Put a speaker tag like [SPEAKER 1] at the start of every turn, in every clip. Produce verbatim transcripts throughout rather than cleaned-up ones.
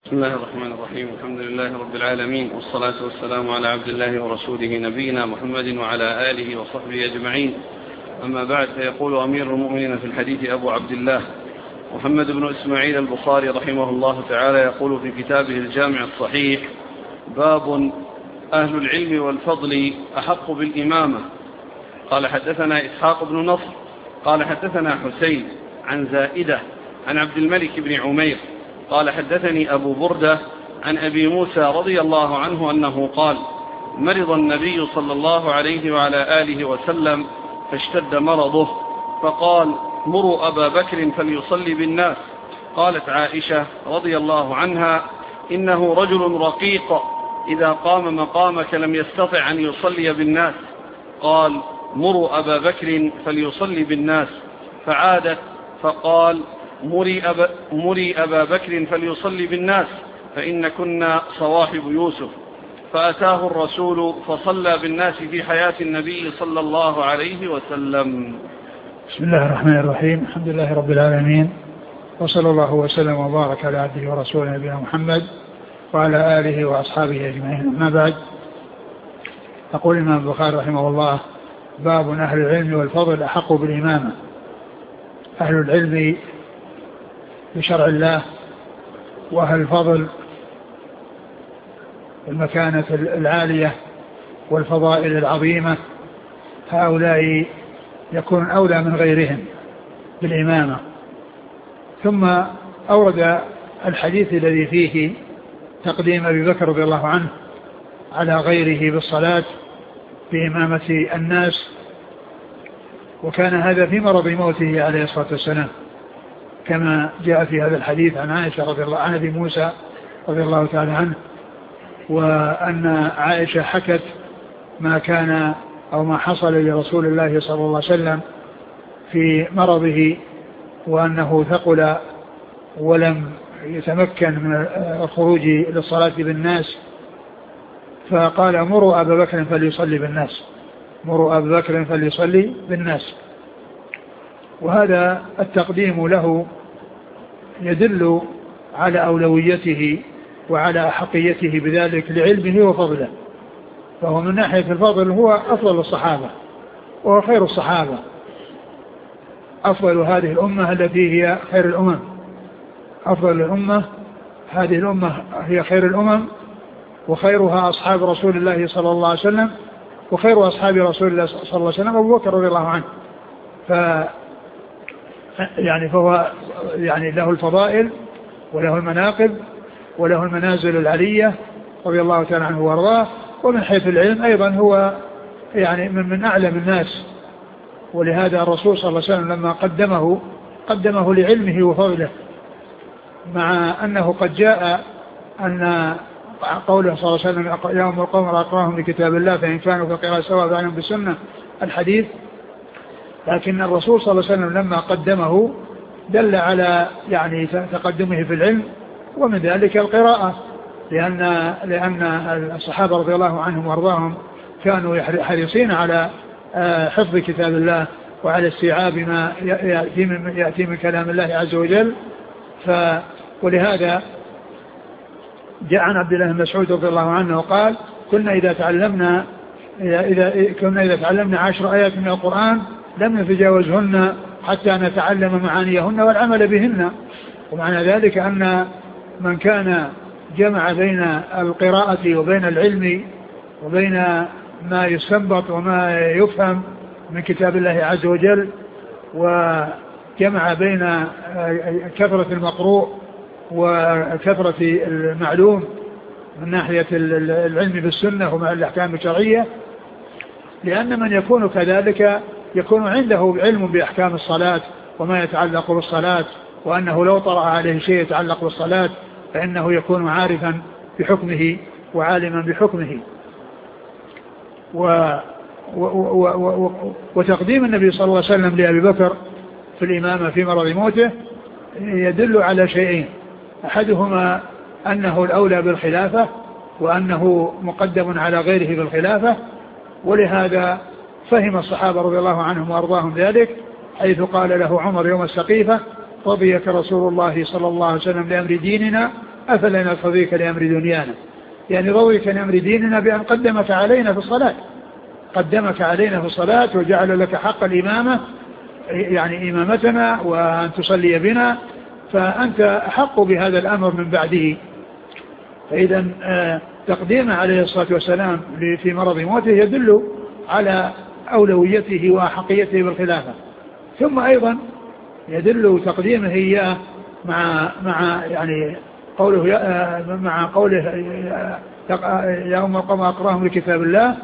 [SPEAKER 1] بسم الله الرحمن الرحيم. الحمد لله رب العالمين، والصلاة والسلام على عبد الله ورسوله نبينا محمد وعلى آله وصحبه أجمعين. أما بعد، فيقول أمير المؤمنين في الحديث أبو عبد الله محمد بن إسماعيل البخاري رحمه الله تعالى، يقول في كتابه الجامع الصحيح: باب أهل العلم والفضل أحق بالإمامة. قال حدثنا إسحاق بن نصر قال حدثنا حسين عن زائدة عن عبد الملك بن عمير قال حدثني أبو بردة عن أبي موسى رضي الله عنه أنه قال: مرض النبي صلى الله عليه وعلى آله وسلم فاشتد مرضه، فقال: مروا أبا بكر فليصلي بالناس. قالت عائشة رضي الله عنها: إنه رجل رقيق إذا قام مقامك لم يستطع أن يصلي بالناس. قال: مروا أبا بكر فليصلي بالناس. فعادت فقال: مري أبا, مري أبا بكر فليصلي بالناس، فإن كنا صواحب يوسف. فأتاه الرسول فصلى بالناس في حياة النبي صلى الله عليه وسلم.
[SPEAKER 2] بسم الله الرحمن الرحيم. الحمد لله رب العالمين، وصلى الله وسلم وبارك على عبده ورسوله نبينا محمد وعلى آله وأصحابه أجمعين. أما بعد، يقول الإمام البخاري رحمه الله: باب أهل العلم والفضل أحق بالإمامة. أهل العلم بشرع الله وأهل الفضل المكانة العالية والفضائل العظيمة، هؤلاء يكون أولى من غيرهم بالإمامة. ثم أورد الحديث الذي فيه تقديم أبي بكر رضي الله عنه على غيره بالصلاة بإمامة الناس، وكان هذا في مرض موته عليه الصلاة والسلام، كما جاء في هذا الحديث عن عائشة رضي الله عنها، أبي موسى رضي الله تعالى عنه، وأن عائشة حكت ما كان أو ما حصل لرسول الله صلى الله عليه وسلم في مرضه، وأنه ثقل ولم يتمكن من الخروج للصلاة بالناس، فقال: مروا أبا بكر فليصلي بالناس، مروا أبا بكر فليصلي بالناس. وهذا التقديم له يدل على أولويته وعلى أحقيته بذلك لعلمه وفضله، فهو من ناحية الفضل هو أفضل الصحابة وهو خير الصحابة، أفضل هذه الأمة التي هي خير الأمم، أفضل الأمة هذه الأمة هي خير الأمم، وخيرها أصحاب رسول الله صلى الله عليه وسلم، وخير أصحاب رسول الله صلى الله عليه وسلم أبو بكر رضي الله عنه. ف يعني فهو يعني له الفضائل وله المناقب وله المنازل العلية رضي الله تعالى عنه وارضاه. ومن حيث العلم أيضا هو يعني من, من أعلم الناس، ولهذا الرسول صلى الله عليه وسلم لما قدمه قدمه لعلمه وفضله، مع أنه قد جاء أن قوله صلى الله عليه وسلم: يوم القوم أقراهم لكتاب الله فإن كانوا في القراءة سواء فعلهم بالسنة، الحديث. لكن الرسول صلى الله عليه وسلم لما قدمه دل على يعني تقدمه في العلم، ومن ذلك القراءة، لأن لأن الصحابة رضي الله عنهم وارضاهم كانوا حريصين على حفظ كتاب الله وعلى استيعاب ما يأتي من, يأتي من كلام الله عز وجل. ف ولهذا جاء عن عبد الله بن مسعود رضي الله عنه وقال: كنا إذا تعلمنا إذا كنا إذا تعلمنا عشر آيات من القرآن لم نتجاوزهن حتى نتعلم معانيهن والعمل بهن. ومعنى ذلك أن من كان جمع بين القراءة وبين العلم وبين ما يستنبط وما يفهم من كتاب الله عز وجل، وجمع بين كثرة المقروء وكثرة المعلوم من ناحية العلم بالسنة ومع الأحكام الشرعية، لأن من يكون كذلك يكون عنده علم بأحكام الصلاة وما يتعلق بالصلاة، وأنه لو طرأ عليه شيء يتعلق بالصلاة فإنه يكون عارفا بحكمه وعالما بحكمه. و و و و وتقديم النبي صلى الله عليه وسلم لأبي بكر في الإمامة في مرض موته يدل على شيئين: أحدهما أنه الأولى بالخلافة، وأنه مقدم على غيره بالخلافة، ولهذا فهم الصحابة رضي الله عنهم وأرضاهم ذلك، حيث قال له عمر يوم السقيفة: رضيك رسول الله صلى الله عليه وسلم لأمر ديننا أفلا نرتضيك لأمر دنيانا، يعني رضيك لأمر ديننا بأن قدمك علينا في الصلاة، قدمك علينا في الصلاة وجعل لك حق الإمامة، يعني إمامتنا وأن تصلي بنا، فأنت أحق بهذا الأمر من بعده. فإذا تقديمه عليه الصلاة والسلام في مرض موته يدل على أولويته وأحقيته بالخلافة. ثم أيضا يدل تقديمه إياه مع مع يعني قوله مع قوله يا أم القوم أقراهم لكتاب الله،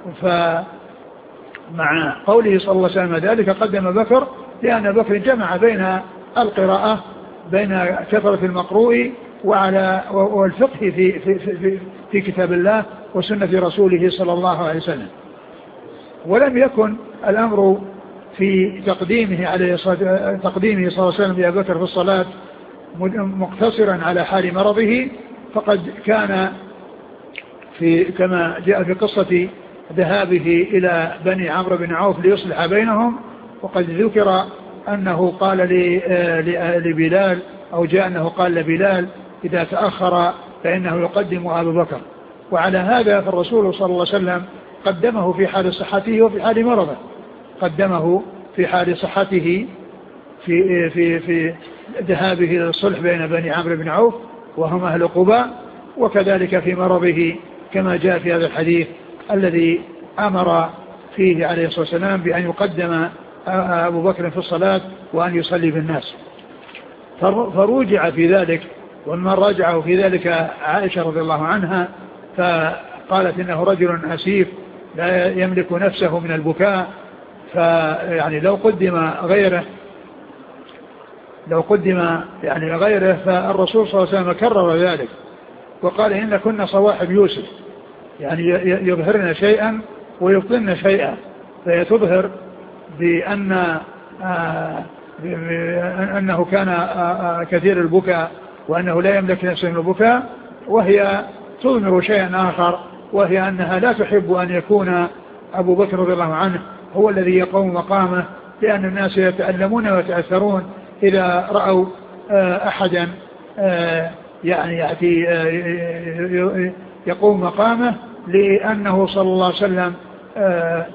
[SPEAKER 2] فمع قوله صلى الله عليه وسلم ذلك قدم بكر، لأن بكر جمع بين القراءة بين كثرة المقروء وعلى والفقه في في في في كتاب الله وسنة رسوله صلى الله عليه وسلم. ولم يكن الأمر في تقديمه عليه الصلاة تقديمه صلى الله عليه وسلم لأبي بكر في الصلاة مقتصرا على حال مرضه، فقد كان في كما جاء في قصة ذهابه إلى بني عمرو بن عوف ليصلح بينهم، وقد ذكر أنه قال لبلال أو جاء أنه قال لبلال إذا تأخر فإنه يقدم أبو بكر. وعلى هذا فالرسول صلى الله عليه وسلم قدمه في حال صحته وفي حال مرضه، قدمه في حال صحته في في في ذهابه إلى الصلح بين بني عمرو بن عوف وهم أهل قباء، وكذلك في مرضه كما جاء في هذا الحديث الذي أمر فيه عليه الصلاة والسلام بأن يقدم أبو بكر في الصلاة وأن يصلي بالناس. فروجع في ذلك، ومن راجعه في ذلك عائشة رضي الله عنها، فقالت إنه رجل أسيف لا يملك نفسه من البكاء، فيعني لو قدم غيره لو قدم يعني غيره فالرسول صلى الله عليه وسلم كرر ذلك وقال إن كنا صواحب يوسف، يعني يظهرن شيئا ويبطلن شيئا، فهي تظهر بأن آه أنه كان آه كثير البكاء وأنه لا يملك نفسه من البكاء، وهي تظهر شيئا آخر، وهي أنها لا تحب أن يكون أبو بكر رضي الله عنه هو الذي يقوم مقامه، لأن الناس يتألمون ويتأثرون إذا رأوا آه أحدا آه يعني يأتي آه يقوم مقامه، لأنه صلى الله عليه وسلم آه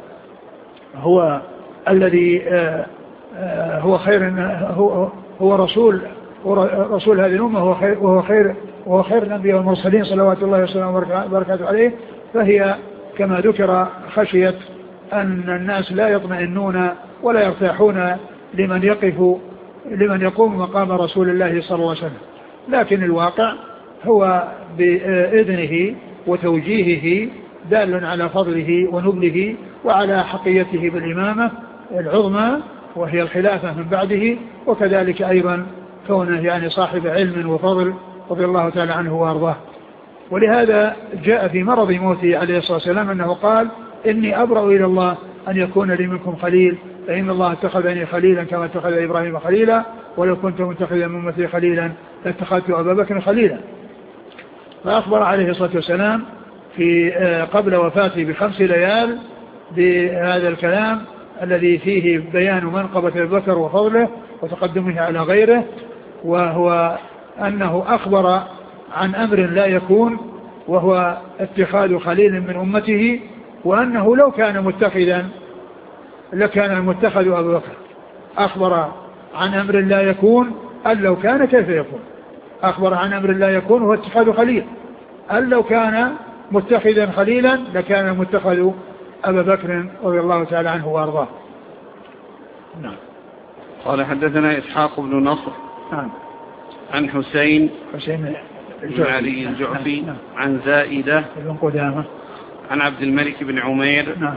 [SPEAKER 2] هو الذي آه آه هو خير هو, هو رسول رسول هذه الأمة، وهو خير وهو خير وهو خير الأنبياء والمرسلين صلوات الله وسلامه وبركاته عليه. فهي كما ذكر خشية أن الناس لا يطمئنون ولا يرتاحون لمن يقف لمن يقوم مقام رسول الله صلى الله عليه وسلم، لكن الواقع هو بإذنه وتوجيهه دال على فضله ونبله وعلى حقيته بالإمامة العظمى وهي الخلافة من بعده، وكذلك أيضا كونه يعني صاحب علم وفضل رضي الله تعالى عنه وارضاه. ولهذا جاء في مرض موته عليه الصلاة والسلام أنه قال إني أبرأ إلى الله أن يكون لي منكم خليل، فإن الله اتخذني خليلا كما اتخذ إبراهيم خليلا، ولو كنت متخذا من أمتي خليلا لاتخذت أبا بكر خليلا. فأخبر عليه الصلاة والسلام في قبل وفاته بخمس ليال بهذا الكلام الذي فيه بيان منقبة أبي بكر وفضله وتقدمه على غيره، وهو أنه أخبر عن أمر لا يكون وهو اتخاذ خليل من أمته، وأنه لو كان متخذا لكان المتخذ أبو بكر. أخبر عن أمر لا يكون أن لو كان كيف يكون، أخبر عن أمر لا يكون هو اتخاذ خليل، أن لو كان متخذا خليلا لكان المتخذ أبا بكر رضي الله تعالى عنه وأرضاه.
[SPEAKER 1] نعم. قال حدثنا إسحاق بن نصر
[SPEAKER 2] نعم.
[SPEAKER 1] عن حسين
[SPEAKER 2] حسين
[SPEAKER 1] بن علي الجعفي
[SPEAKER 2] نعم.
[SPEAKER 1] عن زائدة
[SPEAKER 2] بن قدامة
[SPEAKER 1] عن عبد الملك بن عمير
[SPEAKER 2] نعم.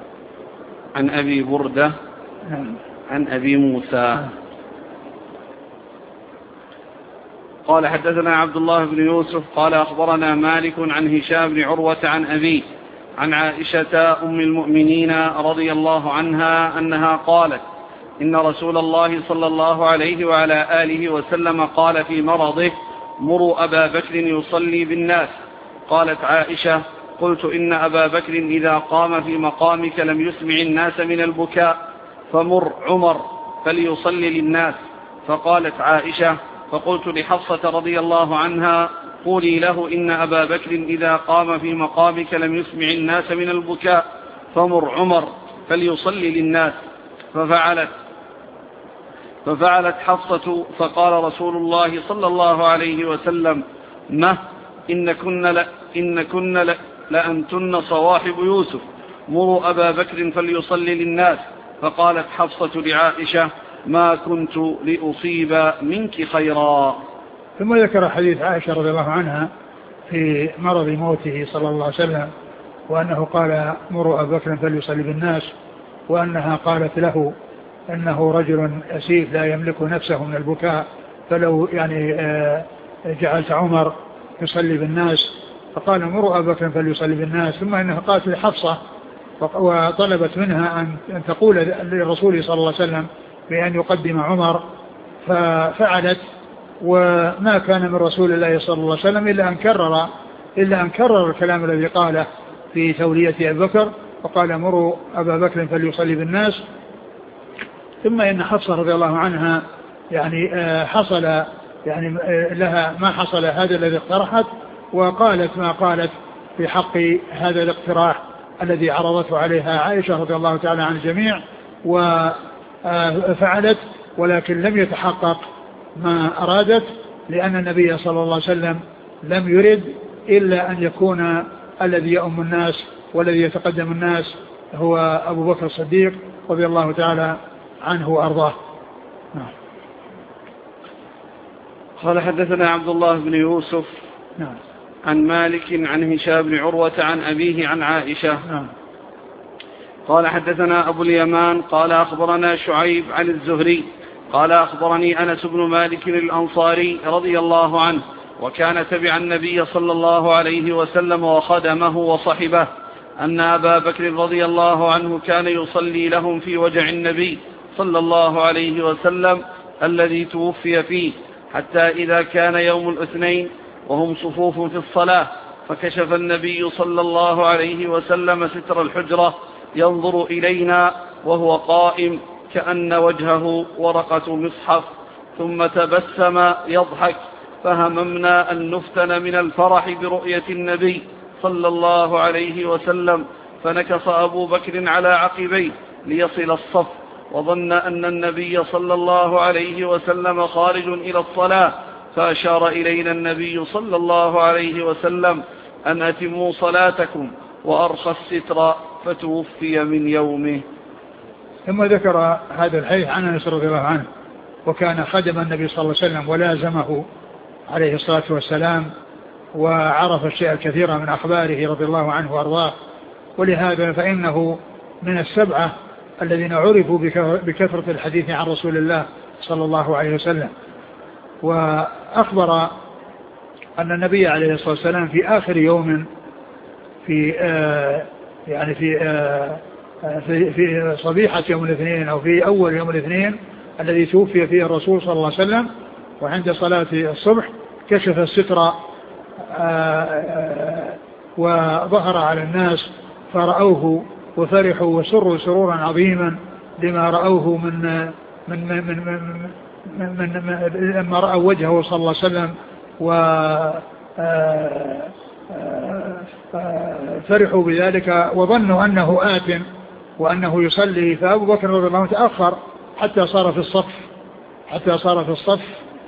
[SPEAKER 1] عن أبي بردة
[SPEAKER 2] نعم.
[SPEAKER 1] عن أبي موسى
[SPEAKER 2] نعم.
[SPEAKER 1] قال حدثنا عبد الله بن يوسف قال أخبرنا مالك عن هشام بن عروة عن أبيه عن عائشة أم المؤمنين رضي الله عنها أنها قالت إن رسول الله صلى الله عليه وعلى آله وسلم قال في مرضه مروا أبا بكر يصلي بالناس. قالت عائشة قلت إن أبا بكر إذا قام في مقامك لم يسمع الناس من البكاء فمر عمر فليصلي للناس. فقالت عائشة فقلت لحفصة رضي الله عنها قولي له إن أبا بكر إذا قام في مقامك لم يسمع الناس من البكاء فمر عمر فليصلي للناس. ففعلت ففعلت حفصة فقال رسول الله صلى الله عليه وسلم ما إن كن, ل... إن كن ل... لأنتن صواحب يوسف مروا أبا بكر فليصلي للناس. فقالت حفصة لعائشة ما كنت لأصيب منك خيرا.
[SPEAKER 2] ثم ذكر حديث عائشة رضي الله عنها في مرض موته صلى الله عليه وسلم وأنه قال مروا أبا بكر فليصلي بالناس، وأنها قالت له أنه رجل أسيف لا يملك نفسه من البكاء فلو يعني جعلت عمر يصلي بالناس، فقال مروا أبا بكر فليصلي بالناس. ثم أنها قالت لحفصة وطلبت منها أن تقول للرسول صلى الله عليه وسلم بأن يقدم عمر، ففعلت. وما كان من رسول الله صلى الله عليه وسلم إلا أن كرر إلا أن كرر الكلام الذي قاله في تولية أبي بكر، وقال مروا أبا بكر فليصلي بالناس. ثم إن حفصة رضي الله عنها يعني حصل يعني لها ما حصل هذا الذي اقترحت، وقالت ما قالت في حق هذا الاقتراح الذي عرضته عليها عائشة رضي الله تعالى عن الجميع، وفعلت ولكن لم يتحقق ما أرادت، لأن النبي صلى الله عليه وسلم لم يرد إلا أن يكون الذي يؤم الناس والذي يتقدم الناس هو أبو بكر الصديق رضي الله تعالى عنه وأرضاه. نعم.
[SPEAKER 1] قال حدثنا عبد الله بن يوسف
[SPEAKER 2] نعم.
[SPEAKER 1] عن مالك عن هشام بن عروة عن أبيه عن عائشة
[SPEAKER 2] نعم.
[SPEAKER 1] قال حدثنا أبو اليمان قال أخبرنا شعيب عن الزهري قال أخبرني أنس بن مالك الأنصاري رضي الله عنه وكان تبع النبي صلى الله عليه وسلم وخدمه وصحبه أن أبا بكر رضي الله عنه كان يصلي لهم في وجع النبي صلى الله عليه وسلم الذي توفي فيه، حتى إذا كان يوم الاثنين وهم صفوف في الصلاة فكشف النبي صلى الله عليه وسلم ستر الحجرة ينظر إلينا وهو قائم كأن وجهه ورقة مصحف، ثم تبسم يضحك، فهممنا أن نفتن من الفرح برؤية النبي صلى الله عليه وسلم، فنكص أبو بكر على عقبيه ليصل الصف، وظن أن النبي صلى الله عليه وسلم خارج إلى الصلاة، فأشار إلينا النبي صلى الله عليه وسلم أن أتموا صلاتكم وأرخى الستر، فتوفي من يومه.
[SPEAKER 2] ثم ذكر هذا الحديث عن أنس رضي الله عنه وكان خدم النبي صلى الله عليه وسلم ولازمه عليه الصلاة والسلام، وعرف الشيء الكثير من أخباره رضي الله عنه وأرضاه، ولهذا فإنه من السبعة الذين عرفوا بكثرة الحديث عن رسول الله صلى الله عليه وسلم. وأخبر أن النبي عليه الصلاة والسلام في آخر يوم في آه يعني في آه في, في صبيحة يوم الاثنين أو في أول يوم الاثنين الذي توفي فيه الرسول صلى الله عليه وسلم، وعند صلاة الصبح كشف الستر وظهر على الناس فرأوه وفرحوا وسروا سرورا عظيما لما رأوه من من من من, من, من, من لما رأوا وجهه صلى الله عليه وسلم، وفرحوا بذلك وظنوا أنه آت وأنه يصلي. فأبو بكر رضي الله عنه تأخر حتى صار في الصف حتى صار في الصف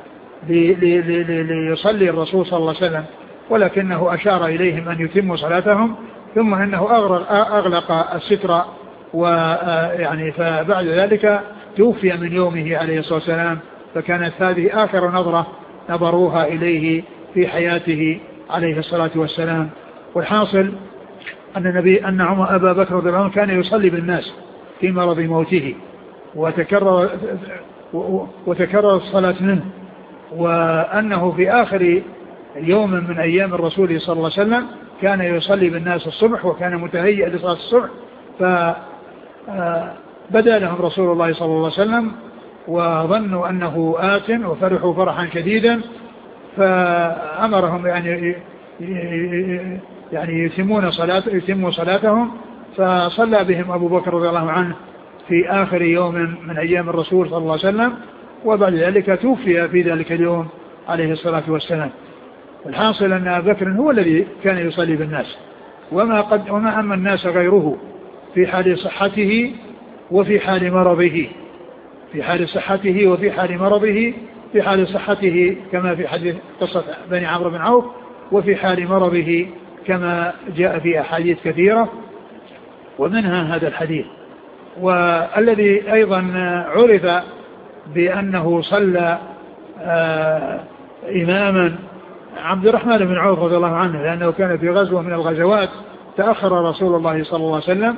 [SPEAKER 2] ليصلي الرسول صلى الله عليه وسلم، ولكنه أشار إليهم أن يتموا صلاتهم، ثم أنه أغلق الستر، ويعني فبعد ذلك توفي من يومه عليه الصلاة والسلام. فكانت هذه آخر نظرة نظروها إليه في حياته عليه الصلاة والسلام. والحاصل أن النبي أن عمر أبا بكر رضي الله عنه كان يصلي بالناس في مرض موته، وتكرر وتكرر الصلاة منه، وأنه في آخر يوم من أيام الرسول صلى الله عليه وسلم كان يصلي بالناس الصبح وكان متهيئ لصلاة الصبح، فبدأ لهم رسول الله صلى الله عليه وسلم وظنوا أنه آت وفرحوا فرحا شديدا، فأمرهم يعني يعني يتمون صلاة يتموا صلاتهم، فصلى بهم أبو بكر رضي الله عنه في آخر يوم من أيام الرسول صلى الله عليه وسلم، وبعد ذلك توفي في ذلك اليوم عليه الصلاة والسلام. الحاصل أن أبا بكر هو الذي كان يصلي بالناس، وما, قد وما أما الناس غيره في حال صحته وفي حال مرضه، في حال صحته وفي حال مرضه، في حال صحته كما في حديث قصة بني عمرو بن عوف، وفي حال مرضه كما جاء في أحاديث كثيرة ومنها هذا الحديث. والذي أيضا عرف بأنه صلى آه إماما عبد الرحمن بن عوف رضي الله عنه، لأنه كان في غزوة من الغزوات تأخر رسول الله صلى الله عليه وسلم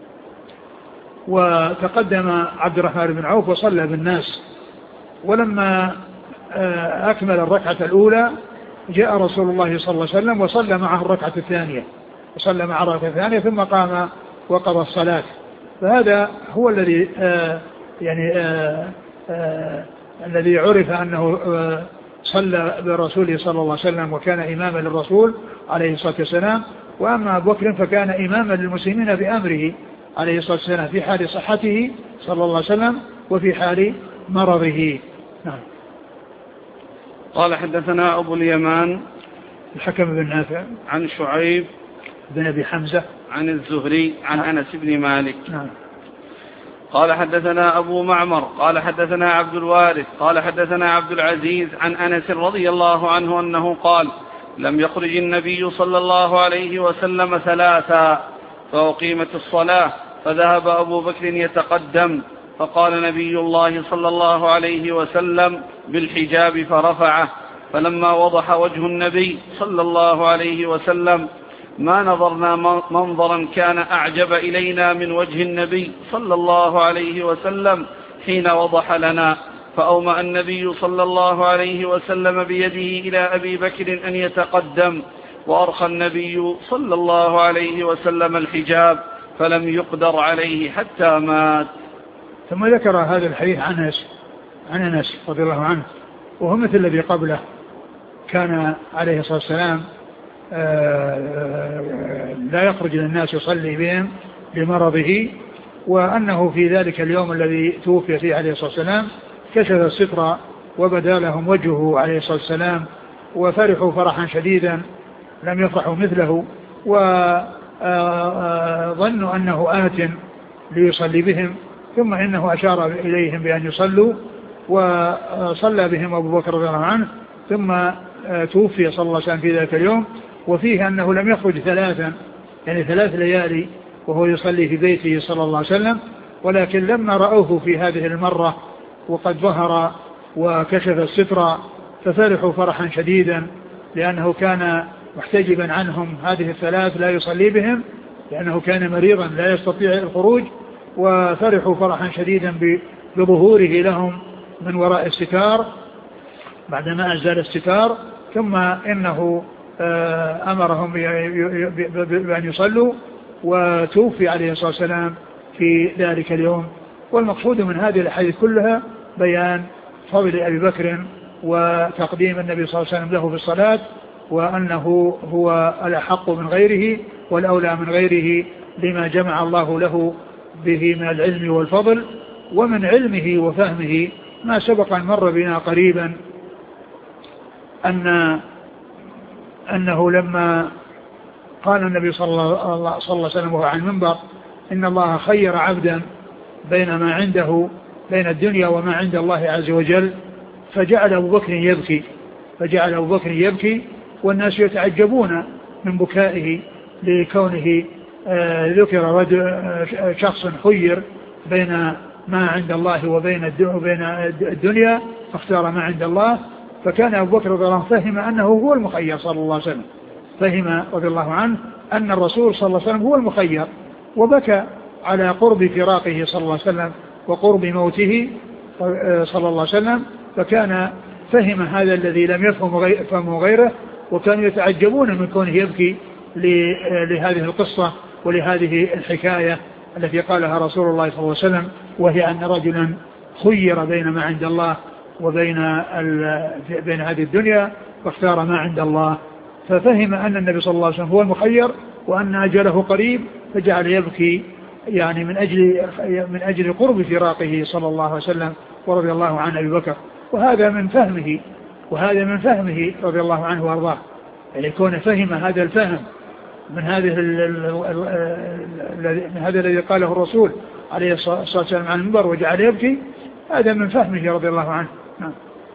[SPEAKER 2] وتقدم عبد الرحمن بن عوف وصلى بالناس، ولما آه أكمل الركعة الأولى جاء رسول الله صلى الله عليه وسلم وصلى معه الركعة الثانية وصلى معه الركعة الثانية ثم قام وقضى الصلاة. فهذا هو الذي آه يعني آه آه الذي عرف أنه آه صلى بالرسول صلى الله عليه وسلم وكان إماما للرسول عليه الصلاة والسلام. وأما أبو بكر فكان إماما للمسلمين بأمره عليه الصلاة والسلام في حال صحته صلى الله عليه وسلم وفي حال مرضه. نعم.
[SPEAKER 1] قال حدثنا أبو اليمان
[SPEAKER 2] الحكم بن نافع
[SPEAKER 1] عن شعيب
[SPEAKER 2] بن أبي حمزة
[SPEAKER 1] عن الزهري عن
[SPEAKER 2] نعم.
[SPEAKER 1] أنس بن مالك.
[SPEAKER 2] نعم.
[SPEAKER 1] قال حدثنا أبو معمر قال حدثنا عبد الوارث قال حدثنا عبد العزيز عن أنس رضي الله عنه أنه قال لم يخرج النبي صلى الله عليه وسلم ثلاثا فأقيمت الصلاة فذهب أبو بكر يتقدم فقال نبي الله صلى الله عليه وسلم بالحجاب فرفعه، فلما وضح وجه النبي صلى الله عليه وسلم ما نظرنا منظرا كان أعجب إلينا من وجه النبي صلى الله عليه وسلم حين وضح لنا، فأومأ النبي صلى الله عليه وسلم بيده إلى أبي بكر أن يتقدم، وأرخى النبي صلى الله عليه وسلم الحجاب فلم يقدر عليه حتى مات.
[SPEAKER 2] ثم ذكر هذا الحديث عن أنس عن أنس رضي الله عنه، وهو مثل الذي قبله، كان عليه الصلاة والسلام لا يخرج للناس يصلي بهم لمرضه، وأنه في ذلك اليوم الذي توفي فيه عليه الصلاة والسلام كشف الستر وبدا لهم وجهه عليه الصلاة والسلام، وفرحوا فرحا شديدا لم يفرحوا مثله، وظنوا أنه آت ليصلي بهم، ثم إنه أشار إليهم بأن يصلوا وصلى بهم أبو بكر رضي الله عنه، ثم توفي صلى الله عليه وسلم في ذلك اليوم. وفيه أنه لم يخرج ثلاثا يعني ثلاث ليالي وهو يصلي في بيته صلى الله عليه وسلم، ولكن لما رأوه في هذه المرة وقد ظهر وكشف الستر ففرحوا فرحا شديدا، لأنه كان محتجبا عنهم هذه الثلاث لا يصلي بهم لأنه كان مريضا لا يستطيع الخروج، وفرحوا فرحا شديدا بظهوره لهم من وراء الستار بعدما أزال الستار. ثم إنه أمرهم بأن يصلوا، وتوفي عليه الصلاة والسلام في ذلك اليوم. والمقصود من هذه الأحاديث كلها بيان فضل أبي بكر وتقديم النبي صلى الله عليه وسلم له في الصلاة، وأنه هو الأحق من غيره والأولى من غيره لما جمع الله له به من العلم والفضل. ومن علمه وفهمه ما سبق أن مر بنا قريبا أن أنه لما قال النبي صلى الله عليه وسلم وهو على المنبر إن الله خير عبدا بين ما عنده بين الدنيا وما عند الله عز وجل، فجعل أبو بكر يبكي فجعل أبو بكر يبكي والناس يتعجبون من بكائه لكونه آه ذكر رجل شخص خير بين ما عند الله وبين الدنيا فاختار ما عند الله. فكان أبو بكر رضي الله عنه فهم أنه هو المخير صلى الله عليه وسلم، فهم رضي الله عنه أن الرسول صلى الله عليه وسلم هو المخير، وبكى على قرب فراقه صلى الله عليه وسلم وقرب موته صلى الله عليه وسلم. فكان فهم هذا الذي لم يفهمه غيره، وكانوا يتعجبون من كونه يبكي لهذه القصة ولهذه الحكاية التي قالها رسول الله صلى الله عليه وسلم، وهي أن رجلا خير بين ما عند الله وبين بين هذه الدنيا فاختار ما عند الله. ففهم أن النبي صلى الله عليه وسلم هو المخير وأن أجله قريب، فجعل يبكي يعني من أجل من أجل قرب فراقه صلى الله عليه وسلم ورضي الله عن أبي بكر. وهذا من فهمه وهذا من فهمه رضي الله عنه وارضاه، يعني كون فهم هذا الفهم من هذه من هذا الذي قاله الرسول عليه الصلاة والسلام عن المنبر وجعل يبكي، هذا من فهمه رضي الله عنه. نعم.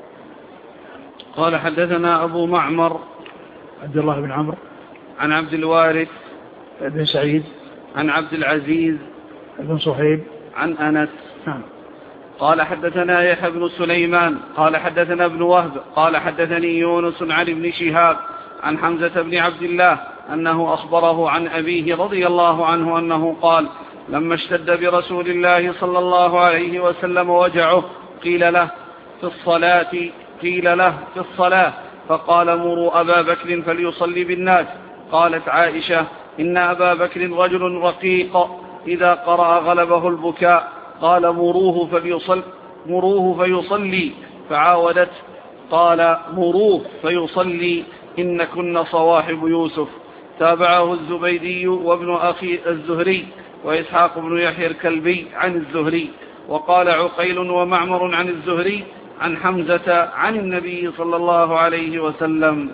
[SPEAKER 1] قال حدثنا أبو معمر
[SPEAKER 2] عبد الله بن عمرو
[SPEAKER 1] عن عبد الوارث
[SPEAKER 2] بن سعيد
[SPEAKER 1] عن عبد العزيز
[SPEAKER 2] بن صهيب
[SPEAKER 1] عن أنس.
[SPEAKER 2] نعم.
[SPEAKER 1] قال حدثنا يحيى بن سليمان قال حدثنا ابن وهب قال حدثني يونس عن ابن شهاب عن حمزة بن عبد الله أنه أخبره عن أبيه رضي الله عنه أنه قال لما اشتد برسول الله صلى الله عليه وسلم وجعه قيل له في الصلاة قيل له في الصلاة فقال مروا أبا بكر فليصلي بالناس. قالت عائشة إن أبا بكر رجل رقيق إذا قرأ غلبه البكاء. قال مروه فليصلي, مروه فيصلي فعاودت قال مروه فيصلي إن كن صواحب يوسف. تابعه الزبيدي وابن أخي الزهري وإسحاق بن يحيى الكلبي عن الزهري. وقال عقيل ومعمر عن الزهري عن حمزة عن النبي صلى الله عليه وسلم.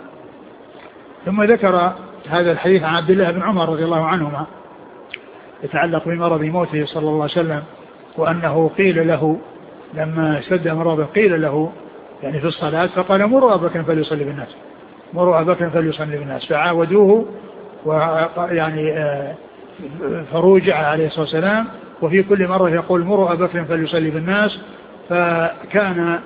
[SPEAKER 2] ثم ذكر هذا الحديث عن عبد الله بن عمر رضي الله عنهما يتعلق بمرض موته صلى الله عليه وسلم، وأنه قيل له لما اشتد مرضه قيل له يعني في الصلاة فقال مروا أبا بكر فليصلي بالناس، مروا أبا بكر فليصلي بالناس، فعاودوه ويعني فروجع عليه الصلاة والسلام وفي كل مرة يقول مروا أبا بكر فليصلي بالناس. فكان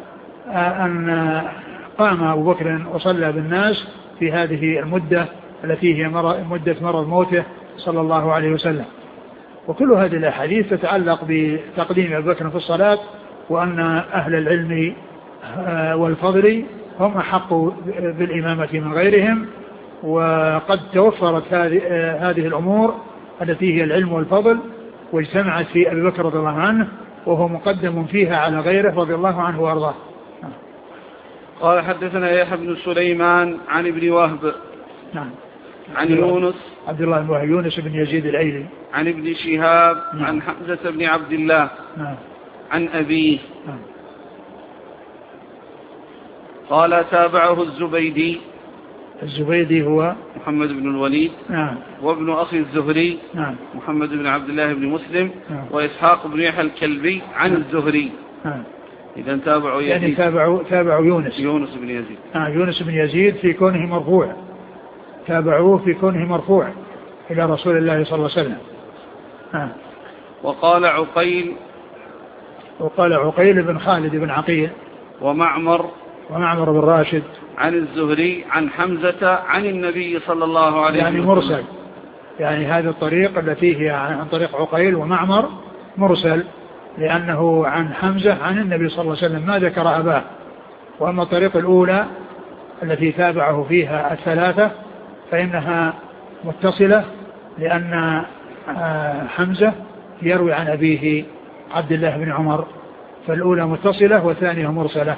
[SPEAKER 2] أن قام أبو بكر وصلى بالناس في هذه المدة التي هي مدة مرض موته صلى الله عليه وسلم. وكل هذه الأحاديث تتعلق بتقديم أبي بكر في الصلاة، وأن أهل العلم والفضل هم أحق بالإمامة من غيرهم. وقد توفرت هذه الأمور التي هي العلم والفضل واجتمعت في أبي بكر رضي الله عنه، وهو مقدم فيها على غيره رضي الله عنه وارضاه.
[SPEAKER 1] قال حدثنا يحيى بن سليمان عن ابن وهب
[SPEAKER 2] نعم
[SPEAKER 1] عن يونس
[SPEAKER 2] عبد الله بن وهب يونس بن يزيد الأيلي
[SPEAKER 1] عن ابن شهاب
[SPEAKER 2] نعم.
[SPEAKER 1] عن حمزة بن عبد الله
[SPEAKER 2] نعم.
[SPEAKER 1] عن أبيه
[SPEAKER 2] نعم.
[SPEAKER 1] قال تابعه الزبيدي.
[SPEAKER 2] الزبيدي هو
[SPEAKER 1] محمد بن الوليد
[SPEAKER 2] نعم.
[SPEAKER 1] وابن أخي الزهري
[SPEAKER 2] نعم.
[SPEAKER 1] محمد بن عبد الله بن مسلم
[SPEAKER 2] نعم.
[SPEAKER 1] وإسحاق بن يحيى الكلبي عن
[SPEAKER 2] نعم.
[SPEAKER 1] الزهري.
[SPEAKER 2] نعم.
[SPEAKER 1] إذا تابعوا يزيد
[SPEAKER 2] يعني تابعوا تابعوا يونس
[SPEAKER 1] يونس بن يزيد
[SPEAKER 2] آه يونس بن يزيد في كونه مرفوع، تابعوه في كونه مرفوع إلى رسول الله صلى الله عليه وسلم. آه.
[SPEAKER 1] وقال عقيل
[SPEAKER 2] وقال عقيل بن خالد بن عقيل
[SPEAKER 1] ومعمر
[SPEAKER 2] ومعمر بن راشد
[SPEAKER 1] عن الزهري عن حمزة عن النبي صلى الله عليه
[SPEAKER 2] يعني
[SPEAKER 1] وسلم،
[SPEAKER 2] يعني مرسل، يعني هذا الطريق التي هي عن طريق عقيل ومعمر مرسل، لأنه عن حمزة عن النبي صلى الله عليه وسلم ما ذكر أباه. وأما الطريق الأولى التي تابعه فيها الثلاثة فإنها متصلة، لأن حمزة يروي عن أبيه عبد الله بن عمر، فالأولى متصلة والثانية مرسلة.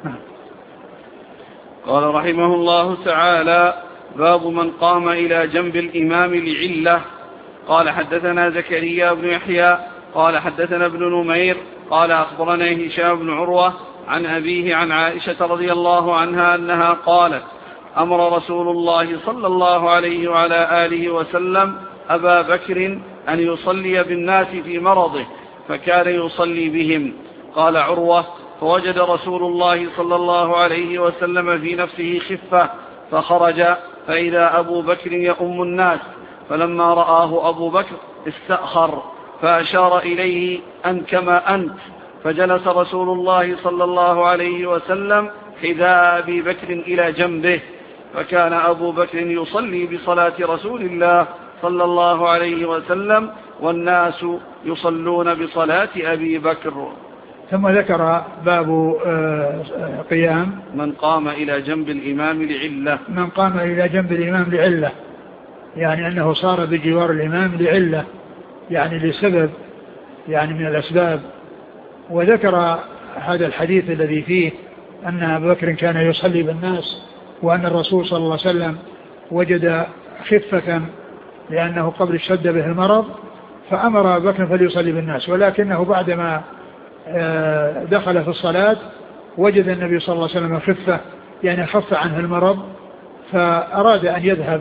[SPEAKER 1] قال رحمه الله تعالى باب من قام إلى جنب الإمام لعلة. قال حدثنا زكريا بن يحيى قال حدثنا ابن نمير قال أخبرنا هشام بن عروة عن أبيه عن عائشة رضي الله عنها أنها قالت أمر رسول الله صلى الله عليه وعلى آله وسلم أبا بكر أن يصلي بالناس في مرضه فكان يصلي بهم. قال عروة فوجد رسول الله صلى الله عليه وسلم في نفسه خفة فخرج فإذا أبو بكر يؤم الناس، فلما رآه أبو بكر استأخر فأشار إليه أن كما أنت، فجلس رسول الله صلى الله عليه وسلم حذاء أبي بكر إلى جنبه، فكان أبو بكر يصلي بصلاة رسول الله صلى الله عليه وسلم والناس يصلون بصلاة أبي بكر.
[SPEAKER 2] ثم ذكر باب قيام
[SPEAKER 1] من قام إلى جنب الإمام لعلة.
[SPEAKER 2] من قام إلى جنب الإمام لعلة، يعني أنه صار بجوار الإمام لعلة، يعني لسبب يعني من الأسباب. وذكر هذا الحديث الذي فيه أن أبا بكر كان يصلي بالناس، وأن الرسول صلى الله عليه وسلم وجد خفة لأنه قبل اشتد به المرض فأمر أبا بكر فليصلي بالناس، ولكنه بعدما دخل في الصلاة وجد النبي صلى الله عليه وسلم خفة يعني خف عنه المرض فأراد أن يذهب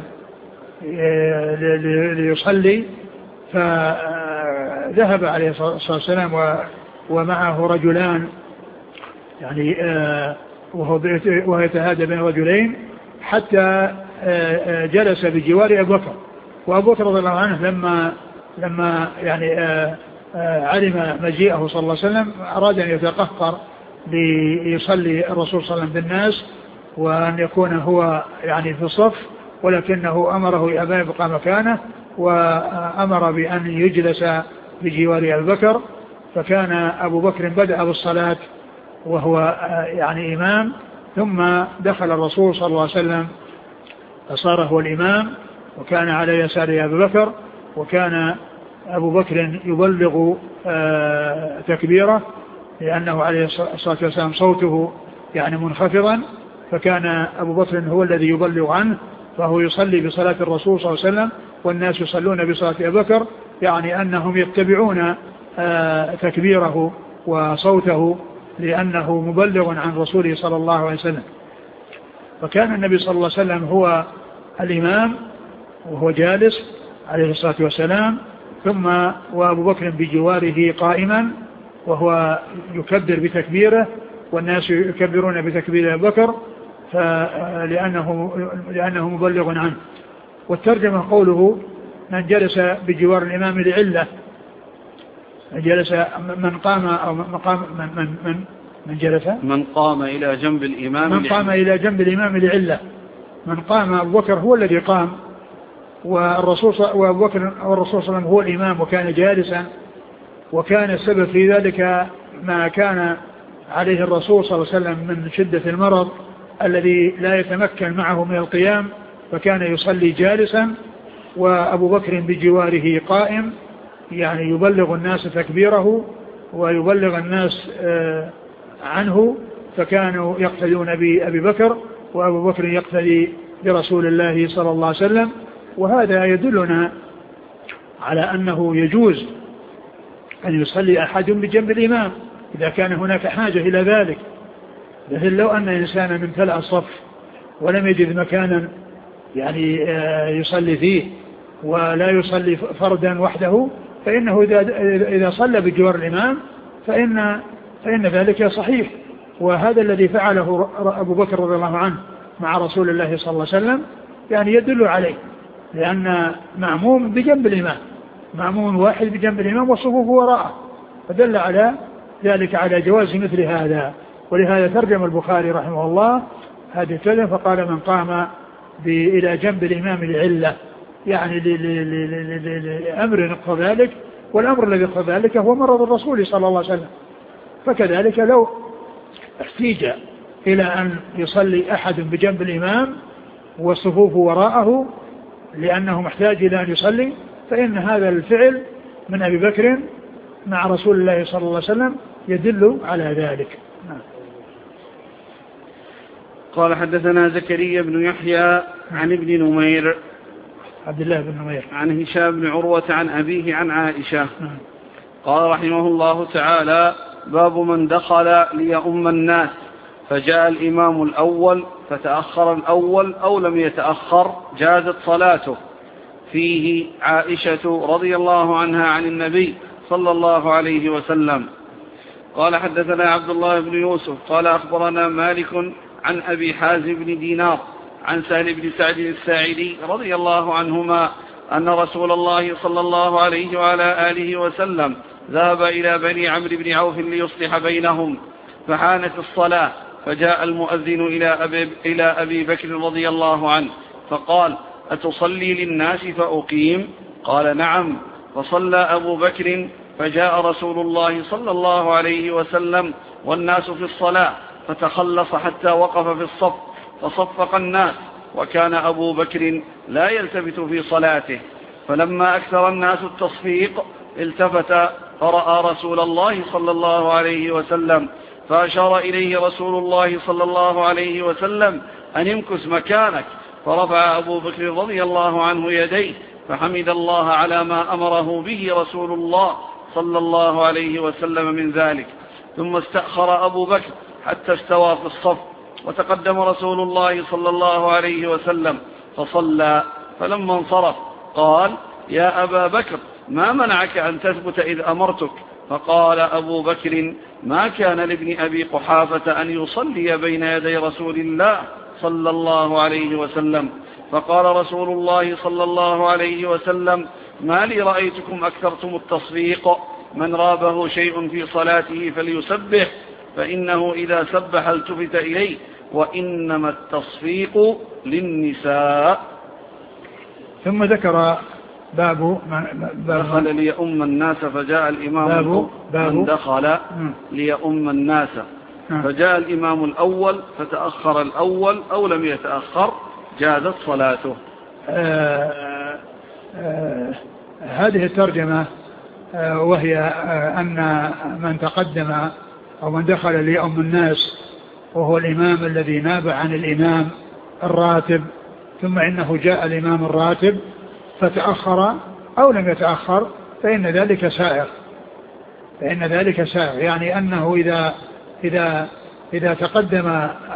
[SPEAKER 2] ليصلي، فذهب عليه الصلاة والسلام ومعه رجلان يعني وهو يتهادى بين رجلين حتى جلس بجوار أبو بكر. وأبو بكر رضي الله عنه لما لما يعني علم مجيئه صلى الله عليه وسلم أراد أن يتقهقر ليصلي الرسول صلى الله عليه وسلم بالناس وأن يكون هو يعني في الصف، ولكنه أمره أبا يبقى مكانه وأمر بأن يجلس بجوار أبي بكر. فكان أبو بكر بدأ بالصلاة وهو يعني إمام، ثم دخل الرسول صلى الله عليه وسلم فصار هو الإمام وكان على يسار أبي بكر، وكان أبو بكر يبلغ تكبيره لأنه عليه الصلاة والسلام صوته يعني منخفضا، فكان أبو بكر هو الذي يبلغ عنه، فهو يصلي بصلاة الرسول صلى الله عليه وسلم والناس يصلون بصلاة أبي بكر، يعني أنهم يتبعون تكبيره وصوته لأنه مبلغ عن رسوله صلى الله عليه وسلم. فكان النبي صلى الله عليه وسلم هو الإمام وهو جالس عليه الصلاة والسلام، ثم وأبو بكر بجواره قائما وهو يكبر بتكبيره والناس يكبرون بتكبير أبي بكر لأنه, لأنه مبلغ عنه. والترجمة قوله من جلس بجوار الإمام لعلة، جلس من قام أو مقام من, من, من, من جلس
[SPEAKER 1] من قام إلى جنب الإمام
[SPEAKER 2] من قام إلى جنب الإمام لعلة. من قام أبو بكر هو الذي قام، والرسول وأبو بكر والرسول صلى الله عليه وسلم هو الإمام وكان جالسا، وكان السبب في ذلك ما كان عليه الرسول صلى الله عليه وسلم من شدة المرض الذي لا يتمكن معه من القيام، فكان يصلي جالسا وأبو بكر بجواره قائم، يعني يبلغ الناس تكبيره ويبلغ الناس عنه، فكانوا يقتدون بأبي بكر وأبو بكر يقتدي برسول الله صلى الله عليه وسلم. وهذا يدلنا على أنه يجوز أن يصلي أحد بجنب الإمام إذا كان هناك حاجة إلى ذلك، لكن لو أن إنسانا امتلأ الصف ولم يجد مكانا يعني يصلي فيه ولا يصلي فردا وحده، فإنه إذا صلى بجوار الإمام فإن, فإن ذلك صحيح. وهذا الذي فعله أبو بكر رضي الله عنه مع رسول الله صلى الله عليه وسلم يعني يدل عليه، لأن معموم بجنب الإمام، معموم واحد بجنب الإمام والصفوف وراءه، فدل على ذلك على جواز مثل هذا. ولهذا ترجم البخاري رحمه الله هذه الكلمة فقال من قام إلى جنب الإمام لعلة، يعني لأمر نقضى ذلك، والأمر الذي نقضى ذلك هو مرض الرسول صلى الله عليه وسلم. فكذلك لو احتيج إلى أن يصلي أحد بجنب الإمام والصفوف وراءه لأنه محتاج إلى أن يصلي، فإن هذا الفعل من أبي بكر مع رسول الله صلى الله عليه وسلم يدل على ذلك.
[SPEAKER 1] قال حدثنا زكريا بن يحيى عن ابن نمير
[SPEAKER 2] عبد الله بن نمير
[SPEAKER 1] عن هشام بن عروة عن أبيه عن عائشة قال رحمه الله تعالى: باب من دخل ليؤم الناس فجاء الإمام الأول فتأخر الأول أو لم يتأخر جازت صلاته. فيه عائشة رضي الله عنها عن النبي صلى الله عليه وسلم. قال حدثنا عبد الله بن يوسف قال أخبرنا مالك عن أبي حازم بن دينار عن سهل بن سعد الساعدي رضي الله عنهما أن رسول الله صلى الله عليه وعلى آله وسلم ذهب إلى بني عمرو بن عوف ليصلح بينهم، فحانت الصلاة فجاء المؤذن إلى أبي, إلى أبي بكر رضي الله عنه فقال: أتصلي للناس فأقيم؟ قال: نعم. فصلى أبو بكر فجاء رسول الله صلى الله عليه وسلم والناس في الصلاة فتخلص حتى وقف في الصف فصفق الناس، وكان أبو بكر لا يلتفت في صلاته، فلما أكثر الناس التصفيق التفت فرأى رسول الله صلى الله عليه وسلم فأشار إليه رسول الله صلى الله عليه وسلم أن يمكث مكانك، فرفع أبو بكر رضي الله عنه يديه فحمد الله على ما أمره به رسول الله صلى الله عليه وسلم من ذلك، ثم استأخر أبو بكر حتى استوى في الصف وتقدم رسول الله صلى الله عليه وسلم فصلى، فلما انصرف قال: يا أبا بكر ما منعك أن تثبت إذ أمرتك؟ فقال أبو بكر: ما كان لابن أبي قحافة أن يصلي بين يدي رسول الله صلى الله عليه وسلم. فقال رسول الله صلى الله عليه وسلم: ما لي رأيتكم أكثرتم التصفيق، من رابه شيء في صلاته فليسبح، فإنه إذا سبح التفت إليه، وإنما التصفيق للنساء.
[SPEAKER 2] ثم ذكر باب,
[SPEAKER 1] باب دخل ليؤم الناس فجاء الإمام
[SPEAKER 2] باب باب
[SPEAKER 1] من دخل ليؤم الناس فجاء الإمام الأول فتأخر الأول أو لم يتأخر جازت صلاته.
[SPEAKER 2] آه آه هذه الترجمة آه وهي آه أن من تقدم أو من دخل ليؤم الناس وهو الإمام الذي ناب عن الإمام الراتب، ثم إنه جاء الإمام الراتب فتأخر أو لم يتأخر فإن ذلك سائغ، فإن ذلك سائغ يعني أنه إذا إذا إذا تقدم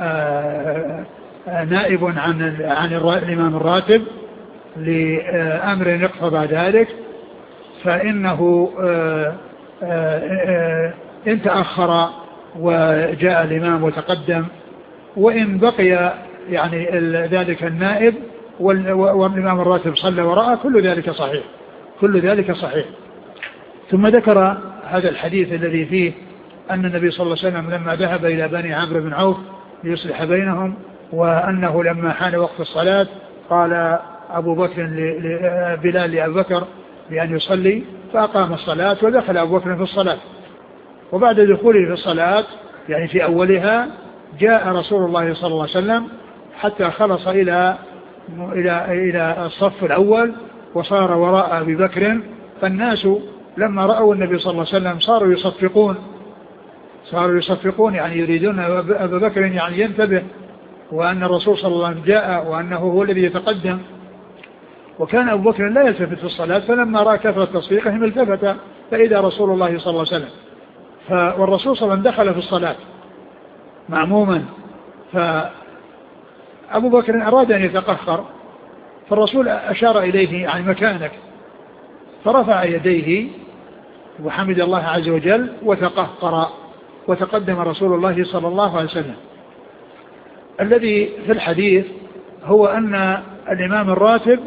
[SPEAKER 2] نائب عن عن الإمام الراتب لأمر يقتضى ذلك فإنه إن تأخر وجاء الإمام وتقدم، وإن بقي يعني ذلك النائب والإمام الراتب صلى وراءه كل ذلك صحيح، كل ذلك صحيح. ثم ذكر هذا الحديث الذي فيه أن النبي صلى الله عليه وسلم لما ذهب إلى بني عمرو بن عوف ليصلح بينهم، وأنه لما حان وقت الصلاة قال أبو بكر بلال لأبو بكر بأن يصلي، فأقام الصلاة ودخل أبو بكر في الصلاة. وبعد دخوله في الصلاة يعني في أولها جاء رسول الله صلى الله عليه وسلم حتى خلص إلى إلى إلى الصف الأول وصار وراء أبي بكر، فالناس لما رأوا النبي صلى الله عليه وسلم صاروا يصفقون صاروا يصفقون يعني يريدون أبا بكر يعني ينتبه، وأن الرسول صلى الله عليه وسلم جاء وأنه هو الذي يتقدم. وكان أبو بكر لا يلتفت في الصلاة، فلما رأى كثرة تصفيقهم التفت فإذا رسول الله صلى الله عليه وسلم، والرسول صلى الله عليه وسلم دخل في الصلاة معموما، فأبو بكر أراد أن يتقهقر، فالرسول أشار إليه عن مكانك، فرفع يديه وحمد الله عز وجل وتقهقر، وتقدم رسول الله صلى الله عليه وسلم. الذي في الحديث هو أن الإمام الراتب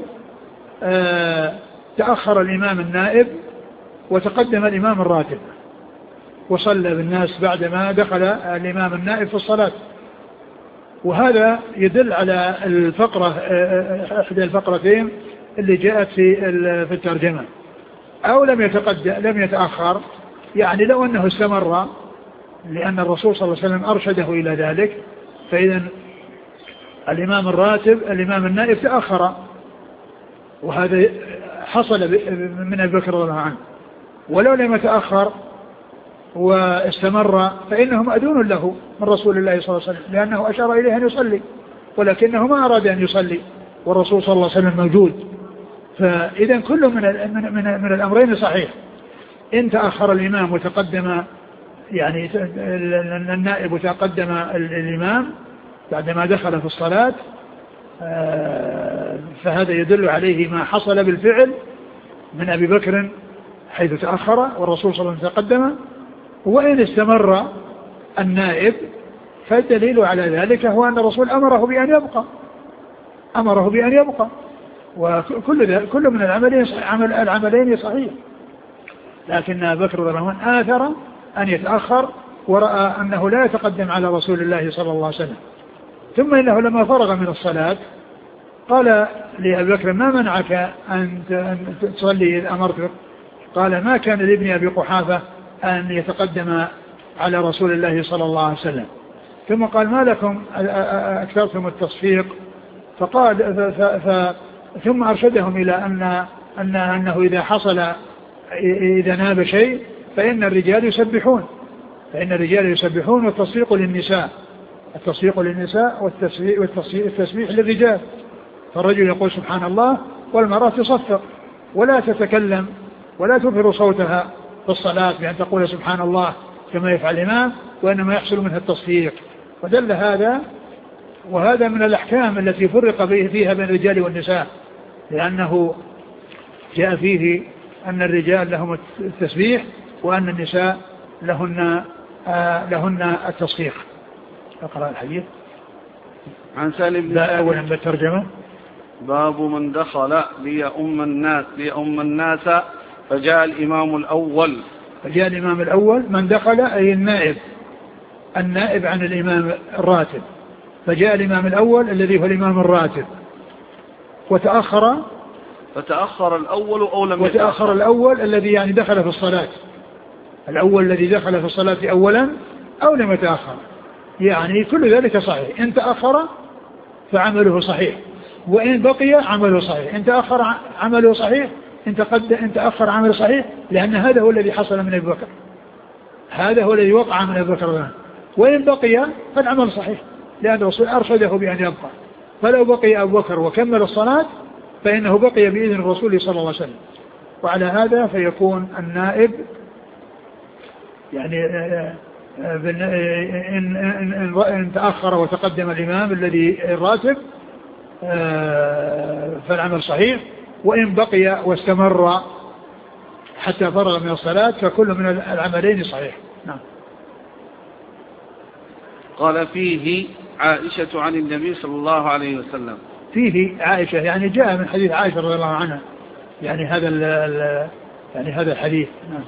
[SPEAKER 2] تأخر الإمام النائب وتقدم الإمام الراتب وصلى بالناس بعدما دخل الإمام النائب في الصلاة. وهذا يدل على الفقرة إحدى الفقرتين اللي جاءت في في الترجمة، أو لم يتقدم لم يتأخر، يعني لو أنه استمر لأن الرسول صلى الله عليه وسلم أرشده إلى ذلك، فإذا الإمام الراتب الإمام النائب تأخر، وهذا حصل من أبي بكر رضي الله عنه. ولو لم يتأخر واستمر فإنهم أذون له من رسول الله صلى الله عليه وسلم، لأنه أشار إليه أن يصلي ولكنه ما أراد أن يصلي والرسول صلى الله عليه وسلم موجود. فإذا كل من من من الأمرين صحيح، إن تأخر الإمام وتقدم يعني النائب وتقدم الإمام بعدما دخل في الصلاة، فهذا يدل عليه ما حصل بالفعل من أبي بكر حيث تأخر والرسول صلى الله عليه وسلم تقدم. وإن استمر النائب فالدليل على ذلك هو أن الرسول أمره بأن يبقى أمره بأن يبقى وكل كل من العملين عمل العملين صحيح، لكن أبي بكر رضي الله عنه آثر أن يتأخر ورأى أنه لا يتقدم على رسول الله صلى الله عليه وسلم. ثم إنه لما فرغ من الصلاة قال لأبي بكر: ما منعك أن تصلي إذ أمرتك؟ قال: ما كان لابن أبي قحافة أن يتقدم على رسول الله صلى الله عليه وسلم. ثم قال: ما لكم أكثرتم التصفيق؟ فقال ف ف ثم أرشدهم إلى أن أن أنه إذا حصل إذا ناب شيء فإن الرجال يسبحون فإن الرجال يسبحون والتصفيق للنساء التصفيق للنساء والتسبيح للرجال. فالرجل يقول سبحان الله والمرأة تصفق ولا تتكلم ولا تظهر صوتها في الصلاة بأن تقول سبحان الله كما يفعل الإمام، وإنما يحصل منها التصفيق. ودل هذا وهذا من الأحكام التي فرق فيها بين الرجال والنساء، لأنه جاء فيه أن الرجال لهم التسبيح وأن النساء لهن آه لهن التصفيق. اقرأ الحديث.
[SPEAKER 1] عن سالم بن
[SPEAKER 2] سعد أولا بالترجمة.
[SPEAKER 1] باب من دخل ليؤم الناس ليؤم الناس فجاء الإمام الأول.
[SPEAKER 2] فجاء الإمام الأول من دخل أي النائب النائب عن الإمام الراتب، فجاء الإمام الأول الذي هو الإمام الراتب، وتأخر
[SPEAKER 1] فتأخر الأول أو لم
[SPEAKER 2] وتأخر يتأخر الأول الذي يعني دخل في الصلاة، الأول الذي دخل في الصلاة أولا أو لم يتأخر، يعني كل ذلك صحيح، إن تأخر فعمله صحيح، وإن بقي عمله صحيح، إن تأخر عمله صحيح، إن تقدم إن تأخر عمله صحيح، لأن هذا هو الذي حصل من أبي بكر، هذا هو الذي وقع من أبي بكر، وإن بقي فالعمل صحيح، لأن الرسول أرشده بأن يبقى، فلو بقي أبو بكر وكمل الصلاة فإنه بقي بإذن الرسول صلى الله عليه وسلم. وعلى هذا فيكون النائب يعني إن, إن, إن, إن تأخر وتقدم الإمام الذي الراتب فالعمل صحيح، وإن بقي واستمر حتى فرغ من الصلاة فكل من العملين صحيح. نعم.
[SPEAKER 1] قال فيه عائشة عن النبي صلى الله عليه وسلم.
[SPEAKER 2] فيه عائشة يعني جاء من حديث عائشة رضي الله عنها، يعني هذا ال يعني هذا الحديث. نعم.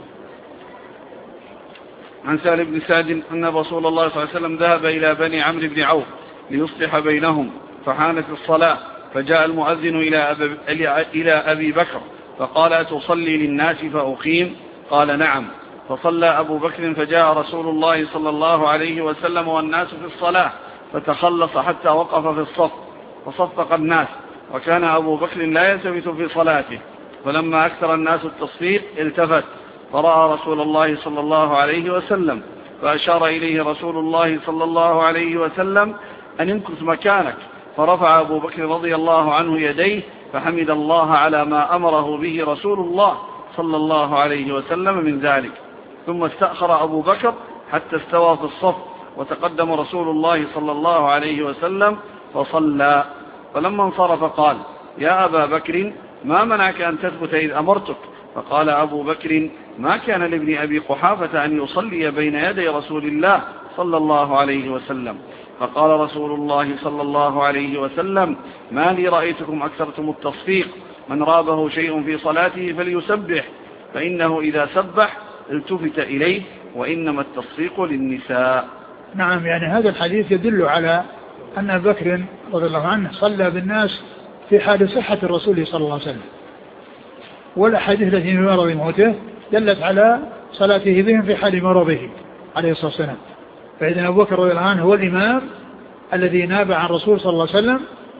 [SPEAKER 1] عن سالم بن سعد أن رسول الله صلى الله عليه وسلم ذهب إلى بني عمرو بن عوف ليصلح بينهم، فحانت الصلاة فجاء المؤذن إلى أبي بكر فقال أتصلي للناس فأقيم؟ قال نعم. فصلى أبو بكر فجاء رسول الله صلى الله عليه وسلم والناس في الصلاة فتخلص حتى وقف في الصف فصفق الناس، وكان أبو بكر لا يلتفت في صلاته، فلما أكثر الناس التصفيق التفت فرأى رسول الله صلى الله عليه وسلم فأشار إليه رسول الله صلى الله عليه وسلم أن امكث مكانك، فرفع أبو بكر رضي الله عنه يديه فحمد الله على ما أمره به رسول الله صلى الله عليه وسلم من ذلك، ثم استأخر أبو بكر حتى استوى في الصف، وتقدم رسول الله صلى الله عليه وسلم فصلى، فلما انصرف قال يا أبا بكر ما منعك أن تثبت إذ أمرتك؟ فقال أبو بكر ما كان لابن أبي قحافة أن يصلي بين يدي رسول الله صلى الله عليه وسلم. فقال رسول الله صلى الله عليه وسلم ما لي رأيتكم أكثرتم التصفيق، من رابه شيء في صلاته فليسبح، فإنه إذا سبح التفت إليه، وإنما التصفيق للنساء.
[SPEAKER 2] نعم، يعني هذا الحديث يدل على أن أبا بكر رضي الله عنه صلى بالناس في حال صحة الرسول صلى الله عليه وسلم، والأحاديث التي في مرض موته دلت على صلاته بهم في حال مرضه عليه الصلاة والسلام. فإذن أبو بكر رضي الله عنه هو الإمام الذي ناب عن الرسول صلى الله عليه وسلم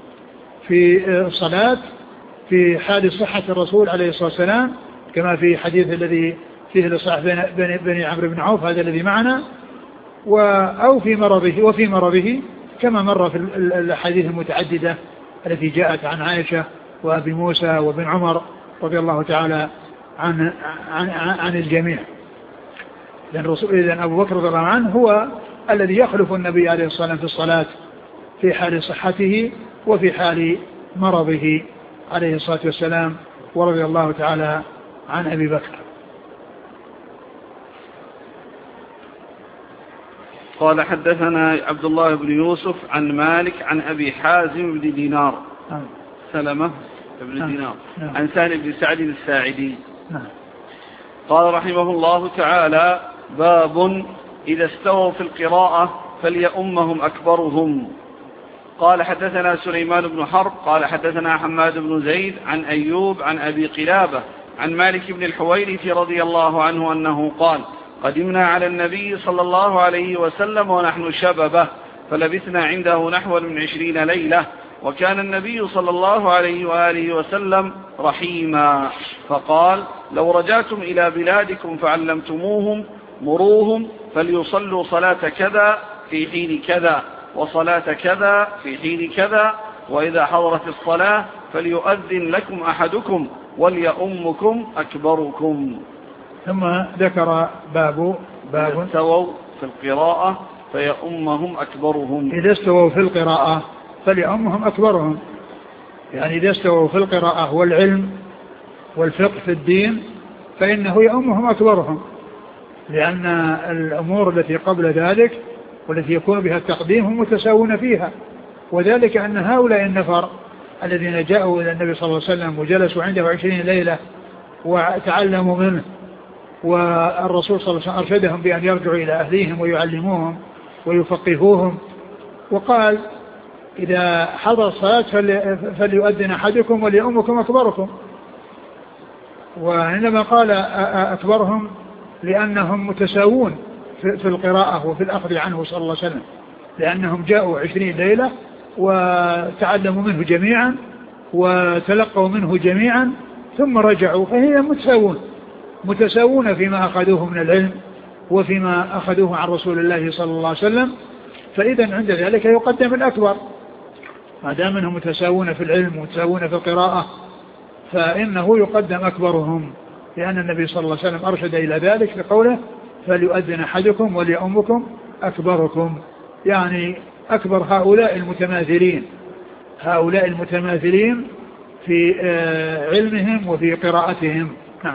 [SPEAKER 2] في الصلاة في حال صحة الرسول عليه الصلاة والسلام، كما في حديث الذي فيه الإصلاح بين بني عمرو بن عوف هذا الذي معنا، أو في مرضه وفي مرضه كما مر في الحديث المتعددة التي جاءت عن عائشة وأبي موسى وابن عمر رضي الله تعالى عن, عن, عن الجميع. لأن الرسول إذن أبو بكر رضي الله عنه هو الذي يخلف النبي عليه الصلاة والسلام في الصلاة في حال صحته وفي حال مرضه عليه الصلاة والسلام، ورضي الله تعالى عن أبي بكر.
[SPEAKER 1] قال حدثنا عبد الله بن يوسف عن مالك عن أبي حازم بن دينار
[SPEAKER 2] نعم.
[SPEAKER 1] سلمة بن
[SPEAKER 2] نعم.
[SPEAKER 1] دينار
[SPEAKER 2] نعم.
[SPEAKER 1] عن سالم بن سعد الساعدي
[SPEAKER 2] نعم.
[SPEAKER 1] قال رحمه الله تعالى باب إذا استووا في القراءة فليؤمهم أكبرهم. قال حدثنا سليمان بن حرب قال حدثنا حماد بن زيد عن أيوب عن أبي قلابة عن مالك بن الحويرث رضي الله عنه أنه قال قدمنا على النبي صلى الله عليه وسلم ونحن شببه فلبثنا عنده نحو من عشرين ليلة، وكان النبي صلى الله عليه وآله وسلم رحيما، فقال لو رجعتم إلى بلادكم فعلمتموهم مروهم فليصلوا صلاة كذا في حين كذا وصلاة كذا في حين كذا، وإذا حضرت الصلاة فليؤذن لكم أحدكم وليؤمكم أكبركم.
[SPEAKER 2] ثم ذكر باب باب
[SPEAKER 1] استووا في القراءة فيؤمهم أكبرهم.
[SPEAKER 2] إذا استووا في القراءة فليؤمهم أكبرهم، يعني إذا استووا في القراءة والعلم والفقه في الدين فإنه يؤمهم أكبرهم، لأن الأمور التي قبل ذلك والتي يكون بها التقديم هم متساوون فيها، وذلك أن هؤلاء النفر الذين جاءوا إلى النبي صلى الله عليه وسلم وجلسوا عنده عشرين ليلة وتعلموا منه، والرسول صلى الله عليه وسلم أرشدهم بأن يرجعوا إلى أهليهم ويعلموهم ويفقهوهم، وقال إذا حضر الصلاة فليؤذن أحدكم وليؤمكم أكبركم. وإنما قال أكبرهم لأنهم متساوون في القراءة وفي الأخذ عنه صلى الله عليه وسلم، لأنهم جاءوا عشرين ليلة وتعلموا منه جميعا وتلقوا منه جميعا ثم رجعوا، فهي متساوون متساوون فيما أخذوه من العلم وفيما أخذوه عن رسول الله صلى الله عليه وسلم. فإذا عند ذلك يقدم الأكبر ما دام أنهم متساوون في العلم ومتساوون في القراءة، فإنه يقدم أكبرهم، لأن النبي صلى الله عليه وسلم أرشد إلى ذلك بقوله فليؤذن أحدكم وليؤمكم أكبركم، يعني أكبر هؤلاء المتماثلين هؤلاء المتماثلين في علمهم وفي قراءتهم. نعم.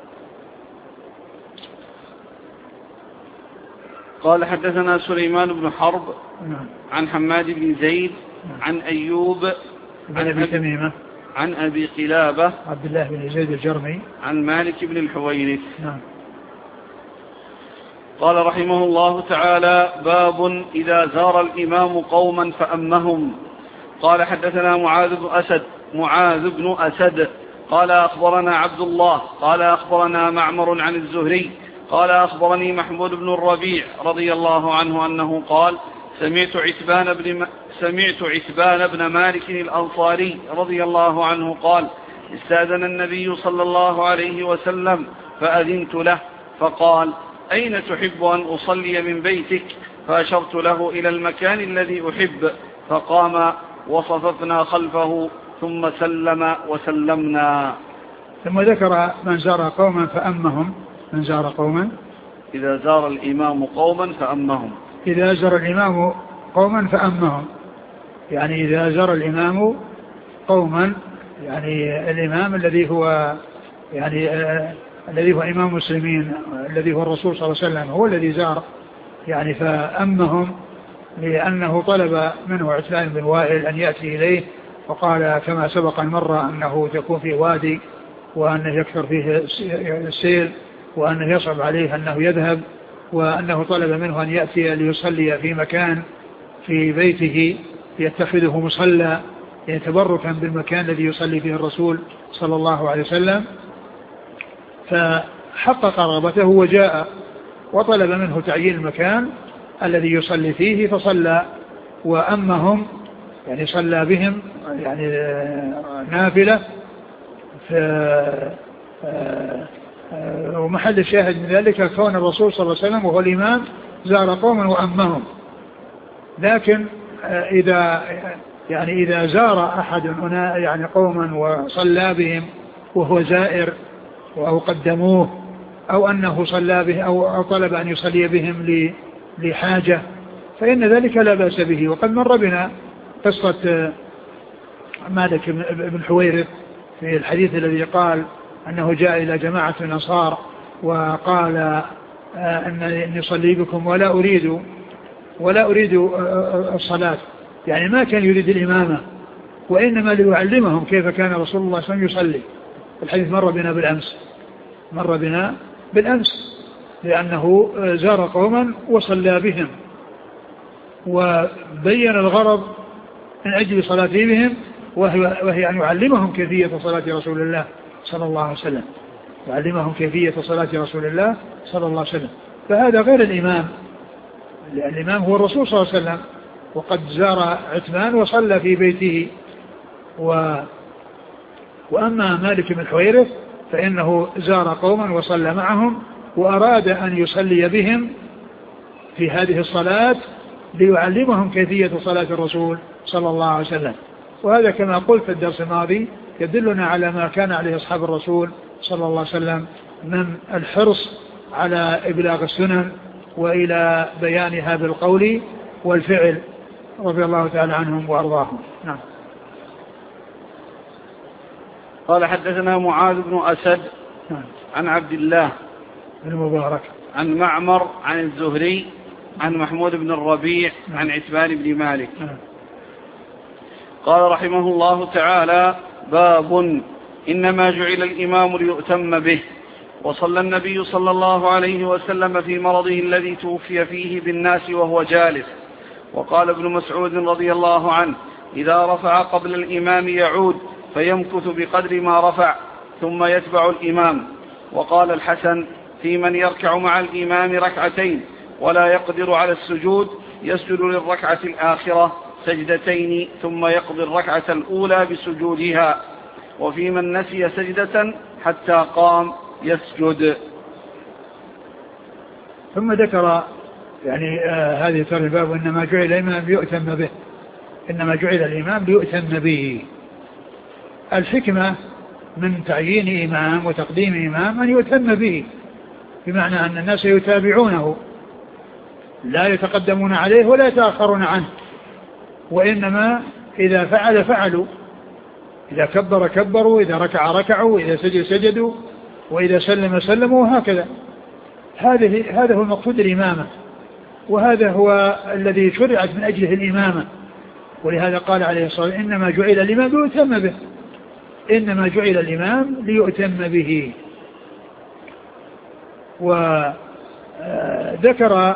[SPEAKER 1] قال حدثنا سليمان بن حرب
[SPEAKER 2] نعم.
[SPEAKER 1] عن حماد بن زيد نعم. عن أيوب
[SPEAKER 2] عن أبي تميمة
[SPEAKER 1] عن أبي قلابة
[SPEAKER 2] عبد الله بن زيد الجرمي
[SPEAKER 1] عن مالك بن الحويرث.
[SPEAKER 2] نعم.
[SPEAKER 1] قال رحمه الله تعالى: باب إذا زار الإمام قوما فأمهم. قال حدثنا معاذ بن أسد معاذ بن أسد قال أخبرنا عبد الله قال أخبرنا معمر عن الزهري قال أخبرني محمود بن الربيع رضي الله عنه أنه قال: سمعت عتبان بن, م... سمعت عتبان بن مالك الأنصاري رضي الله عنه قال: استأذن النبي صلى الله عليه وسلم فأذنت له فقال: أين تحب أن أصلي من بيتك؟ فأشرت له إلى المكان الذي أحب، فقام وصففنا خلفه ثم سلم وسلمنا.
[SPEAKER 2] ثم ذكر من زار قوما فأمهم. من زار قوما
[SPEAKER 1] إذا زار الإمام قوما فأمهم
[SPEAKER 2] إذا زار الإمام قوما فأمهم، يعني إذا زار الإمام قوما، يعني الإمام الذي هو يعني آه الذي هو إمام المسلمين الذي هو الرسول صلى الله عليه وسلم هو الذي زار، يعني فأمهم لأنه طلب منه عتبان بن وائل أن يأتي إليه، وقال كما سبق المرة أنه تكون فيه وادي وأنه يكثر فيه السيل وأنه يصعب عليه أنه يذهب، وأنه طلب منه أن يأتي ليصلي في مكان في بيته يتخذه مصلى يتبركا بالمكان الذي يصلي فيه الرسول صلى الله عليه وسلم. فحقق رغبته وجاء وطلب منه تعيين المكان الذي يصلي فيه فصلى وأمهم، يعني صلى بهم يعني نافلة. ومحل الشاهد من ذلك كون الرسول صلى الله عليه وسلم وهو الإمام زار قوما وأمهم. لكن إذا يعني إذا زار أحد هنا يعني قوما وصلى بهم وهو زائر أو قدموه أو أنه صلى به أو طلب أن يصلي بهم لحاجة فإن ذلك لا بأس به. وقد مر بنا قصة مالك بن حويرث في الحديث الذي قال أنه جاء إلى جماعة الأنصار وقال أني صلي بكم ولا أريد ولا أريد الصلاة، يعني ما كان يريد الإمامة وإنما ليعلمهم كيف كان رسول الله صلى الله عليه وسلم يصلي. الحديث مر بنا بالأمس مر بنا بالأمس لأنه زار قوما وصلى بهم وبين الغرض من أجل صلاته بهم وهي, وهي أن يعلمهم كيفية صلاة رسول الله صلى الله عليه وسلم يعلمهم كيفية صلاة رسول الله صلى الله عليه وسلم. فهذا غير الإمام، لأن الإمام هو الرسول صلى الله عليه وسلم، وقد زار عثمان وصلى في بيته. و وأما مالك بن حويرث فإنه زار قوما وصلى معهم وأراد أن يصلي بهم في هذه الصلاة ليعلمهم كيفية صلاة الرسول صلى الله عليه وسلم. وهذا كما قلت في الدرس الماضي يدلنا على ما كان عليه أصحاب الرسول صلى الله عليه وسلم من الحرص على إبلاغ السنن وإلى بيانها بالقول والفعل رضي الله تعالى عنهم وأرضاهم. نعم.
[SPEAKER 1] قال حدثنا معاذ بن أسد
[SPEAKER 2] نعم.
[SPEAKER 1] عن عبد الله
[SPEAKER 2] بن مبارك
[SPEAKER 1] عن معمر عن الزهري عن محمود بن الربيع عن عتبان بن مالك.
[SPEAKER 2] نعم.
[SPEAKER 1] قال رحمه الله تعالى: باب إنما جعل الإمام ليؤتم به. وصلى النبي صلى الله عليه وسلم في مرضه الذي توفي فيه بالناس وهو جالس. وقال ابن مسعود رضي الله عنه: إذا رفع قبل الإمام يعود فيمكث بقدر ما رفع ثم يتبع الإمام. وقال الحسن: في من يركع مع الإمام ركعتين ولا يقدر على السجود يسجد للركعة الآخرة سجدتين ثم يقضي الركعة الأولى بسجودها. وفي من نسي سجدة حتى قام يسجد.
[SPEAKER 2] ثم ذكر يعني آه هذه ترى الباب: إنما جعل الإمام ليؤتم به. إنما جعل الإمام ليؤتم به. الحكمة من تعيين إمام وتقديم إمام أن يؤتم به، بمعنى أن الناس يتابعونه لا يتقدمون عليه ولا يتأخرون عنه، وإنما إذا فعل فعلوا، إذا كبر كبروا، إذا ركع ركعوا، إذا سجد سجدوا، وإذا سلم سلموا، وهكذا. هذه هذا هو المقصود الإمامة، وهذا هو الذي شرعت من أجله الإمامة. ولهذا قال عليه الصلاة والسلام: إنما جعل الإمام ليؤتم به. إنما جعل الإمام ليؤتم به. وذكر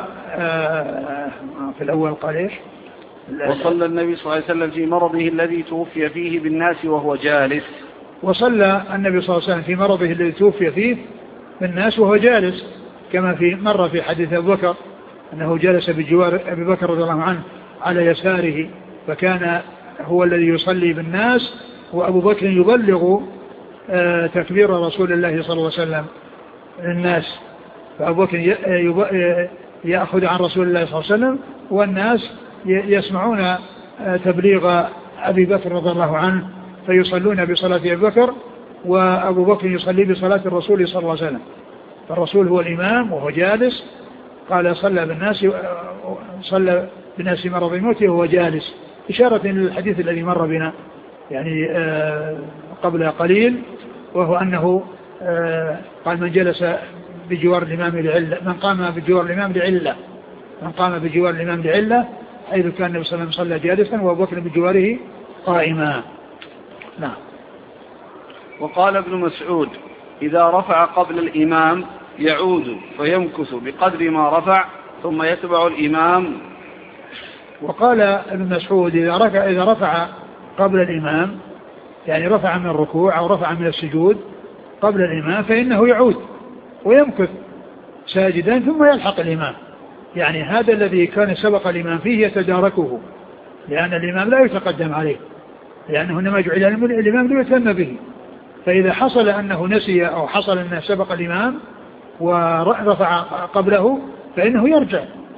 [SPEAKER 2] في الأول قال إيش؟
[SPEAKER 1] وصلى النبي صلى الله عليه وسلم في مرضه الذي توفي فيه بالناس وهو جالس.
[SPEAKER 2] وصلى النبي صلى الله عليه وسلم في مرضه الذي توفي فيه بالناس وهو جالس، كما في مرة في حديث أبو بكر أنه جلس بجوار أبي بكر رضي الله عنه على يساره، فكان هو الذي يصلي بالناس وأبو بكر يبلغ تكبير رسول الله صلى الله عليه وسلم للناس. فأبو بكر يأخذ عن رسول الله صلى الله عليه وسلم والناس يسمعون تبليغ أبي بكر رضي الله عنه، فيصلون بصلاة أبي بكر وأبو بكر يصلي بصلاة الرسول صلى الله عليه وسلم. فالرسول هو الإمام وهو جالس. قال: صلى بالناس صلى بالناس مرض موته وهو جالس، إشارة للحديث الذي مر بنا يعني قبل قليل، وهو أنه قال: من جلس بجوار الإمام لعلة، من قام بجوار الإمام لعلة، من قام بجوار الإمام لعلة، حيث كان النبي صلى الله عليه وسلم صلى جالسا وأبو بكر بجواره قائما. نعم.
[SPEAKER 1] وقال ابن مسعود: إذا رفع قبل الإمام يعود فيمكث بقدر ما رفع ثم يتبع الإمام.
[SPEAKER 2] وقال ابن مسعود: إذا رفع, إذا رفع قبل الإمام، يعني رفع من الركوع أو رفع من السجود قبل الإمام، فإنه يعود ويمكث ساجدا ثم يلحق الإمام. يعني هذا الذي كان سبق الإمام فيه يتداركه، لأن الإمام لا يتقدم عليه، لأنه إنما جعل الإمام ليؤتم به. فإذا حصل أنه نسي أو حصل أنه سبق الإمام ورفع قبله، فإنه يرجع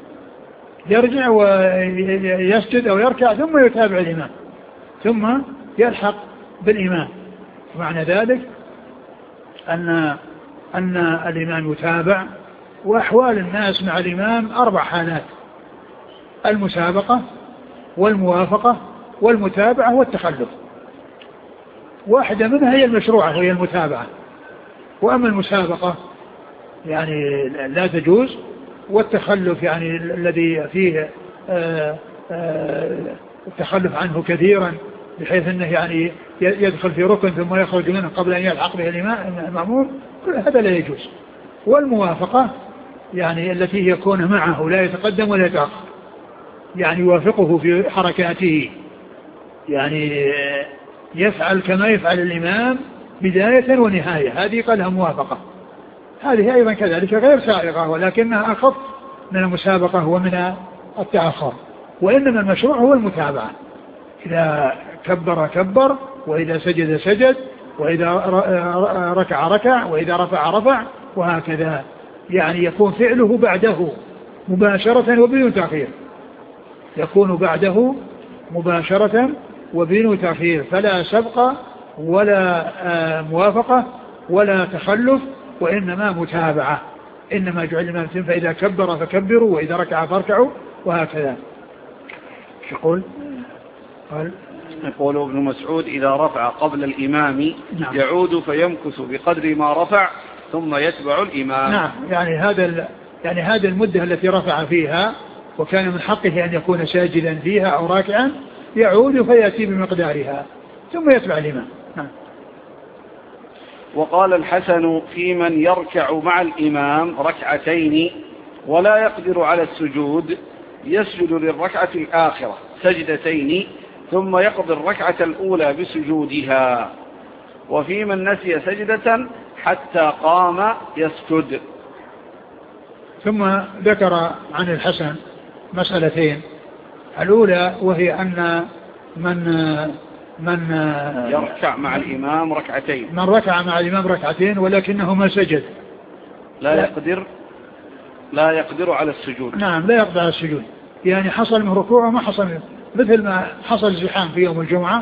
[SPEAKER 2] يرجع ويسجد أو يركع ثم يتابع الإمام ثم يلحق بالإمام. معنى ذلك أن أن الإمام يتابع. وأحوال الناس مع الإمام أربع حالات: المسابقة والموافقة والمتابعة والتخلف. واحدة منها هي المشروعة وهي المتابعة. وأما المسابقة يعني لا تجوز، والتخلف يعني الذي فيه آآ آآ التخلف عنه كثيرا بحيث أنه يعني يدخل في ركن ثم يخرج منه قبل أن يلحق به المأموم، هذا لا يجوز. والموافقة يعني التي يكون معه لا يتقدم ولا يتأخر، يعني يوافقه في حركاته، يعني يفعل كما يفعل الإمام بداية ونهاية، هذه قالها موافقة. هذه أيضا كذلك غير سائغة، ولكنها أخف من المسابقة ومن التأخر. وإنما المشروع هو المتابعة، إذا كبر كبر، وإذا سجد سجد، وإذا ركع ركع، وإذا رفع رفع، وهكذا. يعني يكون فعله بعده مباشرة وبدون تأخير، يكون بعده مباشرة وبدون تأخير، فلا سبق ولا موافقة ولا تخلف، وإنما متابعة. إنما جعل الإمام فإذا كبر فكبروا وإذا ركع فاركعوا وهكذا. يقول
[SPEAKER 1] قال يقول ابن مسعود إذا رفع قبل الإمام نعم. يعود فيمكث بقدر ما رفع ثم يتبع الإمام.
[SPEAKER 2] نعم يعني هذا يعني هذه المدة التي رفع فيها وكان من حقه أن يكون ساجدا فيها أو راكعا يعود فيأتي بمقدارها ثم يتبع الإمام. نعم.
[SPEAKER 1] وقال الحسن في من يركع مع الإمام ركعتين ولا يقدر على السجود يسجد للركعة الآخرة سجدتين ثم يقضي الركعة الأولى بسجودها. وفي من نسي سجدة حتى قام يسجد.
[SPEAKER 2] ثم ذكر عن الحسن مسألتين. الأولى وهي أن من من
[SPEAKER 1] يركع مع الإمام ركعتين
[SPEAKER 2] من ركع مع الإمام ركعتين ولكنه ما سجد
[SPEAKER 1] لا يقدر لا يقدر على السجود.
[SPEAKER 2] نعم لا يقدر على السجود يعني حصل من ركوع وما حصل منه مثل ما حصل زحام في يوم الجمعة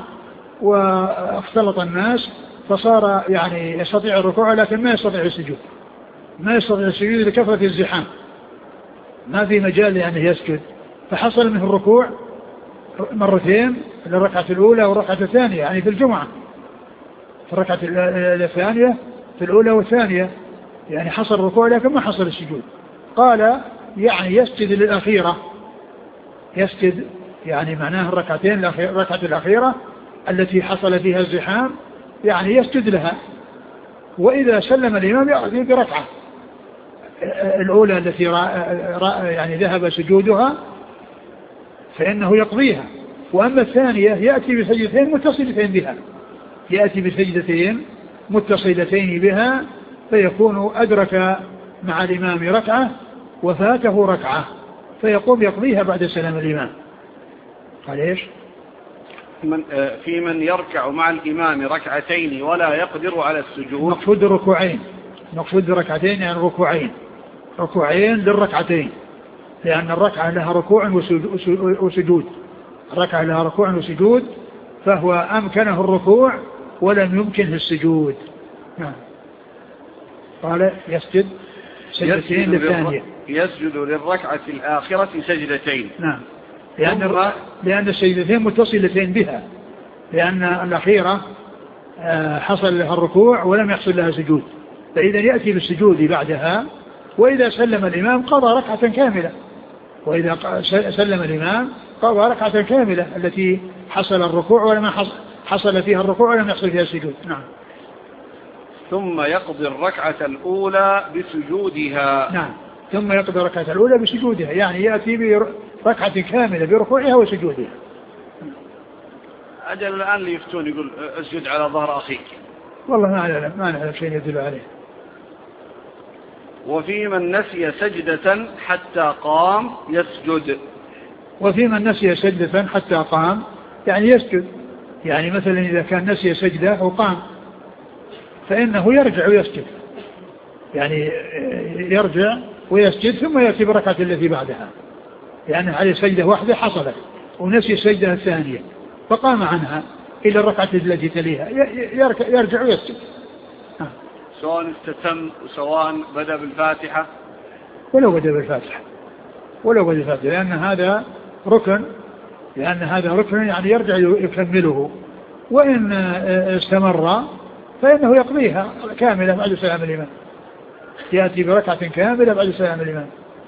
[SPEAKER 2] واختلط الناس فصار يعني يستطيع الركوع لكن ما يستطيع السجود ما يستطيع السجود لكثرة الزحام ما في مجال لأنه يسجد فحصل منه الركوع مرتين للركعة الأولى والركعة الثانية يعني في الجمعة في الركعة الثانية في الأولى والثانية يعني حصل الركوع لكن ما حصل السجود. قال يعني يسجد للأخيرة يسجد يعني معناه الركعتين الركعة الأخيرة التي حصل فيها الزحام يعني يسجد لها وإذا سلم الإمام يأتي بركعة الأولى التي يعني ذهب سجودها فإنه يقضيها وأما الثانية يأتي بسجدتين متصلتين بها يأتي بسجدتين متصلتين بها فيكون أدرك مع الإمام ركعة وفاته ركعة فيقوم يقضيها بعد سلام الإمام. قال إيش؟
[SPEAKER 1] من في من يركع مع الإمام ركعتين ولا يقدر على السجود.
[SPEAKER 2] مقصود الركوعين مقصود ركعتين يعني ركوعين ركوعين للركعتين لأن الركعة لها ركوع وسجود الركعة لها ركوع وسجود فهو أمكنه الركوع ولم يمكنه السجود. نعم. قال يسجد سجدتين للثانية
[SPEAKER 1] يسجد للركعة الآخرة سجدتين.
[SPEAKER 2] نعم لأن, لأن السجدتين متصلتين بها لأن الأخيرة حصل لها الركوع ولم يحصل لها سجود فإذا يأتي بالسجود بعدها وإذا سلم الإمام قضى ركعة كاملة وإذا سلم الإمام قضى ركعة كاملة التي حصل الركوع ولم حصل فيها الركوع ولم يحصل فيها السجود. نعم.
[SPEAKER 1] ثم يقضي الركعة الأولى بسجودها.
[SPEAKER 2] نعم ثم يقضي الركعة الأولى بسجودها يعني يأتي بركعة كاملة بركوعها وسجودها.
[SPEAKER 1] أجل الآن اللي يفتون يقول اسجد على ظهر أخيك
[SPEAKER 2] والله ما نعلم ما نعلم شيء يدل عليه.
[SPEAKER 1] وفي من نسي سجدة حتى قام يسجد.
[SPEAKER 2] وفي من نسي سجدة حتى قام يعني يسجد يعني مثلا إذا كان نسي سجدة وقام فإنه يرجع ويسجد يعني يرجع ويسجد ثم يأتي بركعة التي بعدها لأن يعني عليه سجدة واحدة حصلت ونسي السجدة الثانية فقام عنها إلى الركعة التي تليها يرجع ويسجد
[SPEAKER 1] سواء استتم وسواء بدأ بالفاتحة
[SPEAKER 2] ولو بدأ بالفاتحة ولو بدأ بالفاتحة لأن هذا ركن لأن هذا ركن يعني يرجع يكمله وإن استمر فإنه يقضيها كاملة بعد سلام الإمام يأتي بركعة كاملة بعد سلام الإمام.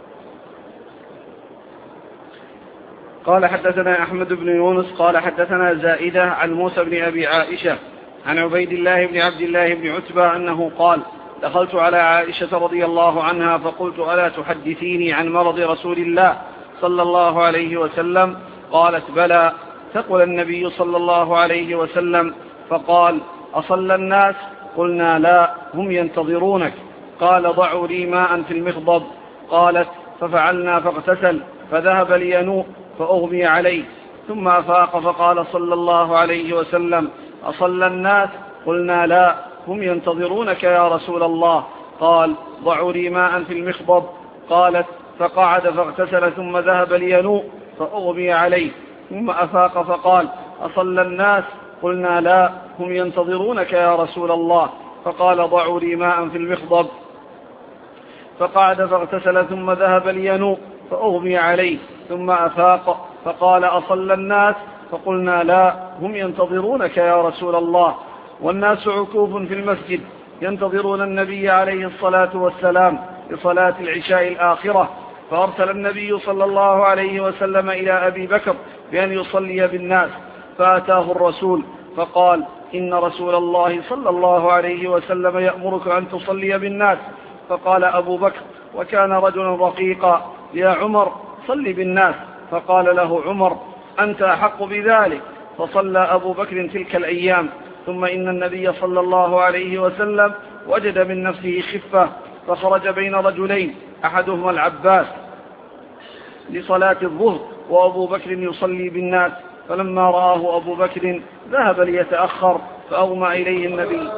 [SPEAKER 1] قال حدثنا أحمد بن يونس قال حدثنا زائدة عن موسى بن أبي عائشة عن عبيد الله بن عبد الله بن عتبة أنه قال دخلت على عائشة رضي الله عنها فقلت ألا تحدثيني عن مرض رسول الله صلى الله عليه وسلم قالت بلى ثقل النبي صلى الله عليه وسلم فقال أصلى الناس قلنا لا هم ينتظرونك قال ضعوا لي ماء في المخضب قالت ففعلنا فاغتسل فذهب لينوء فأغمي عليه ثم أفاق فقال صلى الله عليه وسلم أصلى الناس قلنا لا هم ينتظرونك يا رسول الله قال ضعوا لي ماء في المخضب قالت فقعد فاغتسل ثم ذهب لينوء فأغمي عليه ثم أفاق فقال أصلى الناس قلنا لا هم ينتظرونك يا رسول الله فقال ضعوا لي ماء في المخضب فقعد فاغتسل ثم ذهب لينوء فأغمي عليه ثم أفاق فقال أصلى الناس؟ فقلنا لا، هم ينتظرونك يا رسول الله، والناس عكوف في المسجد ينتظرون النبي عليه الصلاة والسلام لصلاة العشاء الآخرة. فأرسل النبي صلى الله عليه وسلم إلى أبي بكر بأن يصلي بالناس، فأتاه الرسول فقال إن رسول الله صلى الله عليه وسلم يأمرك أن تصلي بالناس. فقال أبو بكر وكان رجلا رقيقا يا عمر صل بالناس. فقال له عمر أنت أحق بذلك. فصلى أبو بكر تلك الأيام. ثم إن النبي صلى الله عليه وسلم وجد من نفسه خفة فخرج بين رجلين أحدهما العباس لصلاة الظهر وأبو بكر يصلي بالناس، فلما رآه أبو بكر ذهب ليتأخر فأغمى إليه النبي.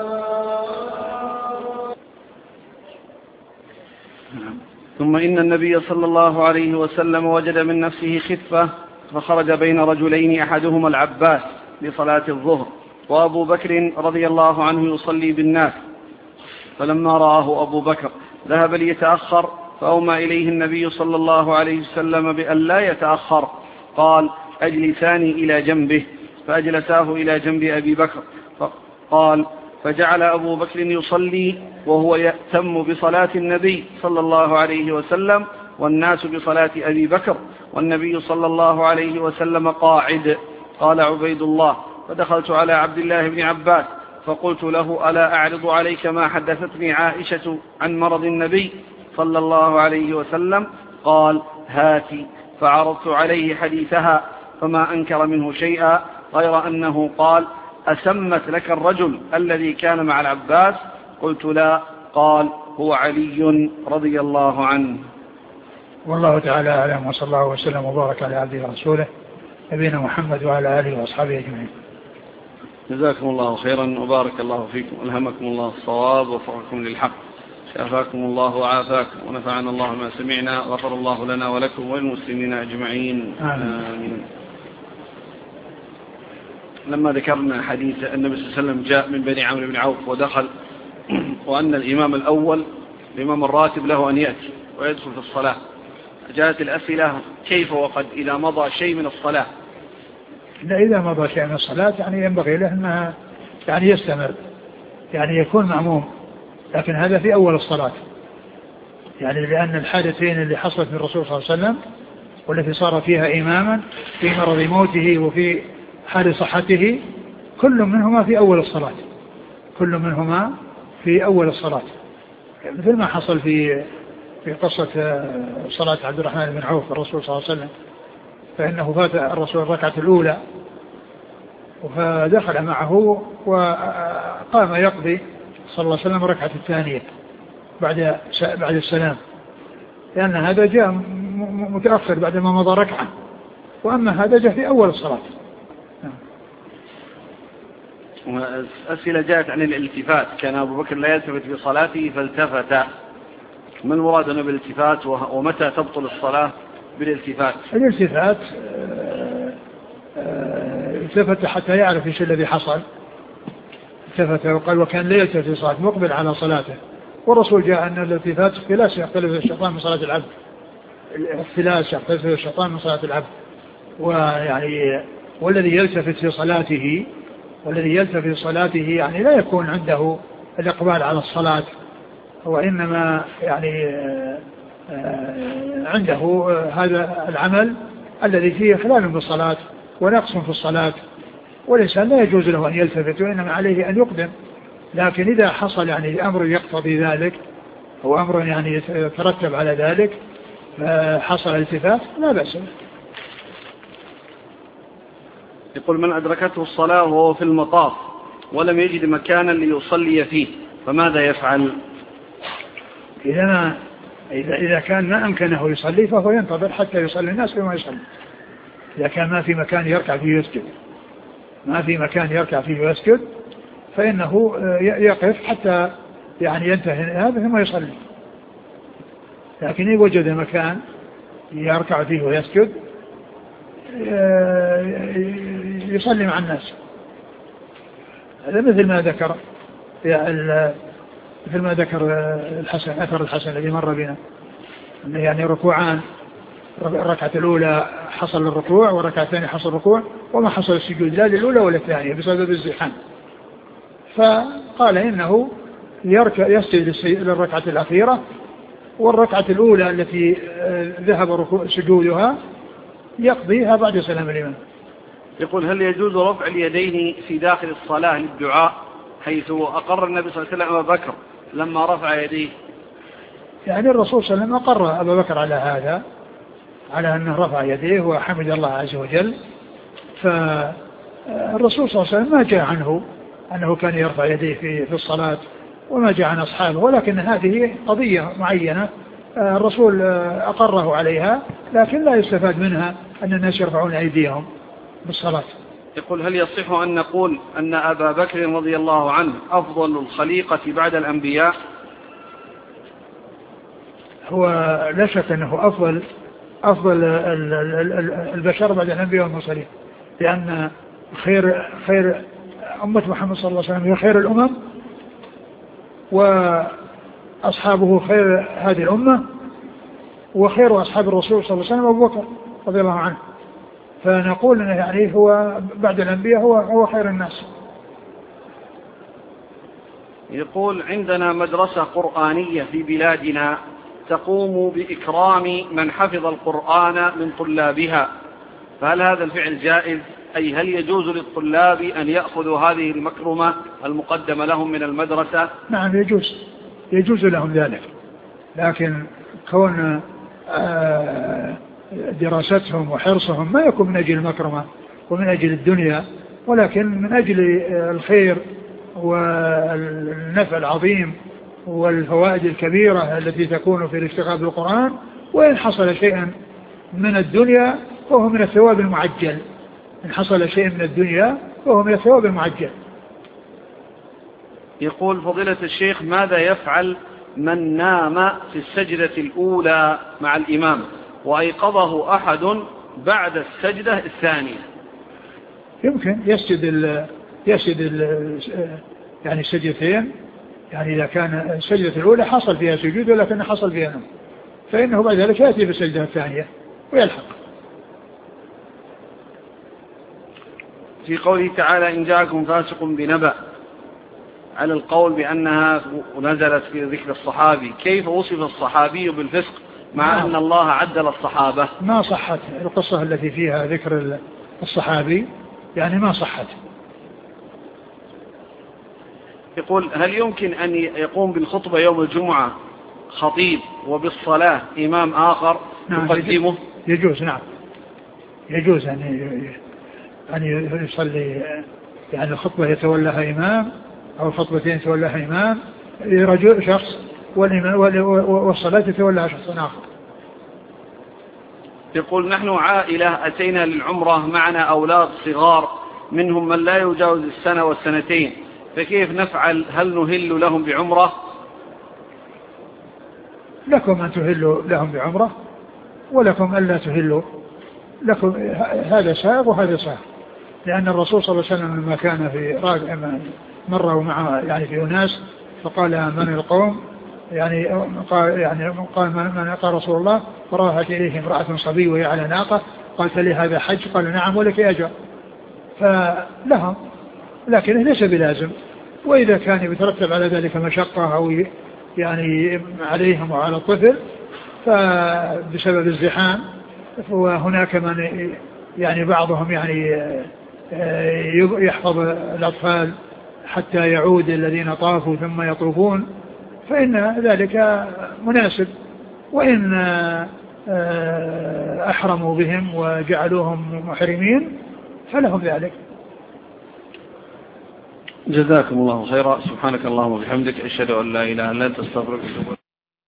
[SPEAKER 1] ثم إن النبي صلى الله عليه وسلم وجد من نفسه خفة فخرج بين رجلين أحدهما العباس لصلاة الظهر وأبو بكر رضي الله عنه يصلي بالناس، فلما رآه أبو بكر ذهب ليتأخر فأومى إليه النبي صلى الله عليه وسلم بأن لا يتأخر. قال أجلساني إلى جنبه، فأجلساه إلى جنب أبي بكر. فقال فجعل أبو بكر يصلي وهو يأتم بصلاة النبي صلى الله عليه وسلم والناس بصلاة أبي بكر والنبي صلى الله عليه وسلم قاعد. قال عبيد الله فدخلت على عبد الله بن عباس فقلت له ألا أعرض عليك ما حدثتني عائشة عن مرض النبي صلى الله عليه وسلم؟ قال هاتي. فعرضت عليه حديثها فما أنكر منه شيئا غير أنه قال أسمت لك الرجل الذي كان مع العباس؟ قلت لا. قال هو علي رضي الله عنه.
[SPEAKER 2] والله تعالى أعلم، وصلى الله وسلم وبارك على عبده ورسوله نبينا محمد وعلى آله وأصحابه أجمعين.
[SPEAKER 1] جزاكم الله خيرا وبارك الله فيكم، ألهمكم الله الصواب ووفقكم للحق، شافاكم الله وعافاكم ونفعنا الله ما سمعنا، غفر الله لنا ولكم وللمسلمين أجمعين آمين. لما ذكرنا حديث النبي صلى الله عليه وسلم جاء من بني عمرو بن عوف ودخل، وأن الإمام الأول الإمام الراتب له أن يأتي ويدخل في الصلاة، جاءت الأسئلة كيف وقد إذا مضى شيء من الصلاة؟
[SPEAKER 2] لا، إذا مضى شيء من الصلاة يعني ينبغي له أنها يعني يستمر، يعني يكون معموم، لكن هذا في أول الصلاة، يعني لأن الحادثين اللي حصلت من الرسول صلى الله عليه وسلم والتي صار فيها إماما في مرض موته وفي حال صحته كل منهما في أول الصلاة، كل منهما في أول الصلاة، مثل ما حصل في في قصة صلاة عبد الرحمن بن عوف الرسول صلى الله عليه وسلم، فإنه فات الرسول الركعة الأولى فدخل معه وقام يقضي صلى الله عليه وسلم الركعة الثانية بعد بعد السلام، لأن هذا جاء متأخر بعد ما مضى ركعة، وأما هذا جاء في أول الصلاة.
[SPEAKER 1] أسئلة جاءت عن الالتفات، كان أبو بكر لا يلتفت في صلاته فالتفت، ما المراد بالالتفات ومتى تبطل الصلاة بالالتفات؟
[SPEAKER 2] الالتفات التفت حتى يعرف ايش الذي حصل، التفت وقال وكان لا يلتفت في صلاته مقبل على صلاته، والرسول جاء أن الالتفات اختلاس يختلف الشيطان من صلاة العبد، اختلاس يختلف الشيطان من صلاة العبد، ويعني والذي يلتفت في صلاته والذي يلتفت في صلاته يعني لا يكون عنده الإقبال على الصلاة، وإنما يعني عنده هذا العمل الذي فيه خلال بالصلاة ونقص في الصلاة، والإنسان لا يجوز له أن يلتفت وإنما عليه أن يقدم، لكن إذا حصل يعني أمر يقتضي ذلك أو أمر يعني يترتب على ذلك حصل التفات لا بأس.
[SPEAKER 1] يقول من أدركته الصلاة وهو في المطاف ولم يجد مكانا ليصلي فيه فماذا يفعل؟
[SPEAKER 2] إذا, ما إذا, إذا كان ما أمكنه يصلي فهو ينتظر حتى يصلي الناس بما يصلي. إذا كان ما في مكان يركع فيه يسجد ما في مكان يركع فيه ويسجد فإنه يقف حتى يعني ينتهي هذا ثم يصلي، لكن إذا وجد مكان يركع فيه ويسجد يصلي مع الناس. هذا مثل ما ذكر مثل ما ذكر الحسن أثر الحسن الذي مر بنا، يعني ركوعان، الركعة الأولى حصل الركوع والركعة الثانية حصل الركوع وما حصل السجود لا للأولى ولا الثانية بسبب الزحام. فقال إنه يركع يسجد للركعة الأخيرة، والركعة الأولى التي ذهب سجودها يقضيها بعد سلام الإمام.
[SPEAKER 1] يقول هل يجوز رفع اليدين في داخل الصلاة للدعاء، حيث أقر النبي صلى الله عليه وسلم أبا بكر لما رفع يديه؟
[SPEAKER 2] يعني الرسول صلى الله عليه وسلم أقر أبا بكر على هذا، على أنه رفع يديه وحمد الله عز وجل. فالرسول صلى الله عليه وسلم ما جاء عنه أنه كان يرفع يديه في في الصلاة، وما جاء عن أصحابه، ولكن هذه قضية معينة الرسول أقره عليها، لكن لا يستفاد منها أن الناس يرفعون أيديهم بالصلاة.
[SPEAKER 1] يقول هل يصح أن نقول أن أبا بكر رضي الله عنه أفضل الخليقة بعد الأنبياء؟
[SPEAKER 2] هو لا شك أنه أفضل أفضل البشر بعد الأنبياء والمرسلين، لأن خير خير أمة محمد صلى الله عليه وسلم هي خير الأمم، وأصحابه خير هذه الأمة، وخير أصحاب الرسول صلى الله عليه وسلم أبو بكر رضي الله عنه. فنقول أنه يعني هو بعد الأنبياء هو هو خير الناس.
[SPEAKER 1] يقول عندنا مدرسة قرآنية في بلادنا تقوم بإكرام من حفظ القرآن من طلابها، فهل هذا الفعل جائز؟ أي هل يجوز للطلاب أن يأخذوا هذه المكرمة المقدمة لهم من المدرسة؟
[SPEAKER 2] نعم يجوز، يجوز لهم ذلك، لكن كون دراستهم وحرصهم ما يكون من أجل المكرمة ومن أجل الدنيا، ولكن من أجل الخير والنفع العظيم والفوائد الكبيرة التي تكون في الاشتغال بالقرآن. وإن حصل شيئا من الدنيا فهو من الثواب المعجل، إن حصل شيء من الدنيا فهو من الثواب المعجل.
[SPEAKER 1] يقول فضيلة الشيخ ماذا يفعل من نام في السجدة الأولى مع الإمام وأيقظه أحد بعد السجدة الثانية؟
[SPEAKER 2] يمكن يسجد ال يسجد ال يعني السجدتين، يعني إذا كان السجدة الأولى حصل فيها سجود ولكن حصل فيها نوم، فإنه بعد ذلك يأتي بالسجدة الثانية ويلحق.
[SPEAKER 1] في قوله تعالى إن جاءكم فاسق بنبأ، على القول بأنها نزلت في ذكر الصحابي، كيف وصف الصحابي بالفسق مع أن الله عدل الصحابة؟
[SPEAKER 2] ما صحت القصة التي فيها ذكر الصحابي، يعني ما صحت.
[SPEAKER 1] يقول هل يمكن أن يقوم بالخطبة يوم الجمعة خطيب وبالصلاة إمام آخر
[SPEAKER 2] نعم
[SPEAKER 1] يقدمه؟
[SPEAKER 2] يجوز، نعم يجوز أن أن يصلي، يعني الخطبة يتولاها إمام أو الخطبتين يتولاها إمام رجل شخص والصلاة يتولاها شخص آخر.
[SPEAKER 1] يقول نحن عائلة أتينا للعمرة معنا أولاد صغار منهم من لا يجاوز السنة والسنتين، فكيف نفعل؟ هل نهل لهم بعمرة؟
[SPEAKER 2] لكم أن تهلوا لهم بعمرة ولكم ألا تهلوا، لكم هذا سائغ وهذا سائغ، لأن الرسول صلى الله عليه وسلم لما كان في راجع مرة مع يعني في أناس فقال من القوم، يعني قال يعني قال من قال رسول الله، فراحت إليه امرأة صبي وهي على ناقة، قالت لي هذا حج؟ قال نعم ولك أجر، فلهم، لكن ليس بلازم. وإذا كان يترتب على ذلك مشقة أو يعني عليهم وعلى الطفل فبسبب الزحام، وهناك من يعني بعضهم يعني يحفظ الأطفال حتى يعود الذين طافوا ثم يطوفون، فإن ذلك مناسب. وإن أحرموا بهم وجعلوهم محرمين فلهم ذلك.
[SPEAKER 1] جزاكم الله خيرا. سبحانك اللهم وبحمدك، أشهد أن لا إله إلا أنت، أستغفرك وأتوب إليك.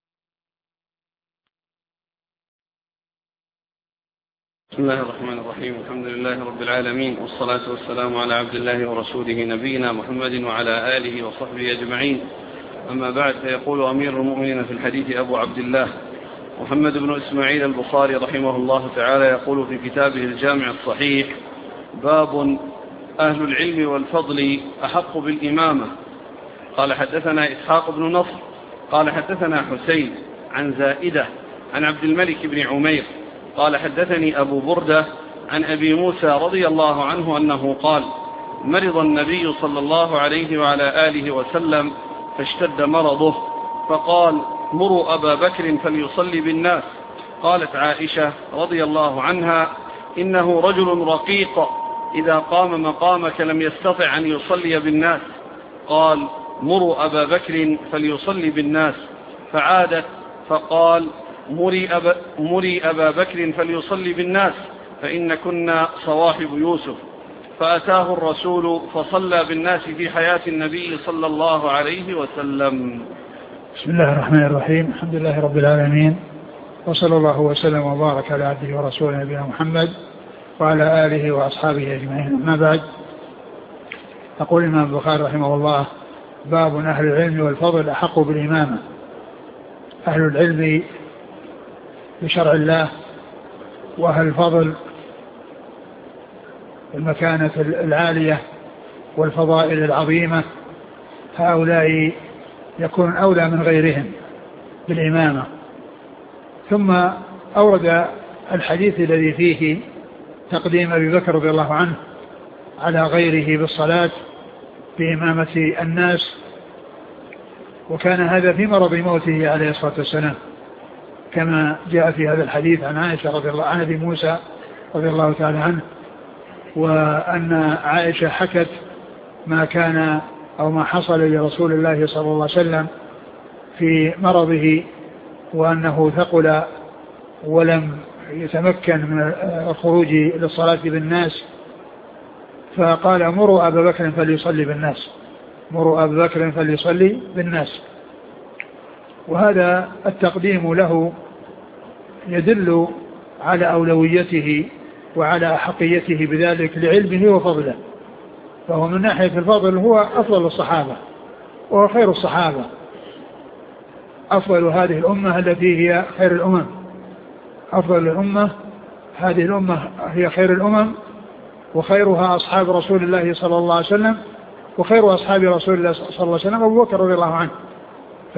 [SPEAKER 1] بسم الله الرحمن الرحيم، الحمد لله رب العالمين، والصلاة والسلام على عبد الله ورسوله نبينا محمد وعلى آله وصحبه أجمعين. أما بعد، فيقول أمير المؤمنين في الحديث أبو عبد الله محمد بن إسماعيل البخاري رحمه الله تعالى، يقول في كتابه الجامع الصحيح: باب أهل العلم والفضل أحق بالإمامة، قال حدثنا إسحاق بن نصر قال حدثنا حسين عن زائدة عن عبد الملك بن عمير قال حدثني أبو بردة عن أبي موسى رضي الله عنه أنه قال مرض النبي صلى الله عليه وعلى آله وسلم فاشتد مرضه فقال مروا أبا بكر فليصلي بالناس. قالت عائشة رضي الله عنها إنه رجل رقيق إذا قام مقامك لم يستطع أن يصلي بالناس. قال مروا أبا بكر فليصلي بالناس. فعادت فقال مري أبا, مري أبا بكر فليصلي بالناس فإن كنا صواحب يوسف. فأتاه الرسول فصلى بالناس في حياة النبي صلى الله عليه وسلم.
[SPEAKER 2] بسم الله الرحمن الرحيم. الحمد لله رب العالمين، وصلى الله وسلم وبارك على عبده ورسوله نبينا محمد وعلى آله وأصحابه أجمعين. أما بعد، يقول الإمام البخاري رحمه الله: باب أهل العلم والفضل أحق بالإمامة. أهل العلم بشرع الله وأهل الفضل المكانة العالية والفضائل العظيمة هؤلاء يكون أولى من غيرهم بالإمامة. ثم أورد الحديث الذي فيه تقديم أبي بكر رضي الله عنه على غيره بالصلاة بإمامة الناس، وكان هذا في مرض موته عليه الصلاة والسلام كما جاء في هذا الحديث عن عائشة رضي الله عن أبي موسى رضي الله تعالى عنه، وأن عائشة حكت ما كان أو ما حصل لرسول الله صلى الله عليه وسلم في مرضه، وأنه ثقل ولم يتمكن من الخروج للصلاة بالناس، فقال مروا أبا بكر فليصلي بالناس مروا أبا بكر فليصلي بالناس. وهذا التقديم له يدل على أولويته وعلى أحقيته بذلك لعلمه وفضله، فهو من ناحية الفضل هو أفضل الصحابة وهو خير الصحابة، أفضل هذه الأمة التي هي خير الأمم، أفضل الأمة هذه الأمة هي خير الأمم، وخيرها أصحاب رسول الله صلى الله عليه وسلم، وخير أصحاب رسول الله صلى الله عليه وسلم أبو بكر رضي الله عنه. ف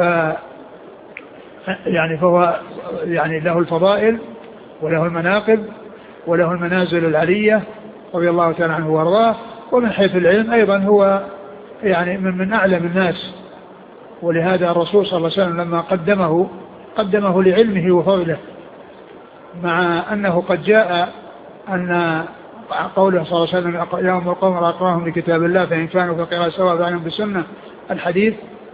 [SPEAKER 2] يعني فهو يعني له الفضائل وله المناقب وله المنازل العلية رضي الله تعالى عنه وارضاه. ومن حيث العلم أيضا هو يعني من, من أعلم الناس، ولهذا الرسول صلى الله عليه وسلم لما قدمه قدمه لعلمه وفضله، مع أنه قد جاء أن قوله صلى الله عليه وسلم يوم القوم أقراهم لكتاب الله فإن كانوا في القراءة سواء فعنهم بالسنة الحديث،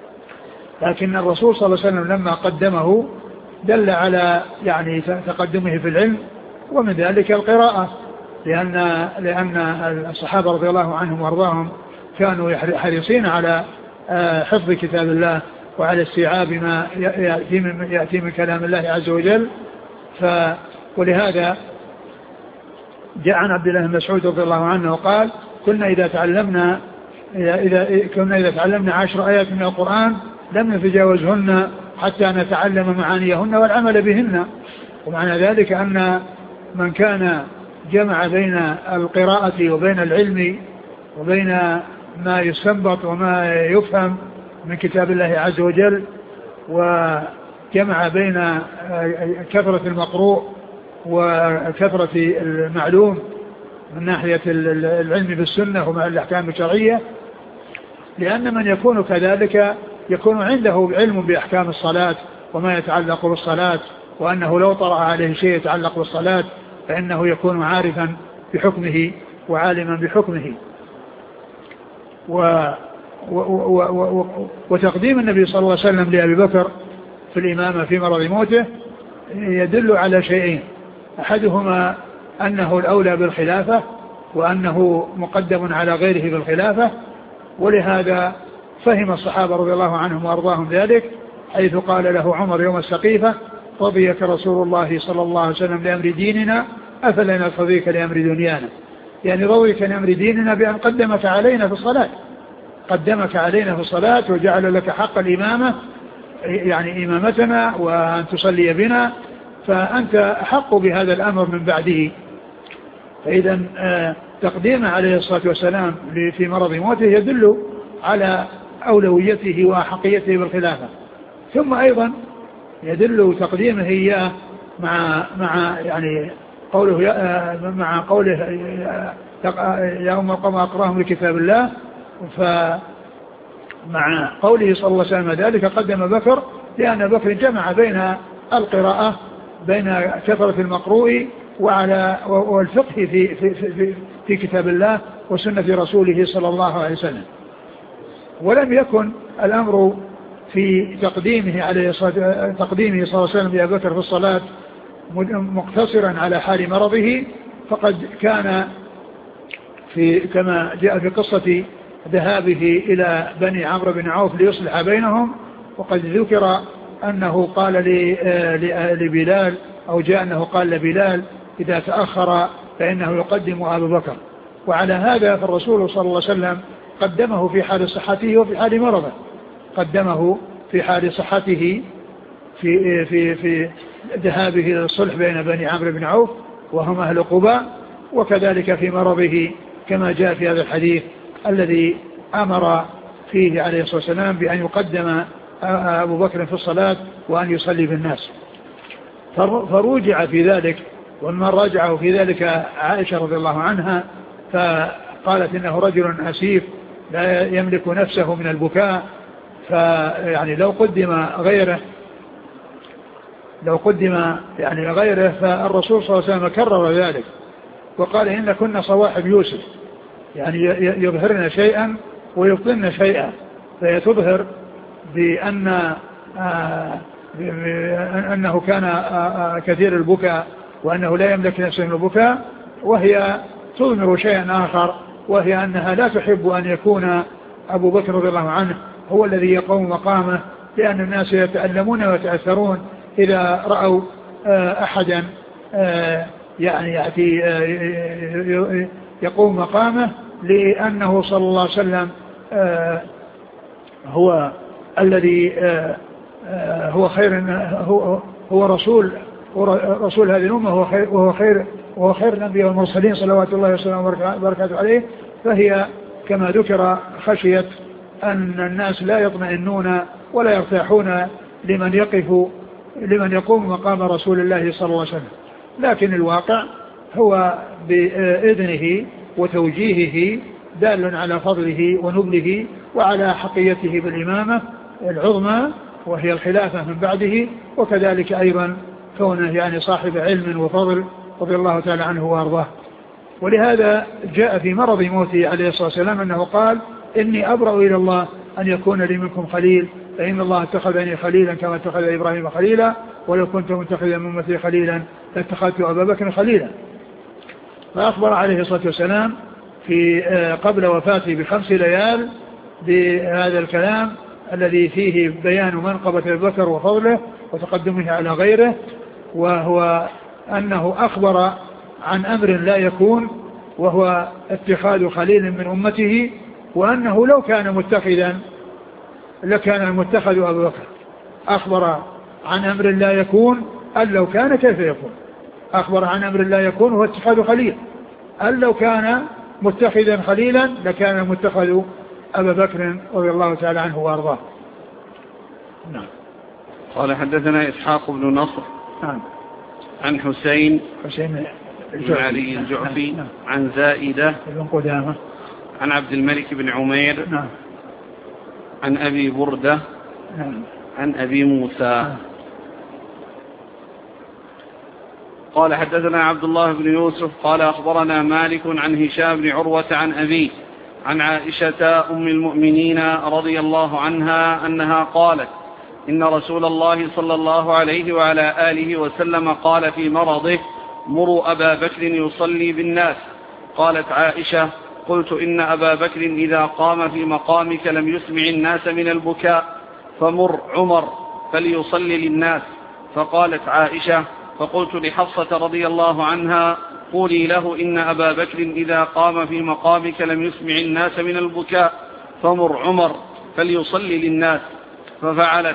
[SPEAKER 2] لكن الرسول صلى الله عليه وسلم لما قدمه دل على يعني تقدمه في العلم، ومن ذلك القراءة، لأن لأن الصحابة رضي الله عنهم وارضاهم كانوا حريصين على حفظ كتاب الله وعلى استيعاب ما يأتي من, يأتي من كلام الله عز وجل. ف ولهذا جاء عن عبد الله بن مسعود رضي الله عنه وقال: كنا إذا تعلمنا إذا كنا إذا تعلمنا عشر آيات من القرآن لم نتجاوزهن حتى نتعلم معانيهن والعمل بهن. ومعنى ذلك أن من كان جمع بين القراءة وبين العلم وبين ما يستنبط وما يفهم من كتاب الله عز وجل، وجمع بين كثرة المقروء وكثرة المعلوم من ناحية العلم بالسنة ومع الأحكام الشرعية، لأن من يكون كذلك يكون عنده علم بأحكام الصلاة وما يتعلق بالصلاة، وأنه لو طرأ عليه شيء يتعلق بالصلاة فإنه يكون عارفا بحكمه وعالما بحكمه. و و و و وتقديم النبي صلى الله عليه وسلم لأبي بكر في الإمامة في مرض موته يدل على شيئين: أحدهما أنه الأولى بالخلافة وأنه مقدم على غيره بالخلافة، ولهذا فهم الصحابة رضي الله عنهم وأرضاهم ذلك، حيث قال له عمر يوم السقيفة: رضيك رسول الله صلى الله عليه وسلم لأمر ديننا أفلا نرتضيك لأمر دنيانا، يعني رضيك لأمر ديننا بأن قدمك علينا في الصلاة قدمك علينا في الصلاة وجعل لك حق الإمامة، يعني إمامتنا وأن تصلي بنا، فأنت أحق بهذا الأمر من بعده. فإذا تقديمه عليه الصلاة والسلام في مرض موته يدل على أولويته وأحقيته بالخلافة. ثم أيضا يدل تقديمه إياه مع مع يعني قوله مع قوله يا أم القوم أقراهم لكتاب الله، فمع قوله صلى الله عليه وسلم ذلك قدم بكر لأن بكر جمع بين القراءة بين كثرة المقروء وعلى والفقه في في في في كتاب الله وسنة رسوله صلى الله عليه وسلم. ولم يكن الأمر في تقديمه عليه الصلاة تقديمه صلى الله عليه وسلم لأبي بكر في الصلاة مقتصرا على حال مرضه، فقد كان في كما جاء في قصة ذهابه إلى بني عمرو بن عوف ليصلح بينهم، وقد ذكر أنه قال لبلال أو جاء أنه قال لبلال إذا تأخر فإنه يقدم أبو بكر. وعلى هذا فالرسول صلى الله عليه وسلم قدمه في حال صحته وفي حال مرضه، قدمه في حال صحته في في في ذهابه إلى الصلح بين بني عمرو بن عوف وهم أهل قباء، وكذلك في مرضه كما جاء في هذا الحديث الذي أمر فيه عليه الصلاة والسلام بأن يقدم أبو بكر في الصلاة وأن يصلي بالناس. فروجع في ذلك، ومن راجعه في ذلك عائشة رضي الله عنها، فقالت إنه رجل أسيف لا يملك نفسه من البكاء، فيعني لو قدم غيره لو قدم يعني غيره فالرسول صلى الله عليه وسلم كرر ذلك وقال إن كنا صواحب يوسف، يعني يظهرن شيئا ويبطن شيئا، فيتظهر بأن آه أنه كان آه كثير البكاء وأنه لا يملك نفسه من البكاء، وهي تضمر شيئا آخر، وهي أنها لا تحب أن يكون أبو بكر رضي الله عنه هو الذي يقوم مقامه، لأن الناس يتألمون ويتأثرون إذا رأوا آه أحدا آه يعني يأتي آه يقوم مقامه، لأنه صلى الله عليه وسلم آه هو الذي آه آه هو خير هو, هو رسول رسول هذه الأمة، وهو خير وهو خير وهو خير الأنبياء والمرسلين صلوات الله وسلامه وبركاته عليه. فهي كما ذكر خشية أن الناس لا يطمئنون ولا يرتاحون لمن يقف لمن يقوم مقام رسول الله صلى الله عليه وسلم، لكن الواقع هو بإذنه وتوجيهه دال على فضله ونبله وعلى حقيته بالإمامة العظمى وهي الخلافة من بعده، وكذلك أيضا كونه يعني صاحب علم وفضل رضي الله تعالى عنه وارضاه. ولهذا جاء في مرض موته عليه الصلاة والسلام أنه قال إني أبرأ إلى الله أن يكون لي منكم خليل، فإن الله اتخذني خليلا كما اتخذ إبراهيم خليلا، ولو كنت متخذا من أمتي خليلا لاتخذت أبا بكر خليلا. فأخبر عليه الصلاة والسلام في قبل وفاته بخمس ليال بهذا الكلام الذي فيه بيان منقبة أبي بكر وفضله وتقدمه على غيره، وهو أنه أخبر عن أمر لا يكون وهو اتخاذ خليل من أمته، وأنه لو كان متخذا لكان المتخذ أبو بكر. أخبر عن أمر لا يكون أن لو كان كيف يكون، أخبر عن أمر لا يكون وهو اتخاذ خليل، أن لو كان متخذا خليلا لكان المتخذ أبا بكر رضي الله تعالى عنه وأرضاه.
[SPEAKER 1] نعم. قال حدثنا إسحاق بن نصر
[SPEAKER 2] نعم.
[SPEAKER 1] عن حسين
[SPEAKER 2] حسين
[SPEAKER 1] بن علي الجعفي
[SPEAKER 2] نعم.
[SPEAKER 1] عن زائدة
[SPEAKER 2] بن قدامة
[SPEAKER 1] عن عبد الملك بن عمير
[SPEAKER 2] نعم.
[SPEAKER 1] عن أبي بردة
[SPEAKER 2] نعم.
[SPEAKER 1] عن أبي موسى
[SPEAKER 2] نعم.
[SPEAKER 1] قال حدثنا عبد الله بن يوسف قال أخبرنا مالك عن هشام بن عروة عن أبيه عن عائشة أم المؤمنين رضي الله عنها أنها قالت إن رسول الله صلى الله عليه وعلى آله وسلم قال في مرضه مروا أبا بكر يصلي بالناس. قالت عائشة قلت إن أبا بكر إذا قام في مقامك لم يسمع الناس من البكاء فمر عمر فليصلي للناس. فقالت عائشة فقلت لحفصة رضي الله عنها قولي له إن أبا بكر إذا قام في مقامك لم يسمع الناس من البكاء فمر عمر فليصلي للناس. ففعلت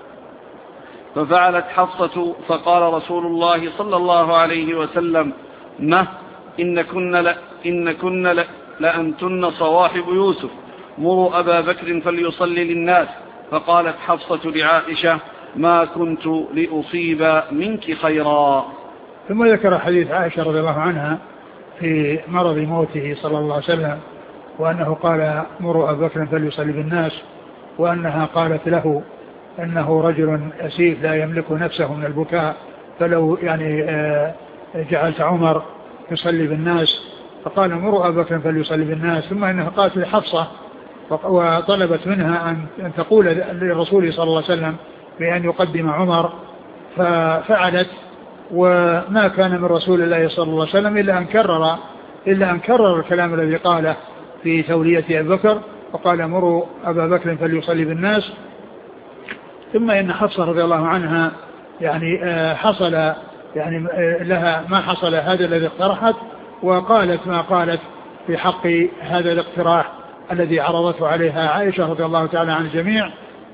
[SPEAKER 1] ففعلت حفصة فقال رسول الله صلى الله عليه وسلم ما إن كن, ل... إن كن ل... لأنتن صواحب يوسف مروا أبا بكر فليصلي للناس. فقالت حفصة لعائشة: ما كنت لأصيب منك خيرا.
[SPEAKER 2] ثم ذكر حديث عائشة رضي الله عنها في مرض موته صلى الله عليه وسلم، وأنه قال: مروا أبا بكر فليصلي بالناس، وأنها قالت له: أنه رجل أسيف لا يملك نفسه من البكاء، فلو يعني جعلت عمر يصلي بالناس. فقال: مروا أبا بكر فليصلي بالناس. ثم إنها قالت لحفصة وطلبت منها أن تقول للرسول صلى الله عليه وسلم بأن يقدم عمر، ففعلت. وما كان من رسول الله صلى الله عليه وسلم إلا أن كرر إلا أن كرر الكلام الذي قاله في تولية أبي بكر، وقال: مروا أبا بكر فليصلي بالناس. ثم إن حفصة رضي الله عنها يعني حصل يعني لها ما حصل هذا الذي اقترحت، وقالت ما قالت في حق هذا الاقتراح الذي عرضته عليها عائشة رضي الله تعالى عن الجميع،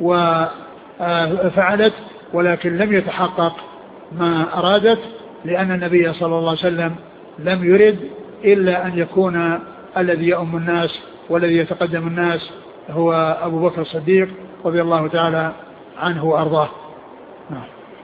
[SPEAKER 2] وفعلت، ولكن لم يتحقق ما أرادت، لأن النبي صلى الله عليه وسلم لم يرد إلا أن يكون الذي يؤم الناس والذي يتقدم الناس هو أبو بكر الصديق رضي الله تعالى عنه وأرضاه. نعم.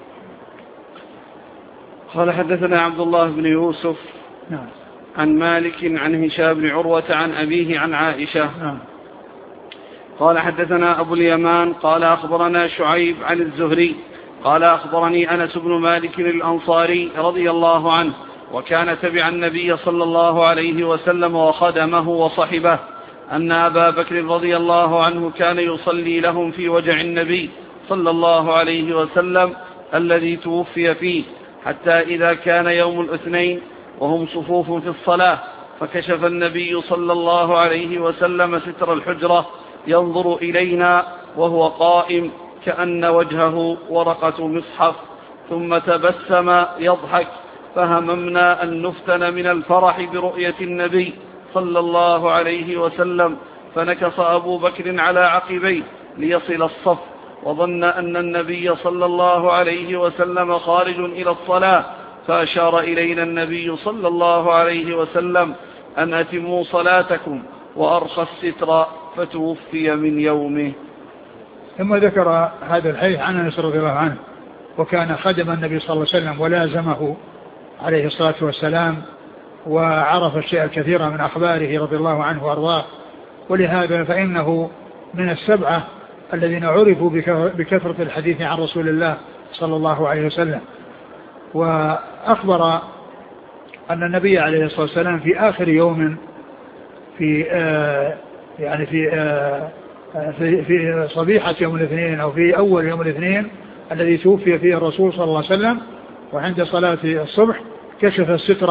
[SPEAKER 1] قال: حدثنا عبد الله بن يوسف
[SPEAKER 2] نعم.
[SPEAKER 1] عن مالك عن هشام بن عروة عن أبيه عن عائشة.
[SPEAKER 2] نعم.
[SPEAKER 1] قال: حدثنا أبو اليمان قال: أخبرنا شعيب عن الزهري قال: أخبرني أنس بن مالك الأنصاري رضي الله عنه، وكان تبع النبي صلى الله عليه وسلم وخدمه وصحبه، أن أبا بكر رضي الله عنه كان يصلي لهم في وجع النبي صلى الله عليه وسلم الذي توفي فيه، حتى إذا كان يوم الاثنين وهم صفوف في الصلاة، فكشف النبي صلى الله عليه وسلم ستر الحجرة ينظر إلينا وهو قائم كأن وجهه ورقة مصحف، ثم تبسم يضحك، فهممنا أن نفتن من الفرح برؤية النبي صلى الله عليه وسلم، فنكص أبو بكر على عقبيه ليصل الصف، وظن أن النبي صلى الله عليه وسلم خارج إلى الصلاة، فأشار إلينا النبي صلى الله عليه وسلم أن أتموا صلاتكم، وأرخى الستر، فتوفي من يومه.
[SPEAKER 2] ثم ذكر هذا الحديث عن أنس رضي الله عنه، وكان خدم النبي صلى الله عليه وسلم ولازمه عليه الصلاة والسلام، وعرف الشيء الكثير من أخباره رضي الله عنه وأرضاه، ولهذا فإنه من السبعة الذين عرفوا بكثرة الحديث عن رسول الله صلى الله عليه وسلم. وأخبر أن النبي عليه الصلاة والسلام في آخر يوم في آه يعني في آه في, في صبيحة يوم الاثنين أو في أول يوم الاثنين الذي توفي فيه الرسول صلى الله عليه وسلم، وعند صلاة الصبح كشف الستر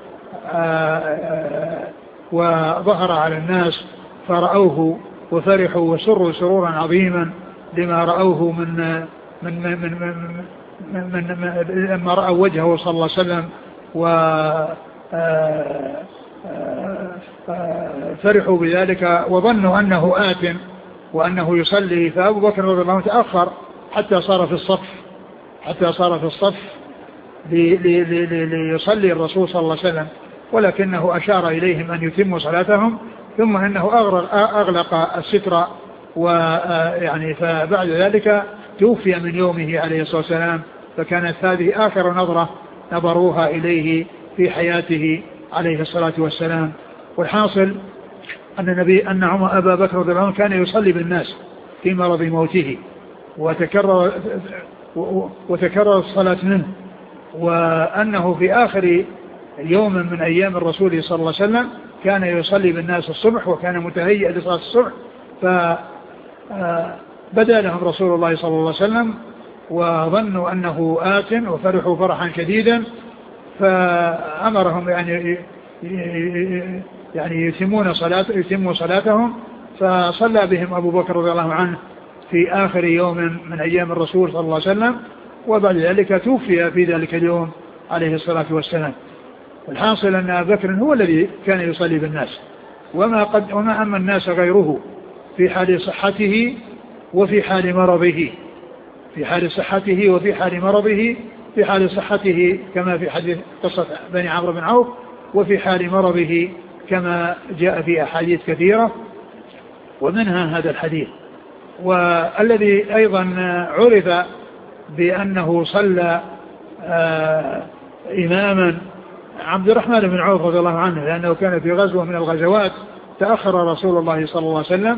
[SPEAKER 2] وظهر على الناس فرأوه وفرحوا وسروا سرورا عظيما لما رأوه من من من من, من, من, من لما رأوا وجهه صلى الله عليه وسلم، وفرحوا بذلك وظنوا أنه آت وأنه يصلي. فأبو بكر رضي الله عنه تأخر حتى صار في الصف حتى صار في الصف ليصلي الرسول صلى الله عليه وسلم، ولكنه أشار إليهم أن يتموا صلاتهم، ثم أنه أغلق الستر، ويعني فبعد ذلك توفي من يومه عليه الصلاة والسلام. فكانت هذه آخر نظرة نظروها إليه في حياته عليه الصلاة والسلام. والحاصل أن النبي أن عمر أبا بكر رضي الله عنه كان يصلي بالناس في مرض موته، وتكرر وتكرر الصلاة منه، وأنه في آخر يوم من أيام الرسول صلى الله عليه وسلم كان يصلي بالناس الصبح، وكان متهيئ لصلاة الصبح، فبدأ لهم رسول الله صلى الله عليه وسلم وظنوا أنه آت وفرحوا فرحا شديدا، فأمرهم يعني يعني يتمون صلاة يتموا صلاتهم، فصلى بهم أبو بكر رضي الله عنه في آخر يوم من أيام الرسول صلى الله عليه وسلم، وبعد ذلك توفي في ذلك اليوم عليه الصلاة والسلام. الحاصل أن أبا بكر هو الذي كان يصلي بالناس، وما, قد وما أما الناس غيره في حال صحته وفي حال مرضه في حال صحته وفي حال مرضه في حال صحته كما في حديث قصة بني عمرو بن عوف، وفي حال مرضه كما جاء في أحاديث كثيرة. ومنها هذا الحديث. والذي أيضا عرف بأنه صلى آه إماما عبد الرحمن بن عوف رضي الله عنه، لأنه كان في غزوة من الغزوات تأخر رسول الله صلى الله عليه وسلم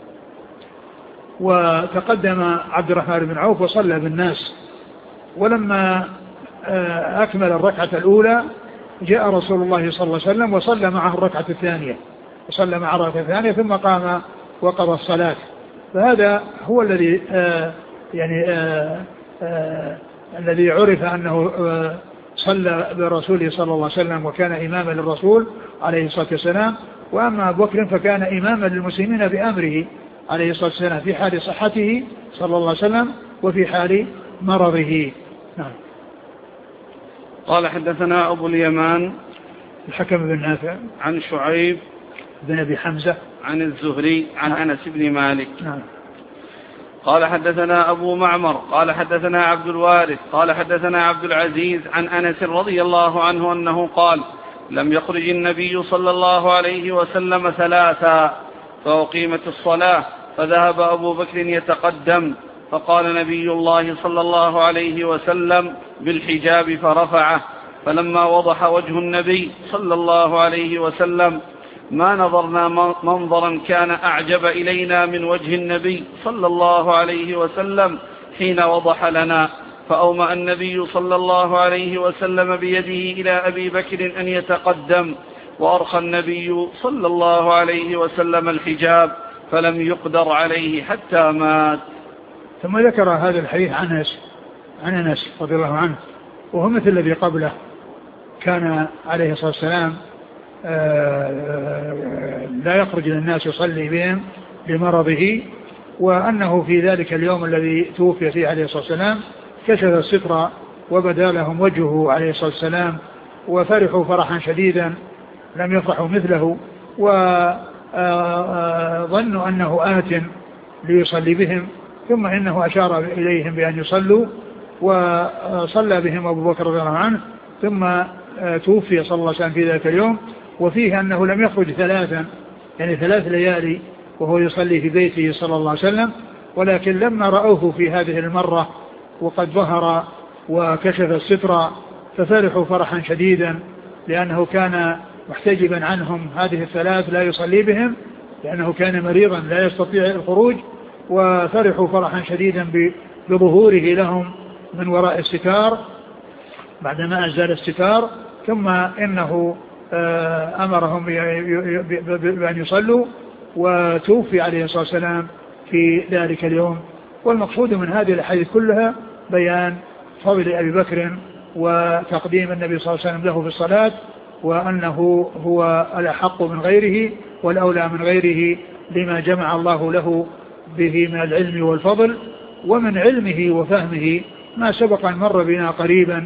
[SPEAKER 2] وتقدم عبد الرحمن بن عوف وصلى بالناس، ولما آه أكمل الركعة الأولى جاء رسول الله صلى الله عليه وسلم وصلى معه الركعة الثانية وصلى مع الركعة الثانية ثم قام وقضى الصلاة. فهذا هو الذي آه يعني آه آه الذي عرف أنه آه صلى برسوله صلى الله عليه وسلم وكان إماما للرسول عليه الصلاة والسلام. وأما أبو بكر فكان إماما للمسلمين بأمره عليه الصلاة والسلام في حال صحته صلى الله عليه وسلم وفي حال مرضه. نعم.
[SPEAKER 1] قال حدثنا أبو اليمان
[SPEAKER 2] الحكم بن نافع
[SPEAKER 1] عن شعيب
[SPEAKER 2] بن أبي حمزة عن
[SPEAKER 1] الزهري عن
[SPEAKER 2] نعم.
[SPEAKER 1] أنس بن مالك.
[SPEAKER 2] نعم.
[SPEAKER 1] قال حدثنا أبو معمر قال حدثنا عبد الوارث قال حدثنا عبد العزيز عن أنس رضي الله عنه أنه قال لم يخرج النبي صلى الله عليه وسلم ثلاثا فأقيمت الصلاة فذهب أبو بكر يتقدم فقال نبي الله صلى الله عليه وسلم بالحجاب فرفعه، فلما وضح وجه النبي صلى الله عليه وسلم ما نظرنا منظرا كان أعجب إلينا من وجه النبي صلى الله عليه وسلم حين وضح لنا، فأومأ النبي صلى الله عليه وسلم بيده إلى أبي بكر أن يتقدم، وأرخى النبي صلى الله عليه وسلم الحجاب فلم يقدر عليه حتى مات.
[SPEAKER 2] ثم ذكر هذا الحديث عن أنس عن أنس رضي الله عنه، وهو مثل الذي قبله، كان عليه الصلاة والسلام لا يخرج للناس يصلي بهم لمرضه، وأنه في ذلك اليوم الذي توفي فيه عليه الصلاة والسلام كشف الستر وبدا لهم وجهه عليه الصلاة والسلام وفرحوا فرحا شديدا لم يفرحوا مثله، وظنوا أنه آت ليصلي بهم، ثم إنه أشار إليهم بأن يصلوا وصلى بهم أبو بكر رضي الله عنه، ثم توفي صلى الله عليه وسلم في ذلك اليوم. وفيه أنه لم يخرج ثلاثا يعني ثلاث ليالي وهو يصلي في بيته صلى الله عليه وسلم، ولكن لما رأوه في هذه المرة وقد ظهر وكشف الستر ففرحوا فرحا شديدا، لأنه كان محتجبا عنهم هذه الثلاث لا يصلي بهم لأنه كان مريضا لا يستطيع الخروج، وفرحوا فرحا شديدا بظهوره لهم من وراء الستار بعدما أزال الستار، ثم إنه أمرهم بأن يصلوا، وتوفي عليه الصلاة والسلام في ذلك اليوم. والمقصود من هذه الأحاديث كلها بيان فضل أبي بكر وتقديم النبي صلى الله عليه وسلم له في الصلاة، وأنه هو الأحق من غيره والأولى من غيره لما جمع الله له به من العلم والفضل. ومن علمه وفهمه ما سبق أن مر بنا قريبا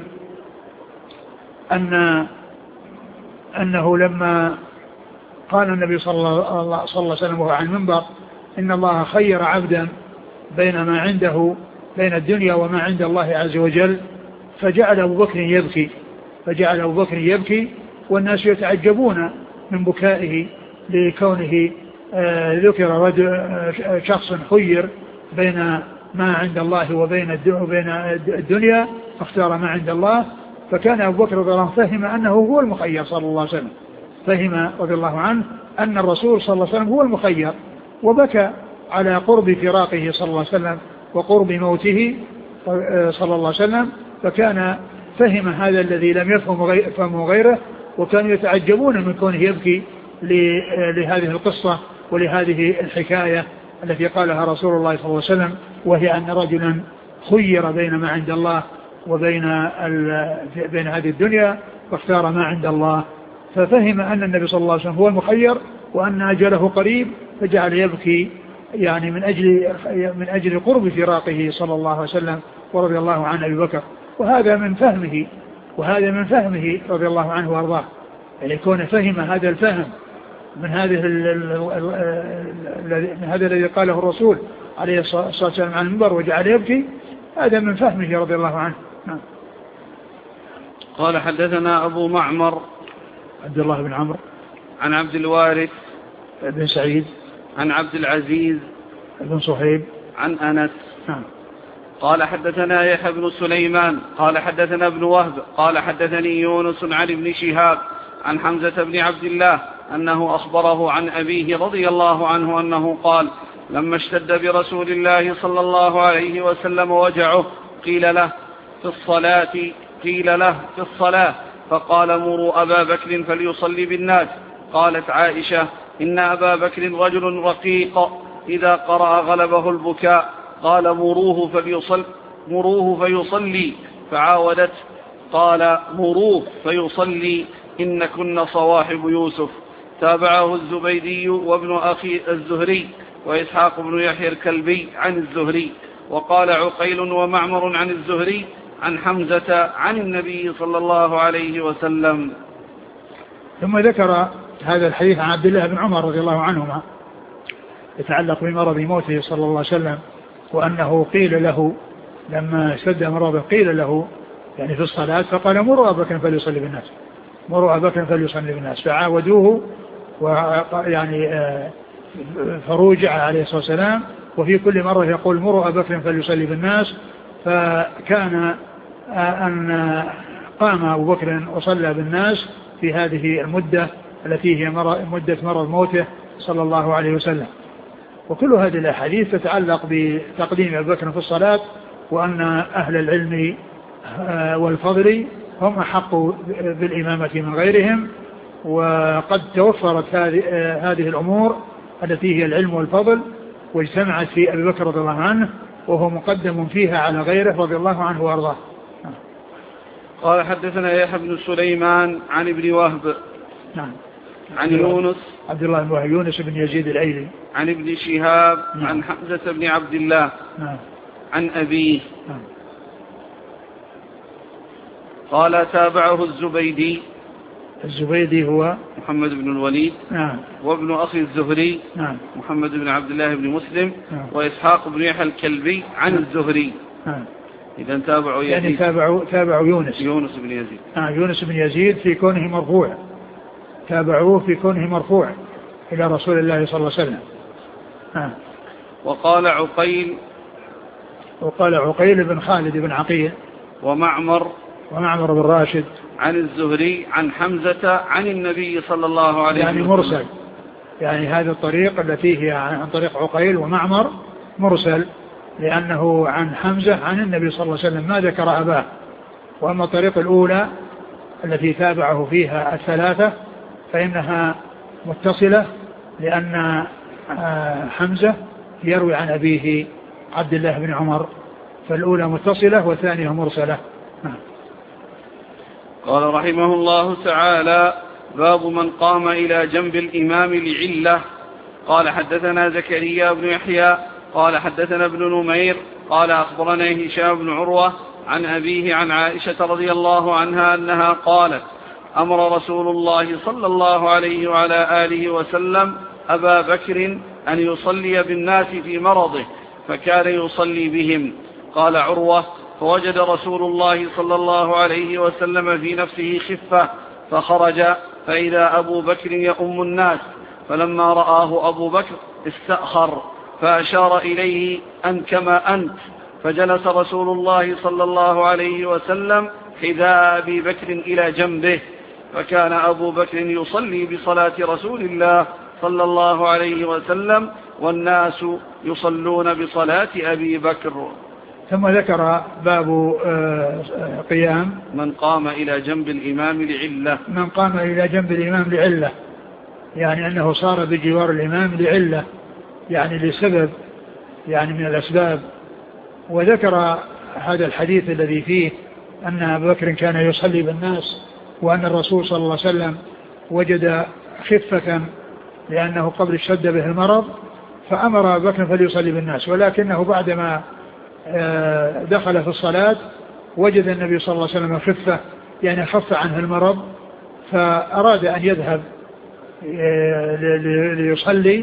[SPEAKER 2] أن أنه لما قال النبي صلى الله عليه وسلم وهو على المنبر إن الله خير عبدا بين ما عنده بين الدنيا وما عند الله عز وجل، فجعل أبو بكر يبكي فجعل أبو بكر يبكي والناس يتعجبون من بكائه لكونه آه ذكر رجل شخص خير بين ما عند الله وبين الدنيا فاختار ما عند الله. فكان أبو بكر رضي الله عنه فهم أنه هو المخير صلى الله عليه وسلم، فهم رضي الله عنه أن الرسول صلى الله عليه وسلم هو المخير، وبكى على قرب فراقه صلى الله عليه وسلم وقرب موته صلى الله عليه وسلم. فكان فهم هذا الذي لم يفهمه غيره، وكانوا يتعجبون من كونه يبكي لهذه القصة ولهذه الحكاية التي قالها رسول الله صلى الله عليه وسلم، وهي أن رجلا خير بين ما عند الله وبين بين هذه الدنيا فاختار ما عند الله. ففهم أن النبي صلى الله عليه وسلم هو المخير وأن أجله قريب، فجعل يبكي يعني من أجل من أجل قرب فراقه صلى الله عليه وسلم ورضي الله عن أبي بكر. وهذا من فهمه وهذا من فهمه رضي الله عنه وارضاه، يعني يكون فهم هذا الفهم من هذه من هذا الذي قاله الرسول عليه الصلاة والسلام عن المنبر وجعل يبكي، هذا من فهمه رضي الله عنه. نعم.
[SPEAKER 1] قال حدثنا أبو معمر
[SPEAKER 2] عبد الله بن عمرو
[SPEAKER 1] عن عبد الوارث
[SPEAKER 2] بن سعيد
[SPEAKER 1] عن عبد العزيز
[SPEAKER 2] بن صهيب
[SPEAKER 1] عن أنس.
[SPEAKER 2] نعم.
[SPEAKER 1] قال حدثنا يحيى بن سليمان قال حدثنا ابن وهب قال حدثني يونس عن ابن شهاب عن حمزة بن عبد الله أنه أخبره عن أبيه رضي الله عنه أنه قال لما اشتد برسول الله صلى الله عليه وسلم وجعه قيل له في الصلاة قيل له في الصلاة فقال مروا أبا بكر فليصلي بالناس. قالت عائشة إن أبا بكر رجل رقيق إذا قرأ غلبه البكاء قال مروه فليصلي, مروه فيصلي فعاودت قال مروه فيصلي إن كن صواحب يوسف. تابعه الزبيدي وابن أخي الزهري وإسحاق بن يحيى الكلبي عن الزهري. وقال عقيل ومعمر عن الزهري عن حمزة عن النبي صلى الله عليه وسلم.
[SPEAKER 2] ثم ذكر هذا الحديث عن عبد الله بن عمر رضي الله عنهما يتعلق بمرض موته صلى الله عليه وسلم وأنه قيل له لما اشتد مرضه قيل له يعني في الصلاة فقال مروا أبا بكر فليصلي بالناس مروا أبا بكر فليصلي بالناس فعاودوه ويعني فروجع عليه الصلاة والسلام وفي كل مرة يقول مروا أبا بكر فليصلي بالناس. فكان أن قام أبو بكر وصلى بالناس في هذه المدة التي هي مدة مرض موته صلى الله عليه وسلم. وكل هذه الأحاديث تتعلق بتقديم أبي بكر في الصلاة وأن أهل العلم والفضل هم أحق بالإمامة من غيرهم. وقد توفرت هذه الأمور التي هي العلم والفضل واجتمعت في أبي بكر رضي الله عنه وهو مقدم فيها على غيره رضي الله عنه وارضاه.
[SPEAKER 1] قال حدثنا يحيى بن سليمان عن ابن وهب
[SPEAKER 2] نعم
[SPEAKER 1] عن يونس
[SPEAKER 2] عبد الله بن وهب يونس بن يزيد الأيلي
[SPEAKER 1] عن ابن شهاب
[SPEAKER 2] نعم.
[SPEAKER 1] عن حمزة بن عبد الله
[SPEAKER 2] نعم.
[SPEAKER 1] عن أبيه
[SPEAKER 2] نعم.
[SPEAKER 1] قال تابعه الزبيدي
[SPEAKER 2] الزبيدي هو
[SPEAKER 1] محمد بن الوليد
[SPEAKER 2] نعم.
[SPEAKER 1] وابن أخي الزهري
[SPEAKER 2] نعم.
[SPEAKER 1] محمد بن عبد الله بن مسلم
[SPEAKER 2] نعم.
[SPEAKER 1] وإسحاق بن يحيى الكلبي عن
[SPEAKER 2] نعم.
[SPEAKER 1] الزهري
[SPEAKER 2] نعم.
[SPEAKER 1] إذن تابعوا يزيد
[SPEAKER 2] يعني تابعوا تابعوا يونس
[SPEAKER 1] يونس بن يزيد
[SPEAKER 2] آه يونس بن يزيد في كونه مرفوع تابعوه في كونه مرفوع إلى رسول الله صلى الله عليه وسلم. آه.
[SPEAKER 1] وقال عقيل
[SPEAKER 2] وقال عقيل بن خالد بن عقيل
[SPEAKER 1] ومعمر
[SPEAKER 2] ومعمر بن راشد
[SPEAKER 1] عن الزهري عن حمزة عن النبي صلى الله عليه
[SPEAKER 2] يعني
[SPEAKER 1] وسلم
[SPEAKER 2] مرسل يعني هذه الطريق التي هي عن طريق عقيل ومعمر مرسل لأنه عن حمزة عن النبي صلى الله عليه وسلم ما ذكر أباه. وأما الطريق الأولى التي تابعه فيها الثلاثة فإنها متصلة لأن حمزة يروي عن أبيه عبد الله بن عمر فالأولى متصلة والثانية مرسلة.
[SPEAKER 1] قال رحمه الله تعالى باب من قام إلى جنب الإمام لعلة. قال حدثنا زكريا بن يحيى قال حدثنا ابن نمير قال أخبرنا هشام بن عروة عن أبيه عن عائشة رضي الله عنها أنها قالت أمر رسول الله صلى الله عليه وعلى آله وسلم أبا بكر أن يصلي بالناس في مرضه فكان يصلي بهم. قال عروة فوجد رسول الله صلى الله عليه وسلم في نفسه خفة فخرج فإذا أبو بكر يؤم الناس فلما رآه أبو بكر استأخر فأشار إليه أن كما أنت فجلس رسول الله صلى الله عليه وسلم حذاء أبي بكر إلى جنبه فكان أبو بكر يصلي بصلاة رسول الله صلى الله عليه وسلم والناس يصلون بصلاة أبي بكر.
[SPEAKER 2] ثم ذكر باب قيام
[SPEAKER 1] من قام إلى جنب الإمام لعلة
[SPEAKER 2] من قام إلى جنب الإمام لعلة يعني أنه صار بجوار الإمام لعلة يعني لسبب يعني من الأسباب. وذكر هذا الحديث الذي فيه أن أبا بكر كان يصلي بالناس وأن الرسول صلى الله عليه وسلم وجد خفة لأنه قبل اشتد به المرض فأمر أبا بكر فليصلي بالناس ولكنه بعدما دخل في الصلاة وجد النبي صلى الله عليه وسلم خفة يعني خف عنه المرض فأراد أن يذهب ليصلي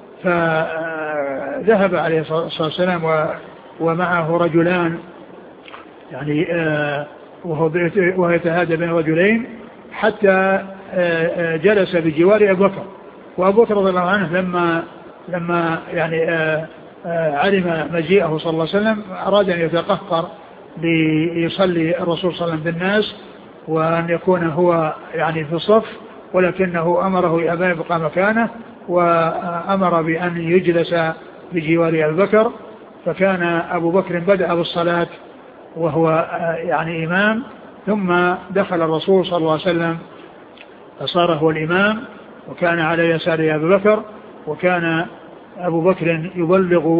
[SPEAKER 2] فذهب عليه الصلاة والسلام ومعه رجلان يعني وهو يتهادى بين رجلين حتى جلس بجوار أبو بكر. وأبو بكر رضي الله عنه لما لما يعني آآ آآ علم مجيئه صلى الله عليه وسلم أراد أن يتقهقر ليصلي الرسول صلى الله عليه وسلم بالناس وأن يكون هو يعني في الصف، ولكنه أمره أن يبقى مكانه وأمر بأن يجلس بجوار أبي بكر. فكان أبو بكر بدأ بالصلاة وهو يعني إمام، ثم دخل الرسول صلى الله عليه وسلم فصار هو الإمام، وكان على يسار أبي بكر، وكان أبو بكر يبلغ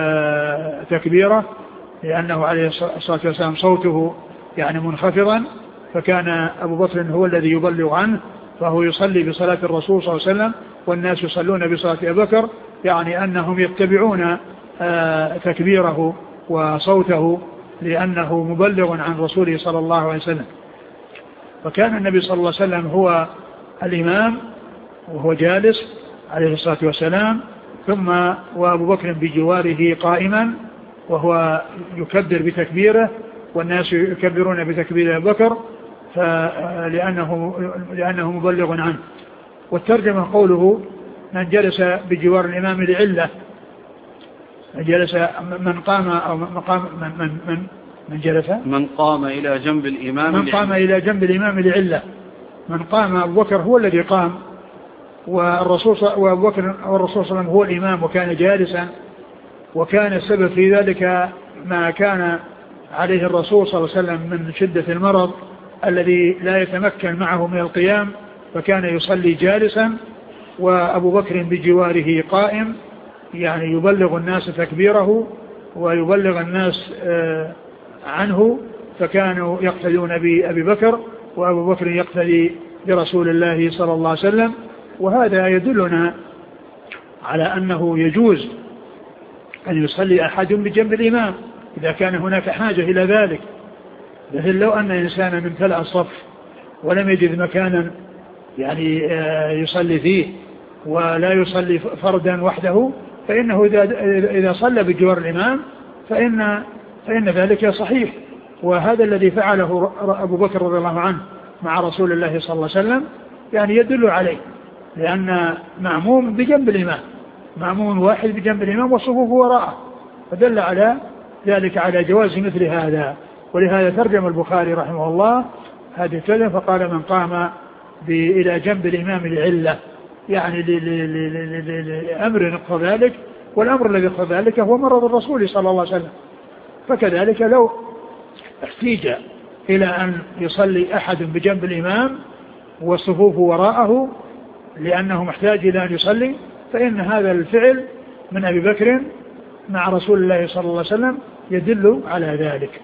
[SPEAKER 2] تكبيره لأنه عليه الصلاة والسلام صوته يعني منخفضا، فكان أبو بكر هو الذي يبلغ عنه، فهو يصلي بصلاة الرسول صلى الله عليه وسلم والناس يصلون بصلاة أبي بكر، يعني أنهم يتبعون تكبيره وصوته لأنه مبلغ عن رسوله صلى الله عليه وسلم. فكان النبي صلى الله عليه وسلم هو الإمام وهو جالس عليه الصلاة والسلام، ثم وأبو بكر بجواره قائما وهو يكبر بتكبيره والناس يكبرون بتكبير أبي بكر لأنه, لأنه مبلغ عنه. والترجمة قوله من جلس بجوار الإمام لعلة، من جلس من قام أو من قام من من من, من جلس
[SPEAKER 1] من قام إلى جنب الإمام
[SPEAKER 2] من قام إلى جنب الإمام لعلة. من قام أبو بكر هو الذي قام، والرسول وأبو بكر والرسول صلى الله عليه وسلم هو الإمام وكان جالسا، وكان السبب في ذلك ما كان عليه الرسول صلى الله عليه وسلم من شدة المرض الذي لا يتمكن معه من القيام، فكان يصلي جالسا وأبو بكر بجواره قائم، يعني يبلغ الناس تكبيره ويبلغ الناس عنه، فكانوا يقتدون بأبي بكر وأبو بكر يقتدي برسول الله صلى الله عليه وسلم. وهذا يدلنا على أنه يجوز أن يصلي أحد بجنب الإمام إذا كان هناك حاجة إلى ذلك، مثل لو أن إنسانا امتلأ الصف ولم يجد مكانا يعني يصلي فيه ولا يصلي فردا وحده، فإنه إذا صلى بجوار الإمام فإن, فإن ذلك صحيح. وهذا الذي فعله أبو بكر رضي الله عنه مع رسول الله صلى الله عليه وسلم يعني يدل عليه، لأن معموم بجنب الإمام، معموم واحد بجنب الإمام والصفوف وراءه، فدل على ذلك على جواز مثل هذا. ولهذا ترجم البخاري رحمه الله هذه الكلمة فقال من قام إلى جنب الإمام لعلة، يعني لأمر يقتضي ذلك، والأمر الذي يقتضي ذلك هو مرض الرسول صلى الله عليه وسلم. فكذلك لو احتيج إلى أن يصلي أحد بجنب الإمام والصفوف وراءه لأنه محتاج إلى أن يصلي، فإن هذا الفعل من أبي بكر مع رسول الله صلى الله عليه وسلم يدل على ذلك.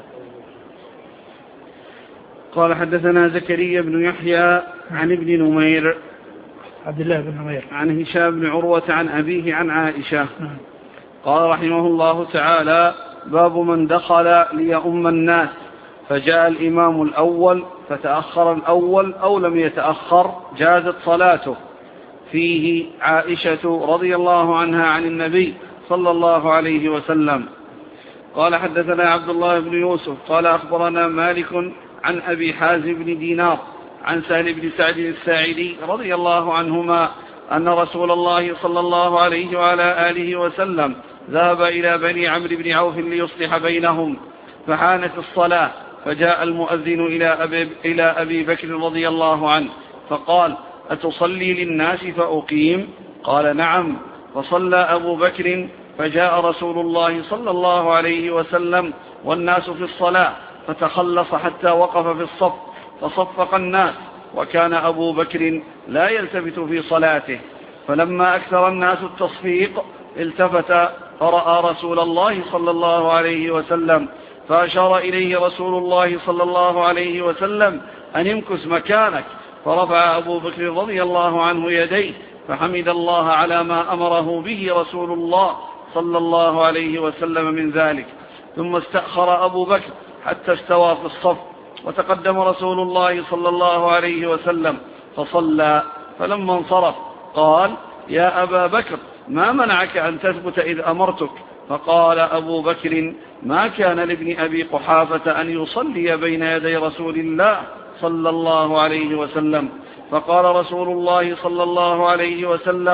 [SPEAKER 1] قال حدثنا زكريا بن يحيى عن ابن نمير
[SPEAKER 2] عبد الله بن نمير
[SPEAKER 1] عن هشام بن عروة عن أبيه عن عائشة قال رحمه الله تعالى: باب من دخل ليؤم الناس فجاء الإمام الأول فتأخر الأول أو لم يتأخر جازت صلاته. فيه عائشة رضي الله عنها عن النبي صلى الله عليه وسلم. قال حدثنا عبد الله بن يوسف قال أخبرنا مالك عن أبي حازم بن دينار عن سهل بن سعد الساعدي رضي الله عنهما أن رسول الله صلى الله عليه وعلى آله وسلم ذهب إلى بني عمرو بن عوف ليصلح بينهم، فحانت الصلاة فجاء المؤذن إلى أبي, إلى أبي بكر رضي الله عنه فقال: أتصلي للناس فأقيم؟ قال: نعم. فصلى أبو بكر فجاء رسول الله صلى الله عليه وسلم والناس في الصلاة فتخلص حتى وقف في الصف فصفق الناس، وكان أبو بكر لا يلتفت في صلاته. فلما أكثر الناس التصفيق التفت فرأى رسول الله صلى الله عليه وسلم فأشار إليه رسول الله صلى الله عليه وسلم أن يمكث مكانك، فرفع أبو بكر رضي الله عنه يديه فحمد الله على ما أمره به رسول الله صلى الله عليه وسلم من ذلك، ثم استأخر أبو بكر حتى استوى في الصف، وتقدم رسول الله صلى الله عليه وسلم فصلى. فلما انصرف قال: يا أبا بكر ما منعك أن تثبت إذ أمرتك؟ فقال أبو بكر: ما كان لابن أبي قحافة أن يصلي بين يدي رسول الله صلى الله عليه وسلم. فقال رسول الله صلى الله عليه وسلم: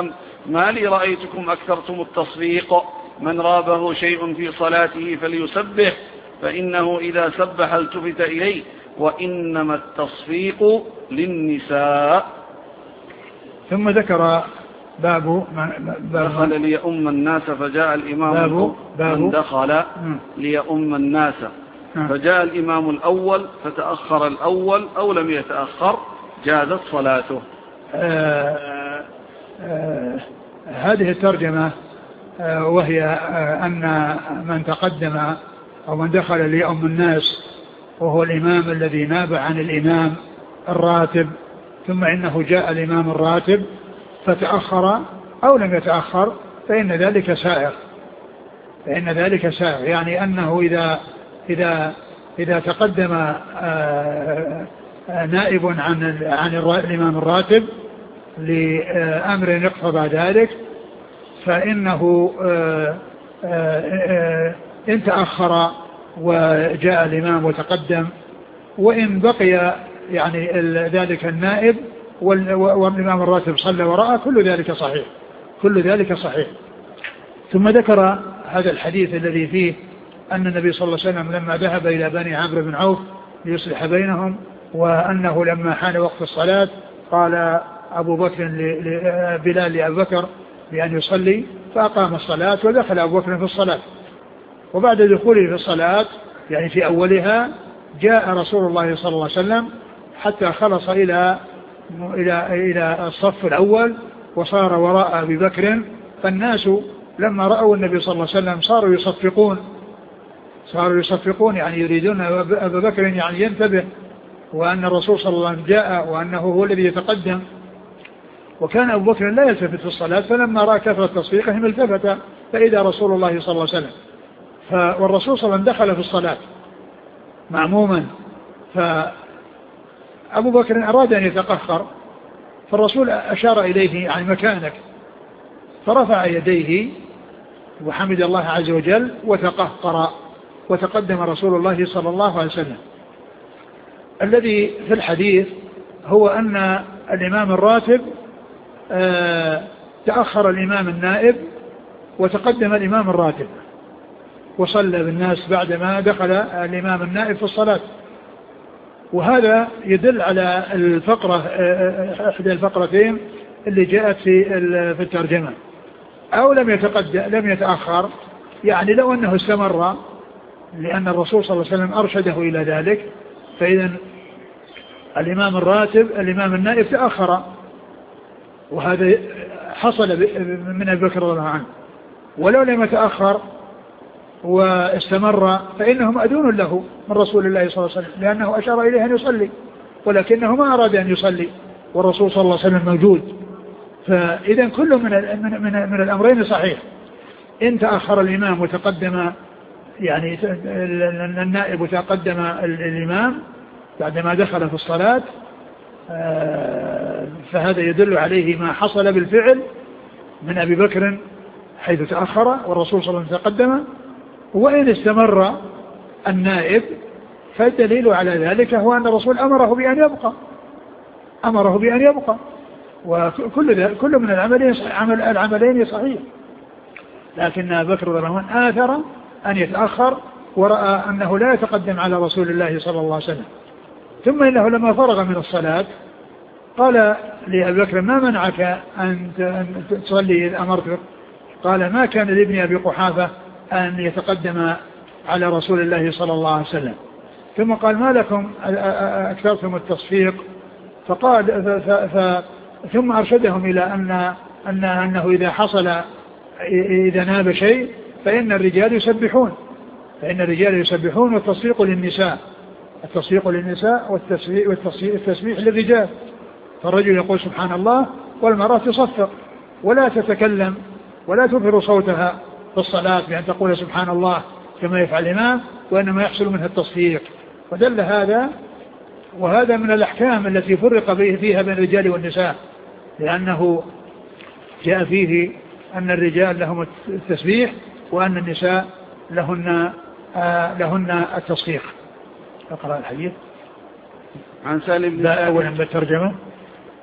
[SPEAKER 1] ما لي رأيتكم أكثرتم التصفيق من رابه شيء في صلاته فليسبح فإنه إذا سبح التفت إليه وإنما التصفيق للنساء.
[SPEAKER 2] ثم ذكر باب,
[SPEAKER 1] باب دخل ليؤم الناس فجاء الإمام
[SPEAKER 2] باب باب
[SPEAKER 1] من دخل ليؤم الناس فجاء الإمام الأول فتأخر الأول أو لم يتأخر جازت صلاته.
[SPEAKER 2] آه آه هذه الترجمة آه وهي آه أن من تقدم أو من دخل ليؤم الناس وهو الإمام الذي ناب عن الإمام الراتب ثم إنه جاء الإمام الراتب فتأخر أو لم يتأخر فإن ذلك سائغ فإن ذلك سائغ يعني أنه إذا إذا إذا تقدم آه نائب عن عن الإمام الراتب لأمر يقتضى ذلك فإنه آه آه إن تأخر وجاء الإمام وتقدم وإن بقي يعني ذلك النائب والإمام الراتب صلى وراءه كل ذلك صحيح كل ذلك صحيح. ثم ذكر هذا الحديث الذي فيه أن النبي صلى الله عليه وسلم لما ذهب إلى بني عمرو بن عوف ليصلح بينهم وأنه لما حان وقت الصلاة قال أبو بكر بلال لأبو بكر بأن يصلي فأقام الصلاة ودخل أبو بكر في الصلاة وبعد دخوله في الصلاة يعني في أولها جاء رسول الله صلى الله عليه وسلم حتى خلص إلى إلى إلى الصف الأول وصار وراء أبي بكر فالناس لما رأوا النبي صلى الله عليه وسلم صاروا يصفقون صاروا يصفقون يعني يريدون أبا بكر يعني ينتبه وأن الرسول صلى الله عليه وسلم جاء وأنه هو الذي يتقدم وكان أبو بكر لا يلتفت في الصلاة فلما رأى كثرة تصفيقهم التفت فإذا رسول الله صلى الله عليه وسلم والرسول صلى الله عليه وسلم دخل في الصلاة معموما فأبو بكر أراد أن يتقهقر فالرسول أشار إليه عن مكانك فرفع يديه وحمد الله عز وجل وتقهقر وتقدم رسول الله صلى الله عليه وسلم. الذي في الحديث هو أن الإمام الراتب تأخر الإمام النائب وتقدم الإمام الراتب وصلى بالناس بعدما دخل الإمام النائب في الصلاة وهذا يدل على الفقرة إحدى الفقرتين اللي جاءت في في الترجمة أو لم يتقدم لم يتأخر يعني لو أنه استمر لأن الرسول صلى الله عليه وسلم أرشده إلى ذلك فإذا الإمام الراتب الإمام النائب تأخر وهذا حصل من أبي بكر رضي الله عنه ولو لم يتأخر واستمر فإنه مأذون له من رسول الله صلى الله عليه وسلم لأنه أشار إليه أن يصلي ولكنه ما أراد أن يصلي والرسول صلى الله عليه وسلم موجود. فإذا كل من من من, من الأمرين صحيح إن تأخر الإمام وتقدم يعني النائب وتقدم الإمام بعدما دخل في الصلاة فهذا يدل عليه ما حصل بالفعل من أبي بكر حيث تأخر والرسول صلى الله عليه وسلم تقدم وإن استمر النائب فالدليل على ذلك هو أن الرسول أمره بأن يبقى أمره بأن يبقى وكل ذلك كل من العملين عمل العملين صحيح لكن أبي بكر رضي الله عنه آثر أن يتأخر ورأى أنه لا يتقدم على رسول الله صلى الله عليه وسلم. ثم إنه لما فرغ من الصلاة قال لأبي بكر ما منعك أن تصلي إذ أمرتك؟ قال ما كان لابن أبي قحافة أن يتقدم على رسول الله صلى الله عليه وسلم. ثم قال ما لكم أكثرتم التصفيق؟ فقال ف ف ثم أرشدهم إلى أن أن أنه إذا حصل إذا ناب شيء فإن الرجال يسبحون فإن الرجال يسبحون والتصفيق للنساء التصفيق للنساء والتسبيح للرجال. فالرجل يقول سبحان الله والمرأة تصفق ولا تتكلم ولا تظهر صوتها في الصلاة بأن تقول سبحان الله كما يفعل الإمام وإنما يحصل منها التصفيق. ودل هذا وهذا من الأحكام التي فرق فيها بين الرجال والنساء لأنه جاء فيه أن الرجال لهم التسبيح وأن النساء لهن آه لهن التصفيق. أقرأ الحديث
[SPEAKER 1] عن سالم بن
[SPEAKER 2] لا أولا بالترجمة.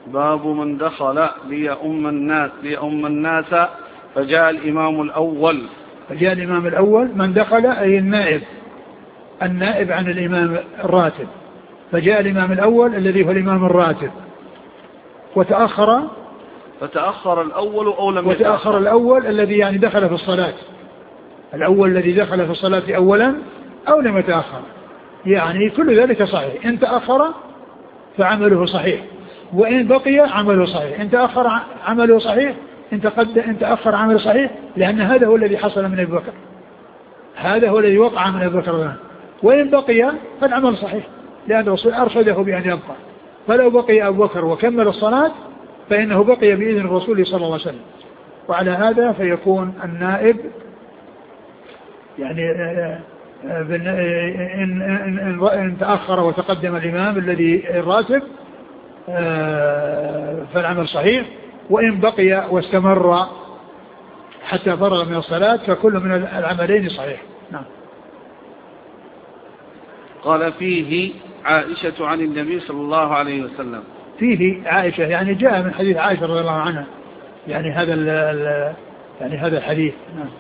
[SPEAKER 1] باب من دخل ليؤم الناس ليؤم الناس فجاء الإمام الأول.
[SPEAKER 2] فجاء الإمام الأول من دخل أي النائب النائب عن الإمام الراتب. فجاء الإمام الأول الذي هو الإمام الراتب وتأخر
[SPEAKER 1] فتأخر الأول أو لم
[SPEAKER 2] وتأخر يتأخر الأول الذي يعني دخل في الصلاة الأول الذي دخل في الصلاة أولا أو لم يتأخر، يعني كل ذلك صحيح. إن تأخر فعمله صحيح وإن بقي عمله صحيح. إن تأخر عمله صحيح إن تقدم إن تأخر عمله صحيح، لأن هذا هو الذي حصل من أبي بكر هذا هو الذي وقع من أبي بكر. وإن بقي فالعمل صحيح لأن الرسول أرشده بأن يبقى. فلو بقي أبو بكر وكمل الصلاة فإنه بقي بإذن الرسول صلى الله عليه وسلم. وعلى هذا فيكون النائب يعني إن, إن, إن, إن تأخر وتقدم الإمام الذي الراتب فالعمل صحيح، وإن بقي واستمر حتى فرغ من الصلاة فكل من العملين صحيح. نعم.
[SPEAKER 1] قال فيه عائشة عن النبي صلى الله عليه وسلم.
[SPEAKER 2] فيه عائشة يعني جاء من حديث عائشة رضي الله عنها يعني هذا يعني هذا الحديث. نعم.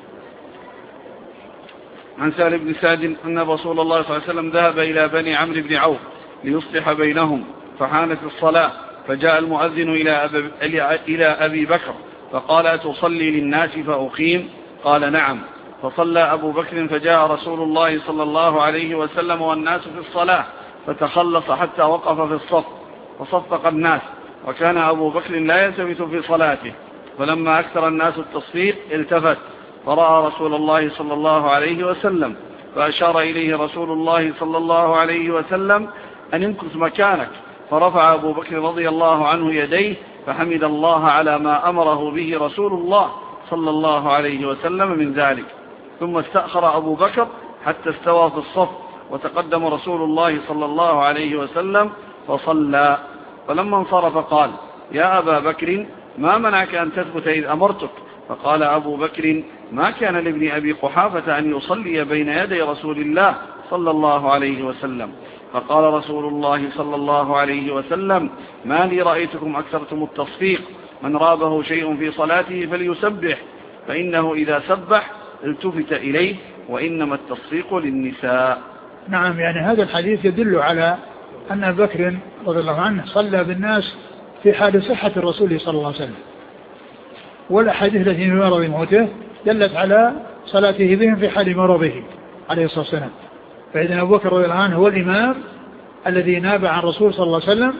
[SPEAKER 1] عن سهل بن سعد أن رسول الله صلى الله عليه وسلم ذهب إلى بني عمرو بن عوف ليصلح بينهم فحانت الصلاة فجاء المؤذن إلى أبي, إلى أبي بكر فقال أتصلي للناس فأقيم؟ قال نعم. فصلى أبو بكر فجاء رسول الله صلى الله عليه وسلم والناس في الصلاة فتخلص حتى وقف في الصف فصفق الناس، وكان أبو بكر لا يلتفت في صلاته، فلما أكثر الناس التصفيق التفت فرأى رسول الله صلى الله عليه وسلم فأشار إليه رسول الله صلى الله عليه وسلم أن يمكث مكانك، فرفع أبو بكر رضي الله عنه يديه فحمد الله على ما أمره به رسول الله صلى الله عليه وسلم من ذلك، ثم استأخر أبو بكر حتى استوى في الصف وتقدم رسول الله صلى الله عليه وسلم فصلى، فلما انصرف قال يا أبا بكر ما منعك أن تثبت إذ أمرتك؟ فقال أبو بكر ما كان لابن أبي قحافة أن يصلي بين يدي رسول الله صلى الله عليه وسلم. فقال رسول الله صلى الله عليه وسلم ما لي رأيتكم أكثرتم التصفيق، من رابه شيء في صلاته فليسبح فإنه إذا سبح التفت إليه وإنما التصفيق للنساء.
[SPEAKER 2] نعم، يعني هذا الحديث يدل على أن أبا بكر رضي الله عنه صلى بالناس في حال صحة الرسول صلى الله عليه وسلم، والأحاديث التي في مرض موته دلت على صلاته بهم في حال مرضه عليه الصلاة والسلام. فإذا أبو بكر رضي الله عنه هو الإمام الذي ناب عن الرسول صلى الله عليه وسلم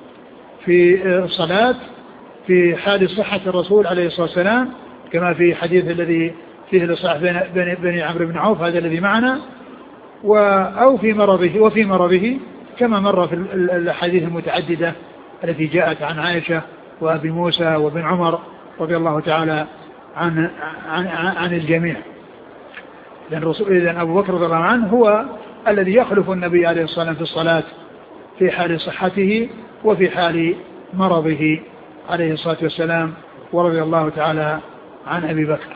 [SPEAKER 2] في الصلاة في حال صحة الرسول عليه الصلاة والسلام، كما في حديث الذي فيه الإصلاح بين بني عمرو بن عوف هذا الذي معنا، أو في مرضه وفي مرضه كما مر في الحديث المتعددة التي جاءت عن عائشة وأبي موسى وابن عمر رضي الله تعالى عن, عن, عن الجميع. لأن الرسول إذن أبو بكر رضي الله عنه هو الذي يخلف النبي عليه الصلاة والسلام في الصلاة في حال صحته وفي حال مرضه عليه الصلاة والسلام، ورضي الله تعالى عن أبي بكر.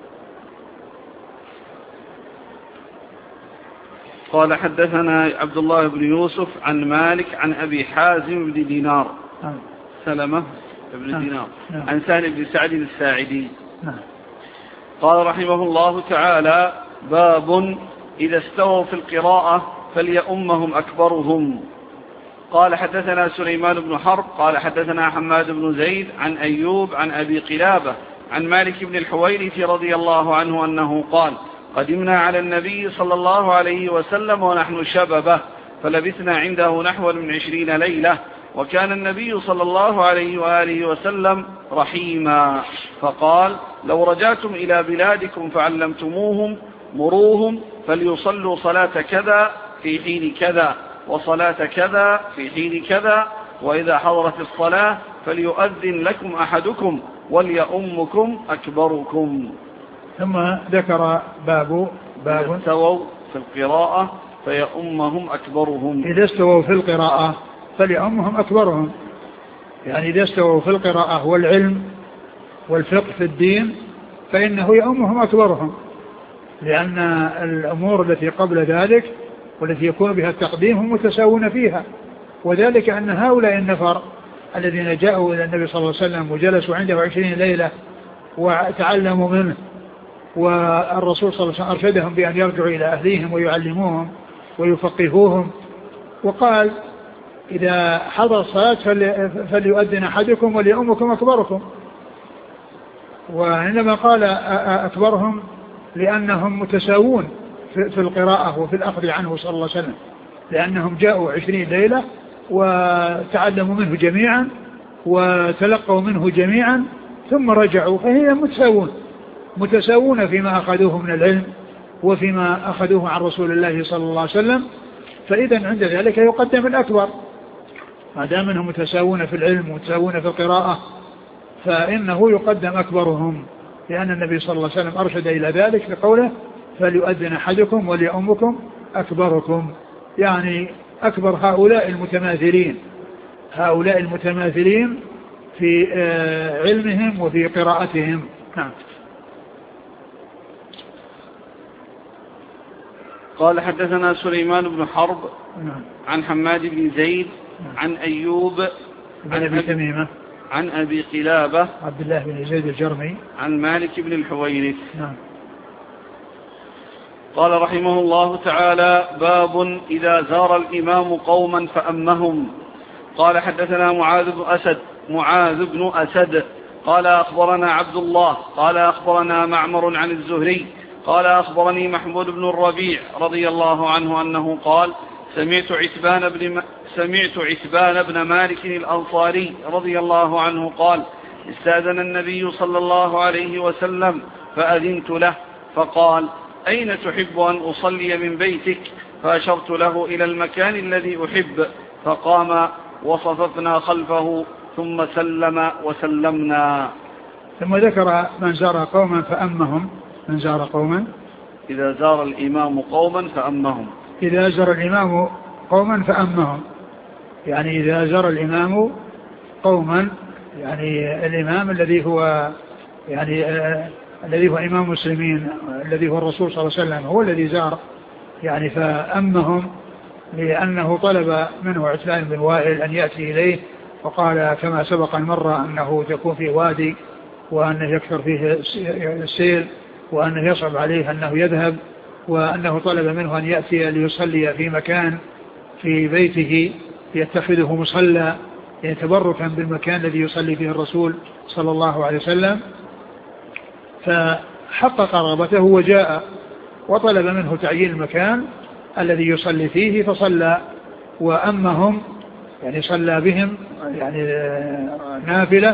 [SPEAKER 1] قال حدثنا عبد الله بن يوسف عن مالك عن أبي حازم بن دينار
[SPEAKER 2] نعم.
[SPEAKER 1] سلمة بن
[SPEAKER 2] نعم.
[SPEAKER 1] دينار
[SPEAKER 2] نعم.
[SPEAKER 1] عن سهل بن سعد الساعدي
[SPEAKER 2] نعم.
[SPEAKER 1] قال رحمه الله تعالى باب إذا استووا في القراءة فليؤمهم أكبرهم. قال حدثنا سليمان بن حرب قال حدثنا حماد بن زيد عن أيوب عن أبي قلابة عن مالك بن الحويرث رضي الله عنه أنه قال قدمنا على النبي صلى الله عليه وسلم ونحن شببه فلبثنا عنده نحو من عشرين ليلة، وكان النبي صلى الله عليه وآله وسلم رحيما، فقال لو رجعتم إلى بلادكم فعلمتموهم مروهم فليصلوا صلاة كذا في حين كذا وصلاة كذا في حين كذا، وإذا حضرت الصلاة فليؤذن لكم أحدكم وليؤمكم أكبركم.
[SPEAKER 2] ثم ذكر باب باب
[SPEAKER 1] إذا استووا في القراءة فيؤمهم أكبرهم.
[SPEAKER 2] إذا استووا في القراءة فليؤمهم أكبرهم، يعني إذا استووا في القراءة والعلم والفقه في الدين فإنه يؤمهم أكبرهم، لأن الأمور التي قبل ذلك والتي يكون بها التقديم هم متساوون فيها، وذلك أن هؤلاء النفر الذين جاءوا إلى النبي صلى الله عليه وسلم وجلسوا عنده عشرين ليلة وتعلموا منه، والرسول صلى الله عليه وسلم أرشدهم بأن يرجعوا إلى أهليهم ويعلموهم ويفقهوهم، وقال إذا حضر الصلاة فليؤذن أحدكم وليؤمكم أكبركم. وإنما قال أكبرهم لأنهم متساوون في القراءة وفي الأخذ عنه صلى الله عليه وسلم، لأنهم جاءوا عشرين ليلة وتعلموا منه جميعا وتلقوا منه جميعا ثم رجعوا، فهي متساوون متساوون فيما أخذوه من العلم وفيما أخذوه عن رسول الله صلى الله عليه وسلم. فإذا عند ذلك يقدم الأكبر ما دام انهم متساوون في العلم ومتساوون في القراءة، فإنه يقدم أكبرهم، لأن النبي صلى الله عليه وسلم أرشد إلى ذلك بقوله فليؤذن أحدكم وليؤمكم أكبركم، يعني أكبر هؤلاء المتماثلين هؤلاء المتماثلين في علمهم وفي قراءتهم. نعم.
[SPEAKER 1] قال حدثنا سليمان بن حرب
[SPEAKER 2] نعم.
[SPEAKER 1] عن حماد بن زيد نعم. عن أيوب
[SPEAKER 2] عن أبي تميمة
[SPEAKER 1] عن أبي قلابة
[SPEAKER 2] عبد الله بن زيد الجرمي
[SPEAKER 1] عن مالك بن الحويرث.
[SPEAKER 2] نعم.
[SPEAKER 1] قال رحمه الله تعالى: باب إذا زار الإمام قوما فأمهم. قال حدثنا معاذ بن أسد معاذ بن أسد قال أخبرنا عبد الله قال أخبرنا معمر عن الزهري قال أخبرني محمود بن الربيع رضي الله عنه أنه قال: سمعت عتبان بن سمعت عتبان بن مالك الأنصاري رضي الله عنه قال: استأذن النبي صلى الله عليه وسلم فأذنت له فقال: أين تحب أن أصلي من بيتك؟ فأشرت له إلى المكان الذي أحب، فقام وصففنا خلفه ثم سلم وسلمنا.
[SPEAKER 2] ثم ذكر من زار قوما فأمهم. من زار قوما
[SPEAKER 1] إذا زار الإمام قوما فأمهم
[SPEAKER 2] إذا زار الإمام قوما فأمهم يعني إذا زار الإمام قوما، يعني الإمام الذي هو يعني آه الذي هو إمام المسلمين الذي هو الرسول صلى الله عليه وسلم هو الذي زار، يعني فأمهم لأنه طلب منه عتبان بن وائل أن يأتي إليه، وقال كما سبق المرة أنه تكون فيه وادي وأنه يكثر فيه السيل وأنه يصعب عليه أنه يذهب، وأنه طلب منه أن يأتي ليصلي في مكان في بيته يتخذه مصلى يتبركا بالمكان الذي يصلي فيه الرسول صلى الله عليه وسلم. فحقق رغبته وجاء وطلب منه تعيين المكان الذي يصلي فيه فصلى وأمهم، يعني صلى بهم يعني نافلة.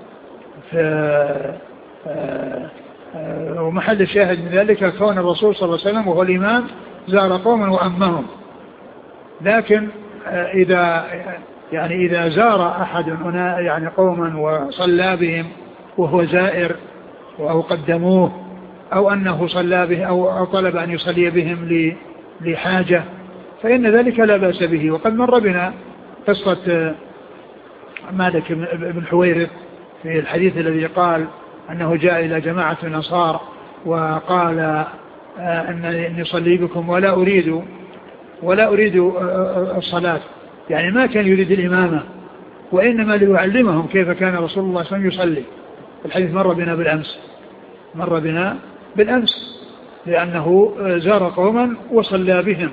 [SPEAKER 2] ومحل الشاهد من ذلك كون الرسول صلى الله عليه وسلم وهو الإمام زار قوما وأمهم. لكن إذا يعني إذا زار أحد هنا يعني قوما وصلى بهم وهو زائر أو قدموه أو أنه صلى به أو طلب أن يصلي بهم لحاجة فإن ذلك لا بأس به. وقد مر بنا قصة مالك بن حويرث في الحديث الذي قال أنه جاء إلى جماعة الأنصار وقال أنني أصلي بكم ولا أريد ولا أريد الصلاة، يعني ما كان يريد الإمامة وإنما ليعلمهم كيف كان رسول الله صلى الله عليه وسلم يصلي. الحديث مر بنا بالأمس مر بنا بالأمس لأنه زار قوما وصلى بهم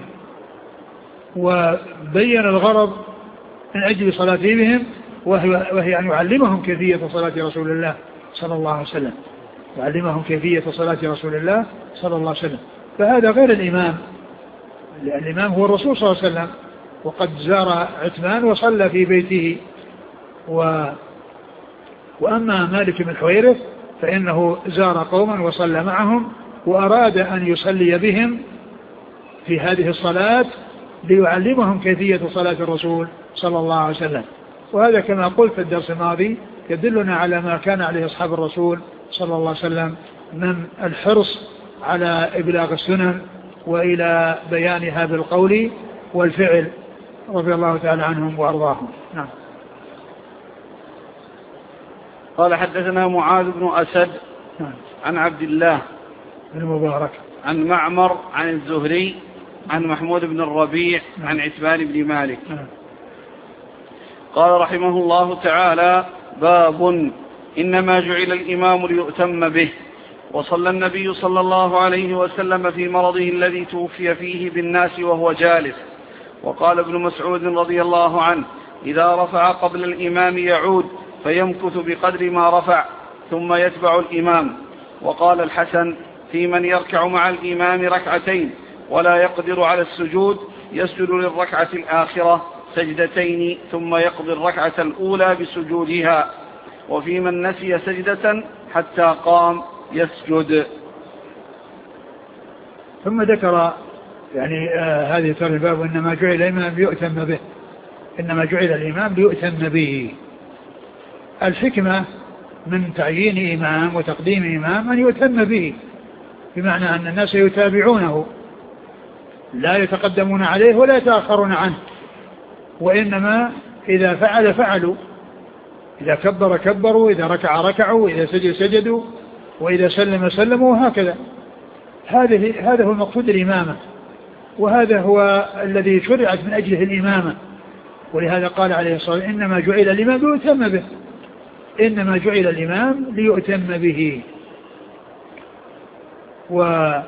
[SPEAKER 2] وبين الغرض من أجل صلاته بهم وهي أن يعلمهم كيفية صلاة رسول الله صلى الله عليه وسلم يعلمهم كيفية صلاة رسول الله صلى الله عليه وسلم. فهذا غير الإمام، لأن الإمام هو الرسول صلى الله عليه وسلم، وقد زار عتبان وصلى في بيته. و... وأما مالك بن حويرث فإنه زار قوما وصلى معهم وأراد أن يصلي بهم في هذه الصلاة ليعلمهم كيفية صلاة الرسول صلى الله عليه وسلم. وهذا كما قلت في الدرس الماضي يدلنا على ما كان عليه أصحاب الرسول صلى الله عليه وسلم من الحرص على إبلاغ السنن وإلى بيانها بالقول والفعل رضي الله تعالى عنهم وأرضاهم. نعم.
[SPEAKER 1] قال حدثنا معاذ بن أسد
[SPEAKER 2] نعم.
[SPEAKER 1] عن عبد الله
[SPEAKER 2] بن مبارك
[SPEAKER 1] عن معمر عن الزهري عن محمود بن الربيع
[SPEAKER 2] نعم.
[SPEAKER 1] عن عتبان بن مالك
[SPEAKER 2] نعم.
[SPEAKER 1] قال رحمه الله تعالى: باب إنما جعل الإمام ليؤتم به. وصلى النبي صلى الله عليه وسلم في مرضه الذي توفي فيه بالناس وهو جالس. وقال ابن مسعود رضي الله عنه: إذا رفع قبل الإمام يعود فيمكث بقدر ما رفع ثم يتبع الإمام. وقال الحسن: في من يركع مع الإمام ركعتين ولا يقدر على السجود يسجد للركعة الآخرة سجدتين ثم يقضي الركعة الأولى بسجودها. وفي من نسي سجدة حتى قام يسجد.
[SPEAKER 2] ثم ذكر يعني آه هذه ترى الباب: إنما جعل الإمام ليؤتم به. إنما جعل الإمام ليؤتم به. الحكمة من تعيين إمام وتقديم إمام أن يؤتم به، بمعنى أن الناس يتابعونه لا يتقدمون عليه ولا يتأخرون عنه، وإنما إذا فعل فعلوا، إذا كبر كبروا، إذا ركع ركعوا، إذا سجد سجدوا، وإذا سلم سلموا، وهكذا. هذه هذا هو المقصود الإمامة، وهذا هو الذي شرعت من أجله الإمامة. ولهذا قال عليه الصلاة والسلام: إنما جعل الإمام ليؤتم به. إنما جعل الإمام ليؤتم به. وذكر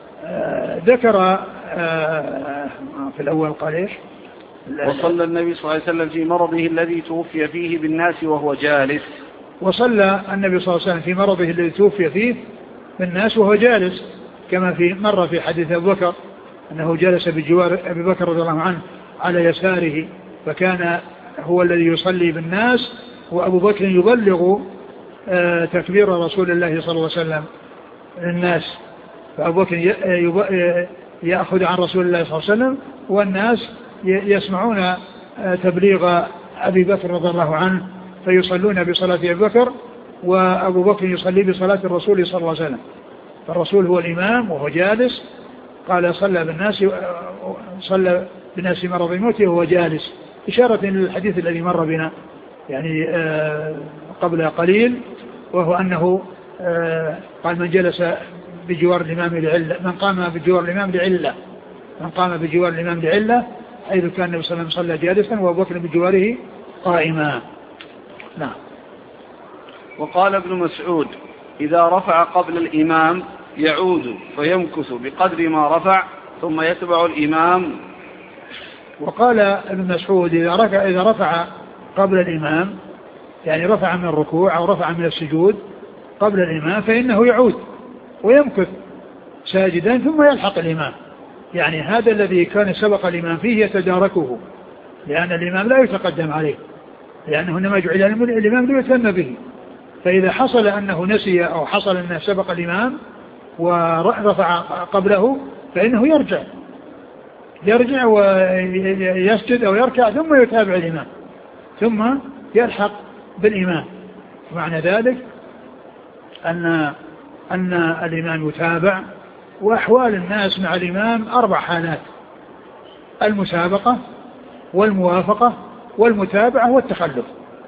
[SPEAKER 2] في الأول قال إيش؟
[SPEAKER 1] وصلى النبي صلى الله عليه وسلم في مرضه الذي توفي فيه بالناس وهو جالس.
[SPEAKER 2] وصلى النبي صلى الله عليه وسلم في مرضه الذي توفي فيه بالناس وهو جالس، كما في مرة في حديث أبو بكر أنه جلس بجوار أبي بكر رضي الله عنه على يساره، فكان هو الذي يصلي بالناس وأبو بكر يبلغ تكبير رسول الله صلى الله عليه وسلم للناس. فأبو بكر يأخذ عن رسول الله صلى الله عليه وسلم والناس يسمعون تبليغ أبي بكر رضي الله عنه، فيصلون بصلاة أبي بكر وأبو بكر يصلي بصلاة الرسول صلى الله عليه وسلم. فالرسول هو الإمام وهو جالس. قال: صلى بالناس صلى بالناس مرض الموت وهو جالس، إشارة للحديث الذي مر بنا يعني قبل قليل، وهو أنه قال: من جلس بجوار الإمام لعلة، من قام بجوار الإمام لعلة، من قام بجوار الإمام لعلة، حيث كان النبي صلى الله عليه وسلم صلى جالسا وأبو بكر بجواره قائما. نعم.
[SPEAKER 1] وقال ابن مسعود: إذا رفع قبل الإمام يعود فيمكث بقدر ما رفع ثم يتبع الإمام.
[SPEAKER 2] وقال ابن مسعود: إذا رفع, إذا رفع قبل الإمام، يعني رفع من الركوع أو رفع من السجود قبل الإمام، فإنه يعود ويمكث ساجدا ثم يلحق الإمام. يعني هذا الذي كان سبق الإمام فيه يتداركه، لأن الإمام لا يتقدم عليه، لأنه إنما جعل الإمام ليؤتم به. فإذا حصل أنه نسي أو حصل أنه سبق الإمام ورفع قبله، فإنه يرجع يرجع ويسجد أو يركع ثم يتابع الإمام ثم يلحق بالإمام. معنى ذلك أن أن الإمام يتابع. وأحوال الناس مع الإمام أربع حالات: المسابقة والموافقة والمتابعة والتخلف.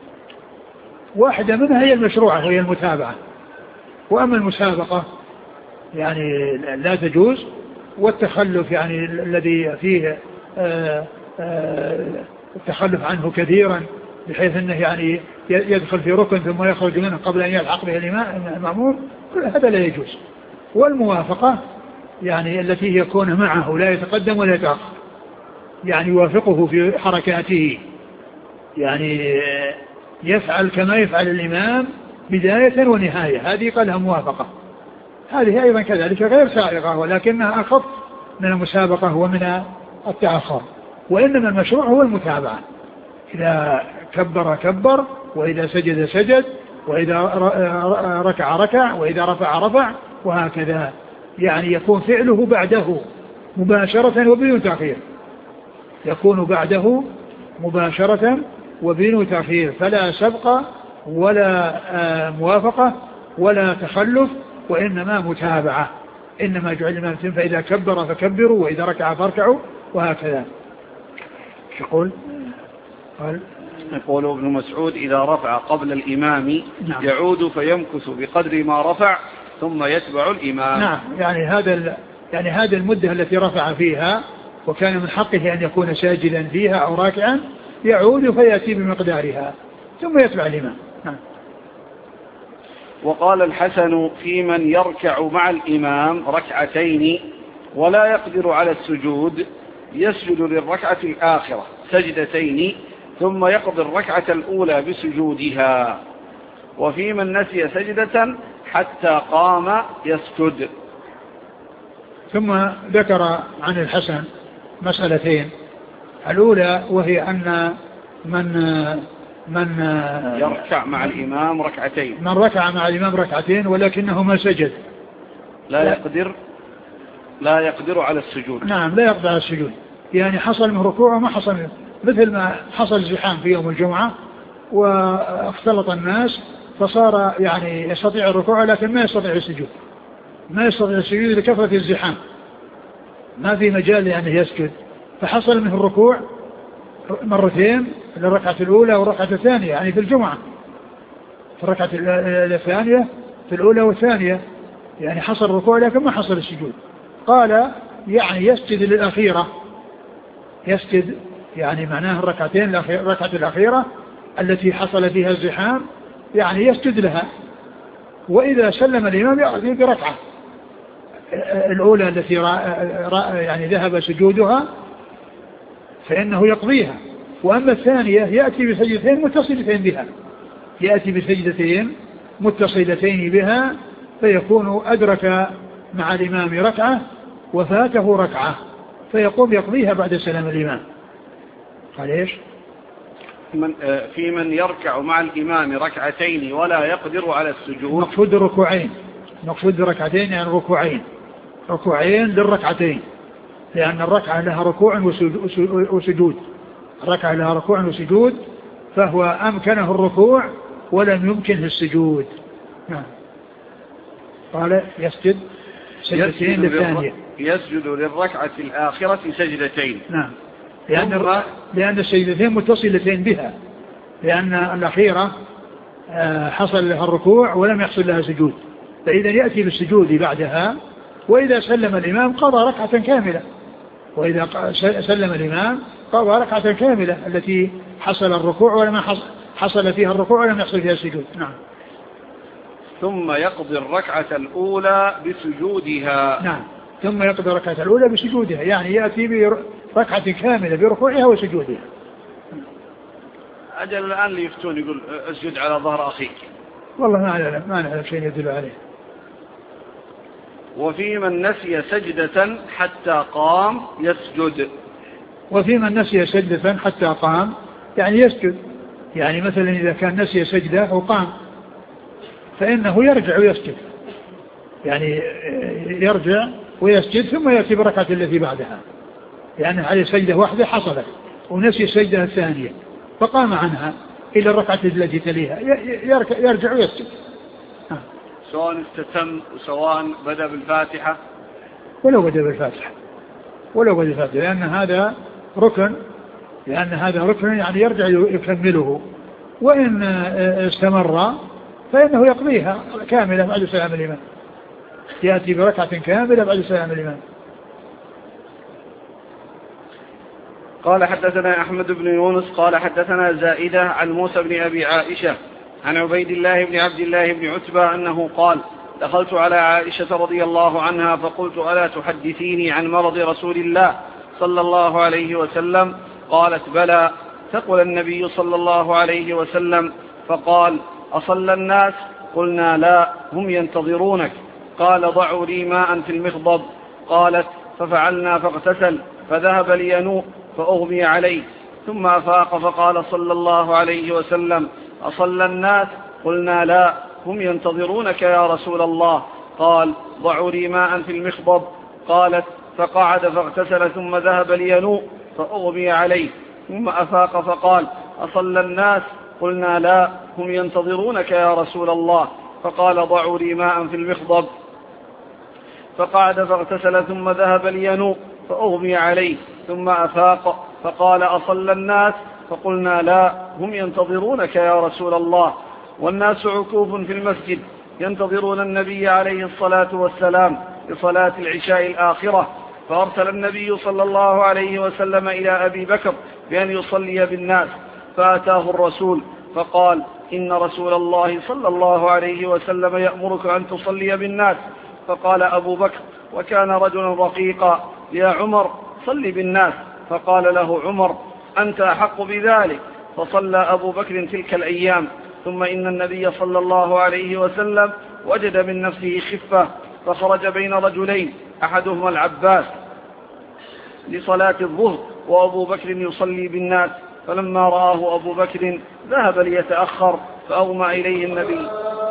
[SPEAKER 2] واحدة منها هي المشروعة وهي المتابعة. وأما المسابقة يعني لا تجوز، والتخلف يعني الذي فيه آآ آآ التخلف عنه كثيرا بحيث أنه يعني يدخل في ركن ثم يخرج منه قبل أن يلحق به المأموم، كل هذا لا يجوز. والموافقة يعني التي يكون معه لا يتقدم ولا يتأخر، يعني يوافقه في حركاته، يعني يفعل كما يفعل الإمام بداية ونهاية، هذه قالها موافقة. هذه أيضا كذلك غير سائغة، ولكنها أخف من المسابقة ومن التأخر. وإنما المشروع هو المتابعة، إذا كبر كبر، وإذا سجد سجد، وإذا ركع ركع، وإذا رفع رفع، وهكذا. يعني يكون فعله بعده مباشرة وبدون تأخير، يكون بعده مباشرة وبدون تأخير، فلا سبق ولا موافقة ولا تخلف، وإنما متابعة. إنما جعل الإمام فإذا كبر فكبروا وإذا ركع فاركعوا، وهكذا. يقول قال
[SPEAKER 1] يقول ابن مسعود: إذا رفع قبل الإمام نعم. يعود فيمكث بقدر ما رفع ثم يتبع الإمام.
[SPEAKER 2] نعم. يعني هذا يعني هذه المدة التي رفع فيها وكان من حقه أن يكون ساجدا فيها أو راكعا، يعود فيأتي بمقدارها ثم يتبع الإمام. نعم.
[SPEAKER 1] وقال الحسن في من يركع مع الإمام ركعتين ولا يقدر على السجود يسجد للركعة الآخرة سجدتين ثم يقضي الركعة الأولى بسجودها. وفي من نسي سجدة حتى قام يسجد.
[SPEAKER 2] ثم ذكر عن الحسن مسألتين. الأولى وهي أن من من
[SPEAKER 1] يركع مع الإمام ركعتين
[SPEAKER 2] من ركع مع الإمام ركعتين ولكنه ما سجد
[SPEAKER 1] لا يقدر لا يقدر على السجود.
[SPEAKER 2] نعم لا يقدر على السجود، يعني حصل من ركوع وما حصل منه، مثل ما حصل زحام في يوم الجمعة واختلط الناس فصار يعني يستطيع الركوع لكن ما يستطيع السجود، ما يستطيع السجود لكثرة الزحام، ما في مجال لأنه يسجد، فحصل منه الركوع مرتين للركعة الأولى والركعة الثانية، يعني في الجمعة في الركعة الثانية في الأولى والثانية يعني حصل الركوع لكن ما حصل السجود. قال يعني يسجد للأخيرة، يسجد يعني معناه الركعتين الركعة الأخيرة التي حصل فيها الزحام يعني يسجد لها، وإذا سلم الإمام يأتي بركعة الأولى التي يعني ذهب سجودها فإنه يقضيها، وأما الثانية يأتي بسجدتين متصلتين بها، يأتي بسجدتين متصلتين بها فيكون أدرك مع الإمام ركعة وفاته ركعة فيقوم يقضيها بعد سلام الإمام. قال إيش؟
[SPEAKER 1] من في من يركع مع الإمام ركعتين ولا يقدر على السجود.
[SPEAKER 2] مقصود الركوعين، مقصود ركعتين يعني ركوعين، ركوعين للركعتين، لأن الركعة لها ركوع وسجود، الركعة لها ركوع وسجود فهو أمكنه الركوع ولم يمكنه السجود. نعم. قال يسجد سجدتين للثانية،
[SPEAKER 1] يسجد للركعة الآخرة سجدتين.
[SPEAKER 2] نعم، لأن الر... لأن السجدتين متصلتين بها، لأن الأخيرة حصل لها الركوع ولم يحصل لها سجود، فإذا يأتي بالسجود بعدها، وإذا سلم الإمام قضى ركعة كاملة، وإذا سلم الإمام قضى ركعة كاملة التي حصل الركوع ولم حصل فيها الركوع ولم يحصل فيها السجود. نعم.
[SPEAKER 1] ثم يقضي الركعة الأولى بسجودها.
[SPEAKER 2] نعم، ثم يقضي الركعة الأولى بسجودها، يعني يأتي بركعة كاملة بركوعها وسجودها.
[SPEAKER 1] أجل الآن اللي يفتون يقول اسجد على ظهر أخيك،
[SPEAKER 2] والله ما نعلم ما نعلم شيء يدل عليه.
[SPEAKER 1] وفي من نسي سجدة حتى قام يسجد.
[SPEAKER 2] وفي من نسي سجدة حتى قام يعني يسجد، يعني مثلا إذا كان نسي سجدة وقام فإنه يرجع ويسجد، يعني يرجع ويسجد ثم يأتي بركعة التي بعدها، لأن عليه سجدة واحدة حصلت ونسي السجدة الثانية فقام عنها إلى الركعة التي تليها يرجع ويسجد،
[SPEAKER 1] سواء استتم وسواء بدأ بالفاتحة
[SPEAKER 2] ولو بدأ بالفاتحة ولو بدأ بالفاتحة لأن هذا ركن، لأن هذا ركن يعني يرجع يكمله، وإن استمر فإنه يقضيها كاملة بعد سلام الإمام، يأتي بركعة كاملة بعد سلام الإمام.
[SPEAKER 1] قال حدثنا أحمد بن يونس قال حدثنا زائدة عن موسى بن أبي عائشة عن عبيد الله بن عبد الله بن عتبة أنه قال دخلت على عائشة رضي الله عنها فقلت ألا تحدثيني عن مرض رسول الله صلى الله عليه وسلم؟ قالت بلى. ثقل النبي صلى الله عليه وسلم فقال أصلى الناس؟ قلنا لا هم ينتظرونك. قال ضعوا لي ماء في المخضب. قالت ففعلنا فاغتسل فذهب لينوء فأغمي عليه ثم أفاق فقال صلى الله عليه وسلم أصلى الناس؟ قلنا لا هم ينتظرونك يا رسول الله. قال ضعوا لي ماء في المخضب. قالت فقعد فاغتسل ثم ذهب لينوء فأغمي عليه ثم أفاق فقال أصلى الناس؟ قلنا لا هم ينتظرونك يا رسول الله. فقال ضعوا لي ماء في المخضب. فقعد فاغتسل ثم ذهب لينوء فأغمي عليه ثم أفاق فقال أصلى الناس؟ فقلنا لا هم ينتظرونك يا رسول الله. والناس عكوف في المسجد ينتظرون النبي عليه الصلاة والسلام لصلاة العشاء الآخرة. فأرسل النبي صلى الله عليه وسلم إلى أبي بكر بأن يصلي بالناس، فأتاه الرسول فقال: إن رسول الله صلى الله عليه وسلم يأمرك أن تصلي بالناس. فقال أبو بكر وكان رجلا رقيقا: يا عمر صل بالناس. فقال له عمر: أنت أحق بذلك. فصلى أبو بكر تلك الأيام. ثم إن النبي صلى الله عليه وسلم وجد من نفسه خفة، فخرج بين رجلين أحدهما العباس لصلاة الظهر وأبو بكر يصلي بالناس، فلما رآه أبو بكر ذهب ليتأخر، فأومى إليه النبي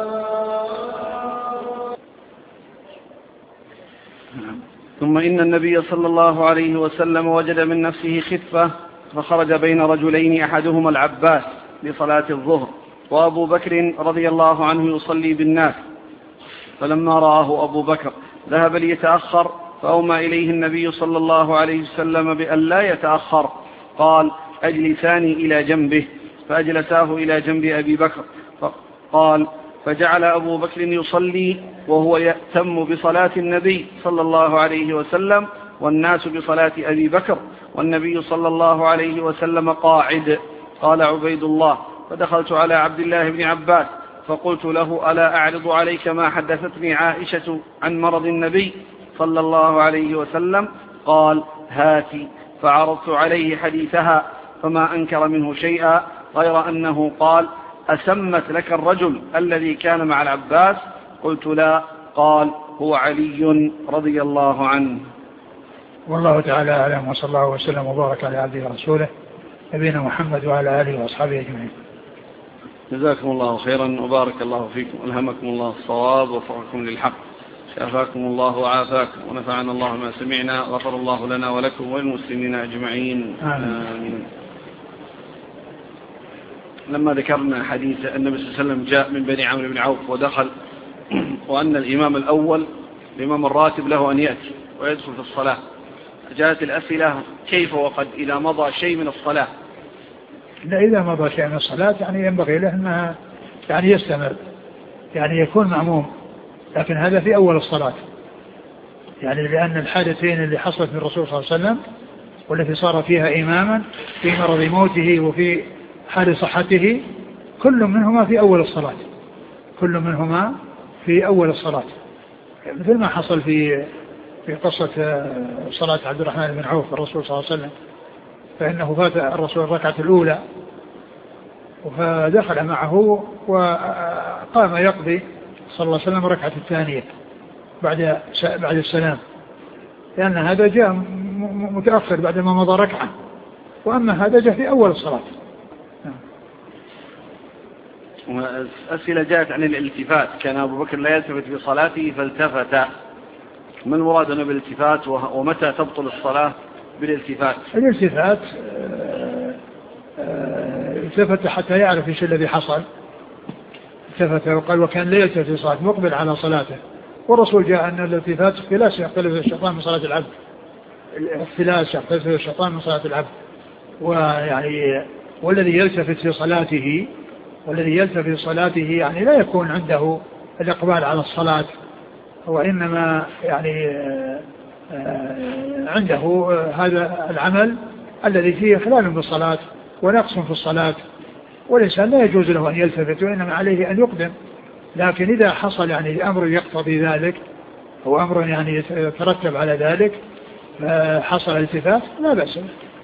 [SPEAKER 1] ثم إن النبي صلى الله عليه وسلم وجد من نفسه خفة، فخرج بين رجلين أحدهما العباس لصلاة الظهر وأبو بكر رضي الله عنه يصلي بالناس، فلما رآه أبو بكر ذهب ليتأخر، فأومى إليه النبي صلى الله عليه وسلم بأن لا يتأخر. قال: أجلساني إلى جنبه، فأجلساه إلى جنب أبي بكر. قال: فجعل أبو بكر يصلي وهو يأتم بصلاة النبي صلى الله عليه وسلم والناس بصلاة أبي بكر، والنبي صلى الله عليه وسلم قاعد. قال عبيد الله: فدخلت على عبد الله بن عباس فقلت له: ألا أعرض عليك ما حدثتني عائشة عن مرض النبي صلى الله عليه وسلم؟ قال: هاتي. فعرضت عليه حديثها فما أنكر منه شيئا، غير أنه قال: أسمت لك الرجل الذي كان مع العباس؟ قلت: لا. قال: هو علي رضي الله عنه.
[SPEAKER 2] والله تعالى أعلم، وصلى الله وسلم وبارك على عبده ورسوله نبينا محمد وعلى آله وأصحابه أجمعين.
[SPEAKER 1] جزاكم الله خيرا وبارك الله فيكم، ألهمكم الله الصواب ووفقكم للحق، شافاكم الله وعافاكم، ونفعنا الله ما سمعنا، غفر الله لنا ولكم وللمسلمين أجمعين. آمين. لما ذكرنا حديث النبي صلى الله عليه وسلم جاء من بني عمرو بن عوف ودخل، وأن الإمام الأول الإمام الراتب له أن يأتي ويدخل في الصلاة، جاءت الأسئلة: كيف وقد إذا مضى شيء من الصلاة؟
[SPEAKER 2] لا، إذا مضى شيء من الصلاة يعني ينبغي له أنها يعني يستمر، يعني يكون معموم، لكن هذا في أول الصلاة، يعني لأن الحادثين اللي حصلت من الرسول صلى الله عليه وسلم والتي صار فيها إماما في مرض موته وفي حال صحته، كل منهما في أول الصلاة، كل منهما في أول الصلاة، مثل ما حصل في في قصة صلاة عبد الرحمن بن عوف الرسول صلى الله عليه وسلم، فإنه فات الرسول الركعة الأولى فدخل معه وقام يقضي صلى الله عليه وسلم الركعة الثانية بعد بعد السلام، لأن هذا جاء متأخر بعد ما مضى ركعة، وأما هذا جاء في أول الصلاة.
[SPEAKER 1] أسئلة جاءت عن الالتفات، كان أبو بكر لا يلتفت في صلاته فالتفت، ما المراد بالالتفات ومتى تبطل الصلاة بالالتفات؟
[SPEAKER 2] الالتفات التفت حتى يعرف ايش الذي حصل، التفت وقال: وكان لا يلتفت في صلاة مقبل على صلاته. والرسول جاء أن الالتفات اختلاس يختلف الشيطان من صلاة العبد، اختلاس يختلف الشيطان من صلاة العبد، ويعني والذي يلتفت في صلاته والذي يلتفت في صلاته يعني لا يكون عنده الإقبال على الصلاة، وإنما يعني عنده هذا العمل الذي فيه خلال بالصلاة ونقص في الصلاة، والإنسان لا يجوز له أن يلتفت، وإنما عليه أن يقدم. لكن إذا حصل يعني أمر يقتضي ذلك أو أمر يعني يترتب على ذلك حصل التفات لا بأس.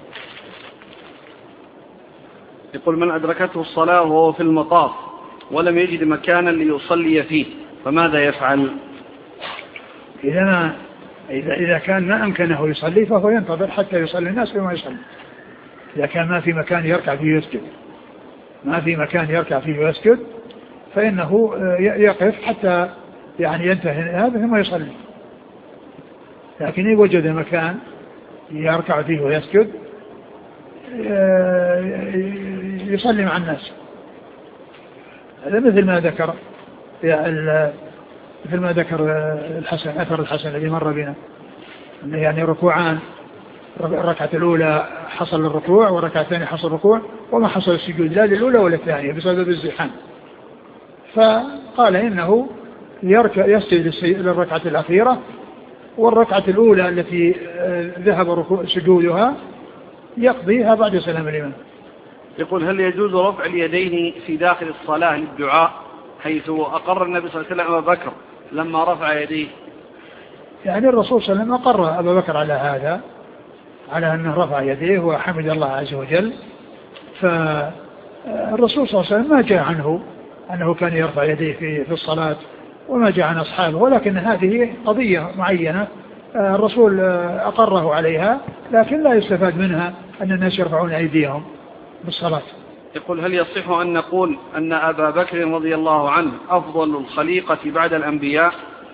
[SPEAKER 1] يقول: من أدركته الصلاة وهو في المطاف ولم يجد مكانا ليصلي فيه فماذا يفعل؟
[SPEAKER 2] إذا, ما إذا, إذا كان ما أمكنه يصلي فهو ينتظر حتى يصلي الناس بما يصلي. إذا كان ما في مكان يركع فيه يسجد ما في مكان يركع فيه يسجد فإنه يقف حتى يعني ينتهي هذا ثم يصلي. لكن إذا وجد مكان يركع فيه ويسجد يصلي مع الناس. هذا مثل ما ذكر مثل ما ذكر الحسن أثر الحسن الذي مر بنا، يعني ركوعان، الركعة الأولى حصل الركوع والركعة الثانية حصل الركوع وما حصل السجود لا للأولى ولا الثانية بسبب الزحام، فقال إنه يركع يسجد للركعة الأخيرة، والركعة الأولى التي ذهب سجودها يقضيها بعد سلام الإمام.
[SPEAKER 1] يقول هل يجوز رفع اليدين في داخل الصلاة للدعاء، حيث أقر النبي صلى الله عليه وسلم أبا بكر لما رفع يديه؟
[SPEAKER 2] يعني الرسول صلى الله عليه وسلم أقر أبا بكر على هذا، على أنه رفع يديه وحمد الله عز وجل. فالرسول صلى الله عليه وسلم ما جاء عنه أنه كان يرفع يديه في في الصلاة، وما جاء عن أصحابه، ولكن هذه قضية معينة الرسول أقره عليها، لكن لا يستفاد منها أن الناس يرفعون أيديهم بالصلاة.
[SPEAKER 1] يقول هل يصح أن نقول أن أبا بكر رضي الله عنه أفضل الخليقة بعد الأنبياء؟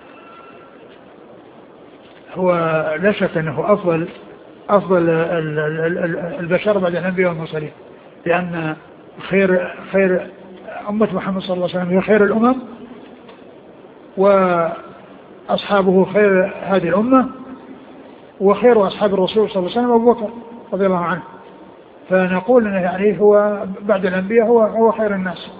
[SPEAKER 2] هو لا شك أنه أفضل أفضل البشر بعد الأنبياء والمرسلين، لأن خير خير أمة محمد صلى الله عليه وسلم هي خير الأمم، وأصحابه خير هذه الأمة، وخير أصحاب الرسول صلى الله عليه وسلم أبو بكر رضي الله عنه. فنقول أنه يعني هو بعد الأنبياء هو هو خير الناس.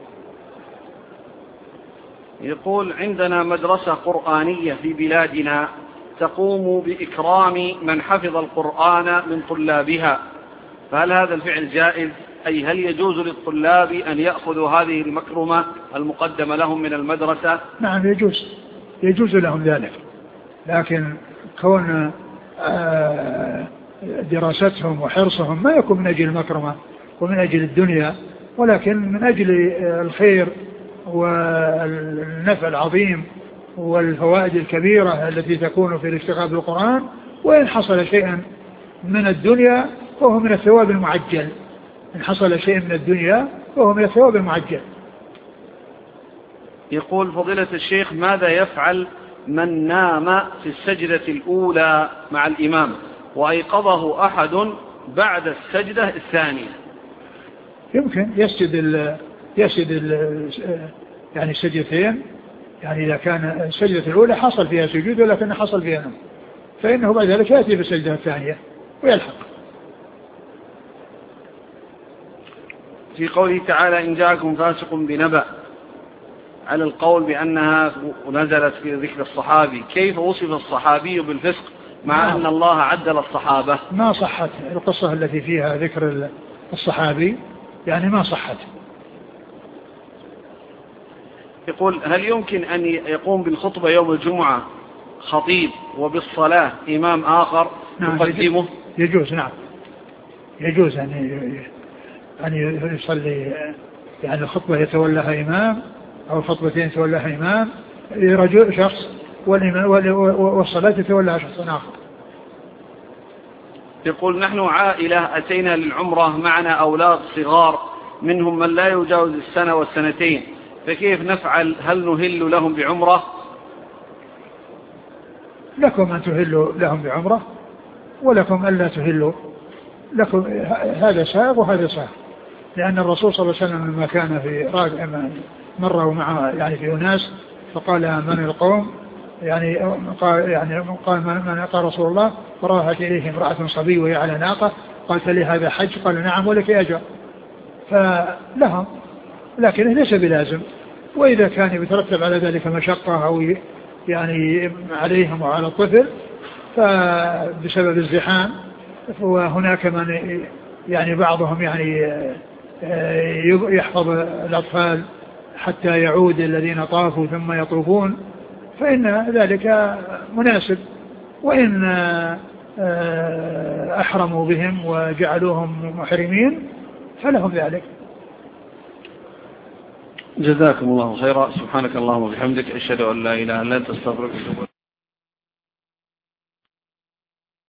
[SPEAKER 1] يقول عندنا مدرسة قرآنية في بلادنا تقوم بإكرام من حفظ القرآن من طلابها، فهل هذا الفعل جائز؟ أي هل يجوز للطلاب أن يأخذوا هذه المكرمة المقدمة لهم من المدرسة؟
[SPEAKER 2] نعم يجوز، يجوز لهم ذلك، لكن كون دراستهم وحرصهم ما يكون من أجل المكرمة ومن أجل الدنيا، ولكن من أجل الخير والنفع العظيم والفوائد الكبيرة التي تكون في الاشتغال بالقرآن. وإن حصل شيئا من الدنيا فهو من الثواب المعجل، إن حصل شيء من الدنيا فهو من الثواب المعجل.
[SPEAKER 1] يقول فضيلة الشيخ ماذا يفعل من نام في السجدة الأولى مع الإمام وأيقظه أحد بعد السجدة الثانية؟
[SPEAKER 2] يمكن يسجد ال يسجد ال يعني السجدتين، يعني إذا كان السجدة الأولى حصل فيها سجود ولكن حصل فيها نوم، فإنه بعد ذلك يأتي بالسجدة الثانية ويلحق.
[SPEAKER 1] في قوله تعالى إن جاءكم فاسق بنبأ، على القول بأنها نزلت في ذكر الصحابي، كيف وصف الصحابي بالفسق مع أن الله عدل الصحابة؟
[SPEAKER 2] ما صحت القصة التي فيها ذكر الصحابي، يعني ما صحت.
[SPEAKER 1] يقول هل يمكن أن يقوم بالخطبة يوم الجمعة خطيب وبالصلاة إمام آخر
[SPEAKER 2] نعم
[SPEAKER 1] يقدمه؟
[SPEAKER 2] يجوز، نعم يجوز أن أن يصلي، يعني الخطبة يتولاها إمام أو الخطبتين يتولاها إمام رجل شخص والصلاة يتولاها شخص آخر.
[SPEAKER 1] يقول نحن عائلة أتينا للعمرة معنا أولاد صغار منهم من لا يجاوز السنة والسنتين، فكيف نفعل؟ هل نهل لهم بعمرة؟
[SPEAKER 2] لكم أن تهلوا لهم بعمرة ولكم ألا تهلوا، لكم هذا سائغ وهذا سائغ، لأن الرسول صلى الله عليه وسلم لما كان في راجع مرة مع يعني في أناس فقال من القوم، يعني قال يعني قال من قال رسول الله، فراحت إليه امرأة صبي وهي على ناقة، قالت لي هذا حج؟ قال نعم ولك أجر. فلهم، لكن ليس بلازم، وإذا كان يترتب على ذلك مشقة أو يعني عليهم وعلى الطفل فبسبب الزحام، وهناك من يعني بعضهم يعني يحفظ الأطفال حتى يعود الذين طافوا ثم يطوفون، فإن ذلك مناسب. وإن أحرموا بهم وجعلوهم محرمين فلهم ذلك.
[SPEAKER 1] جزاكم الله خيرا. سبحانك اللهم وبحمدك، أشهد أن لا إله إلا أنت، أستغفرك وأتوب إليك.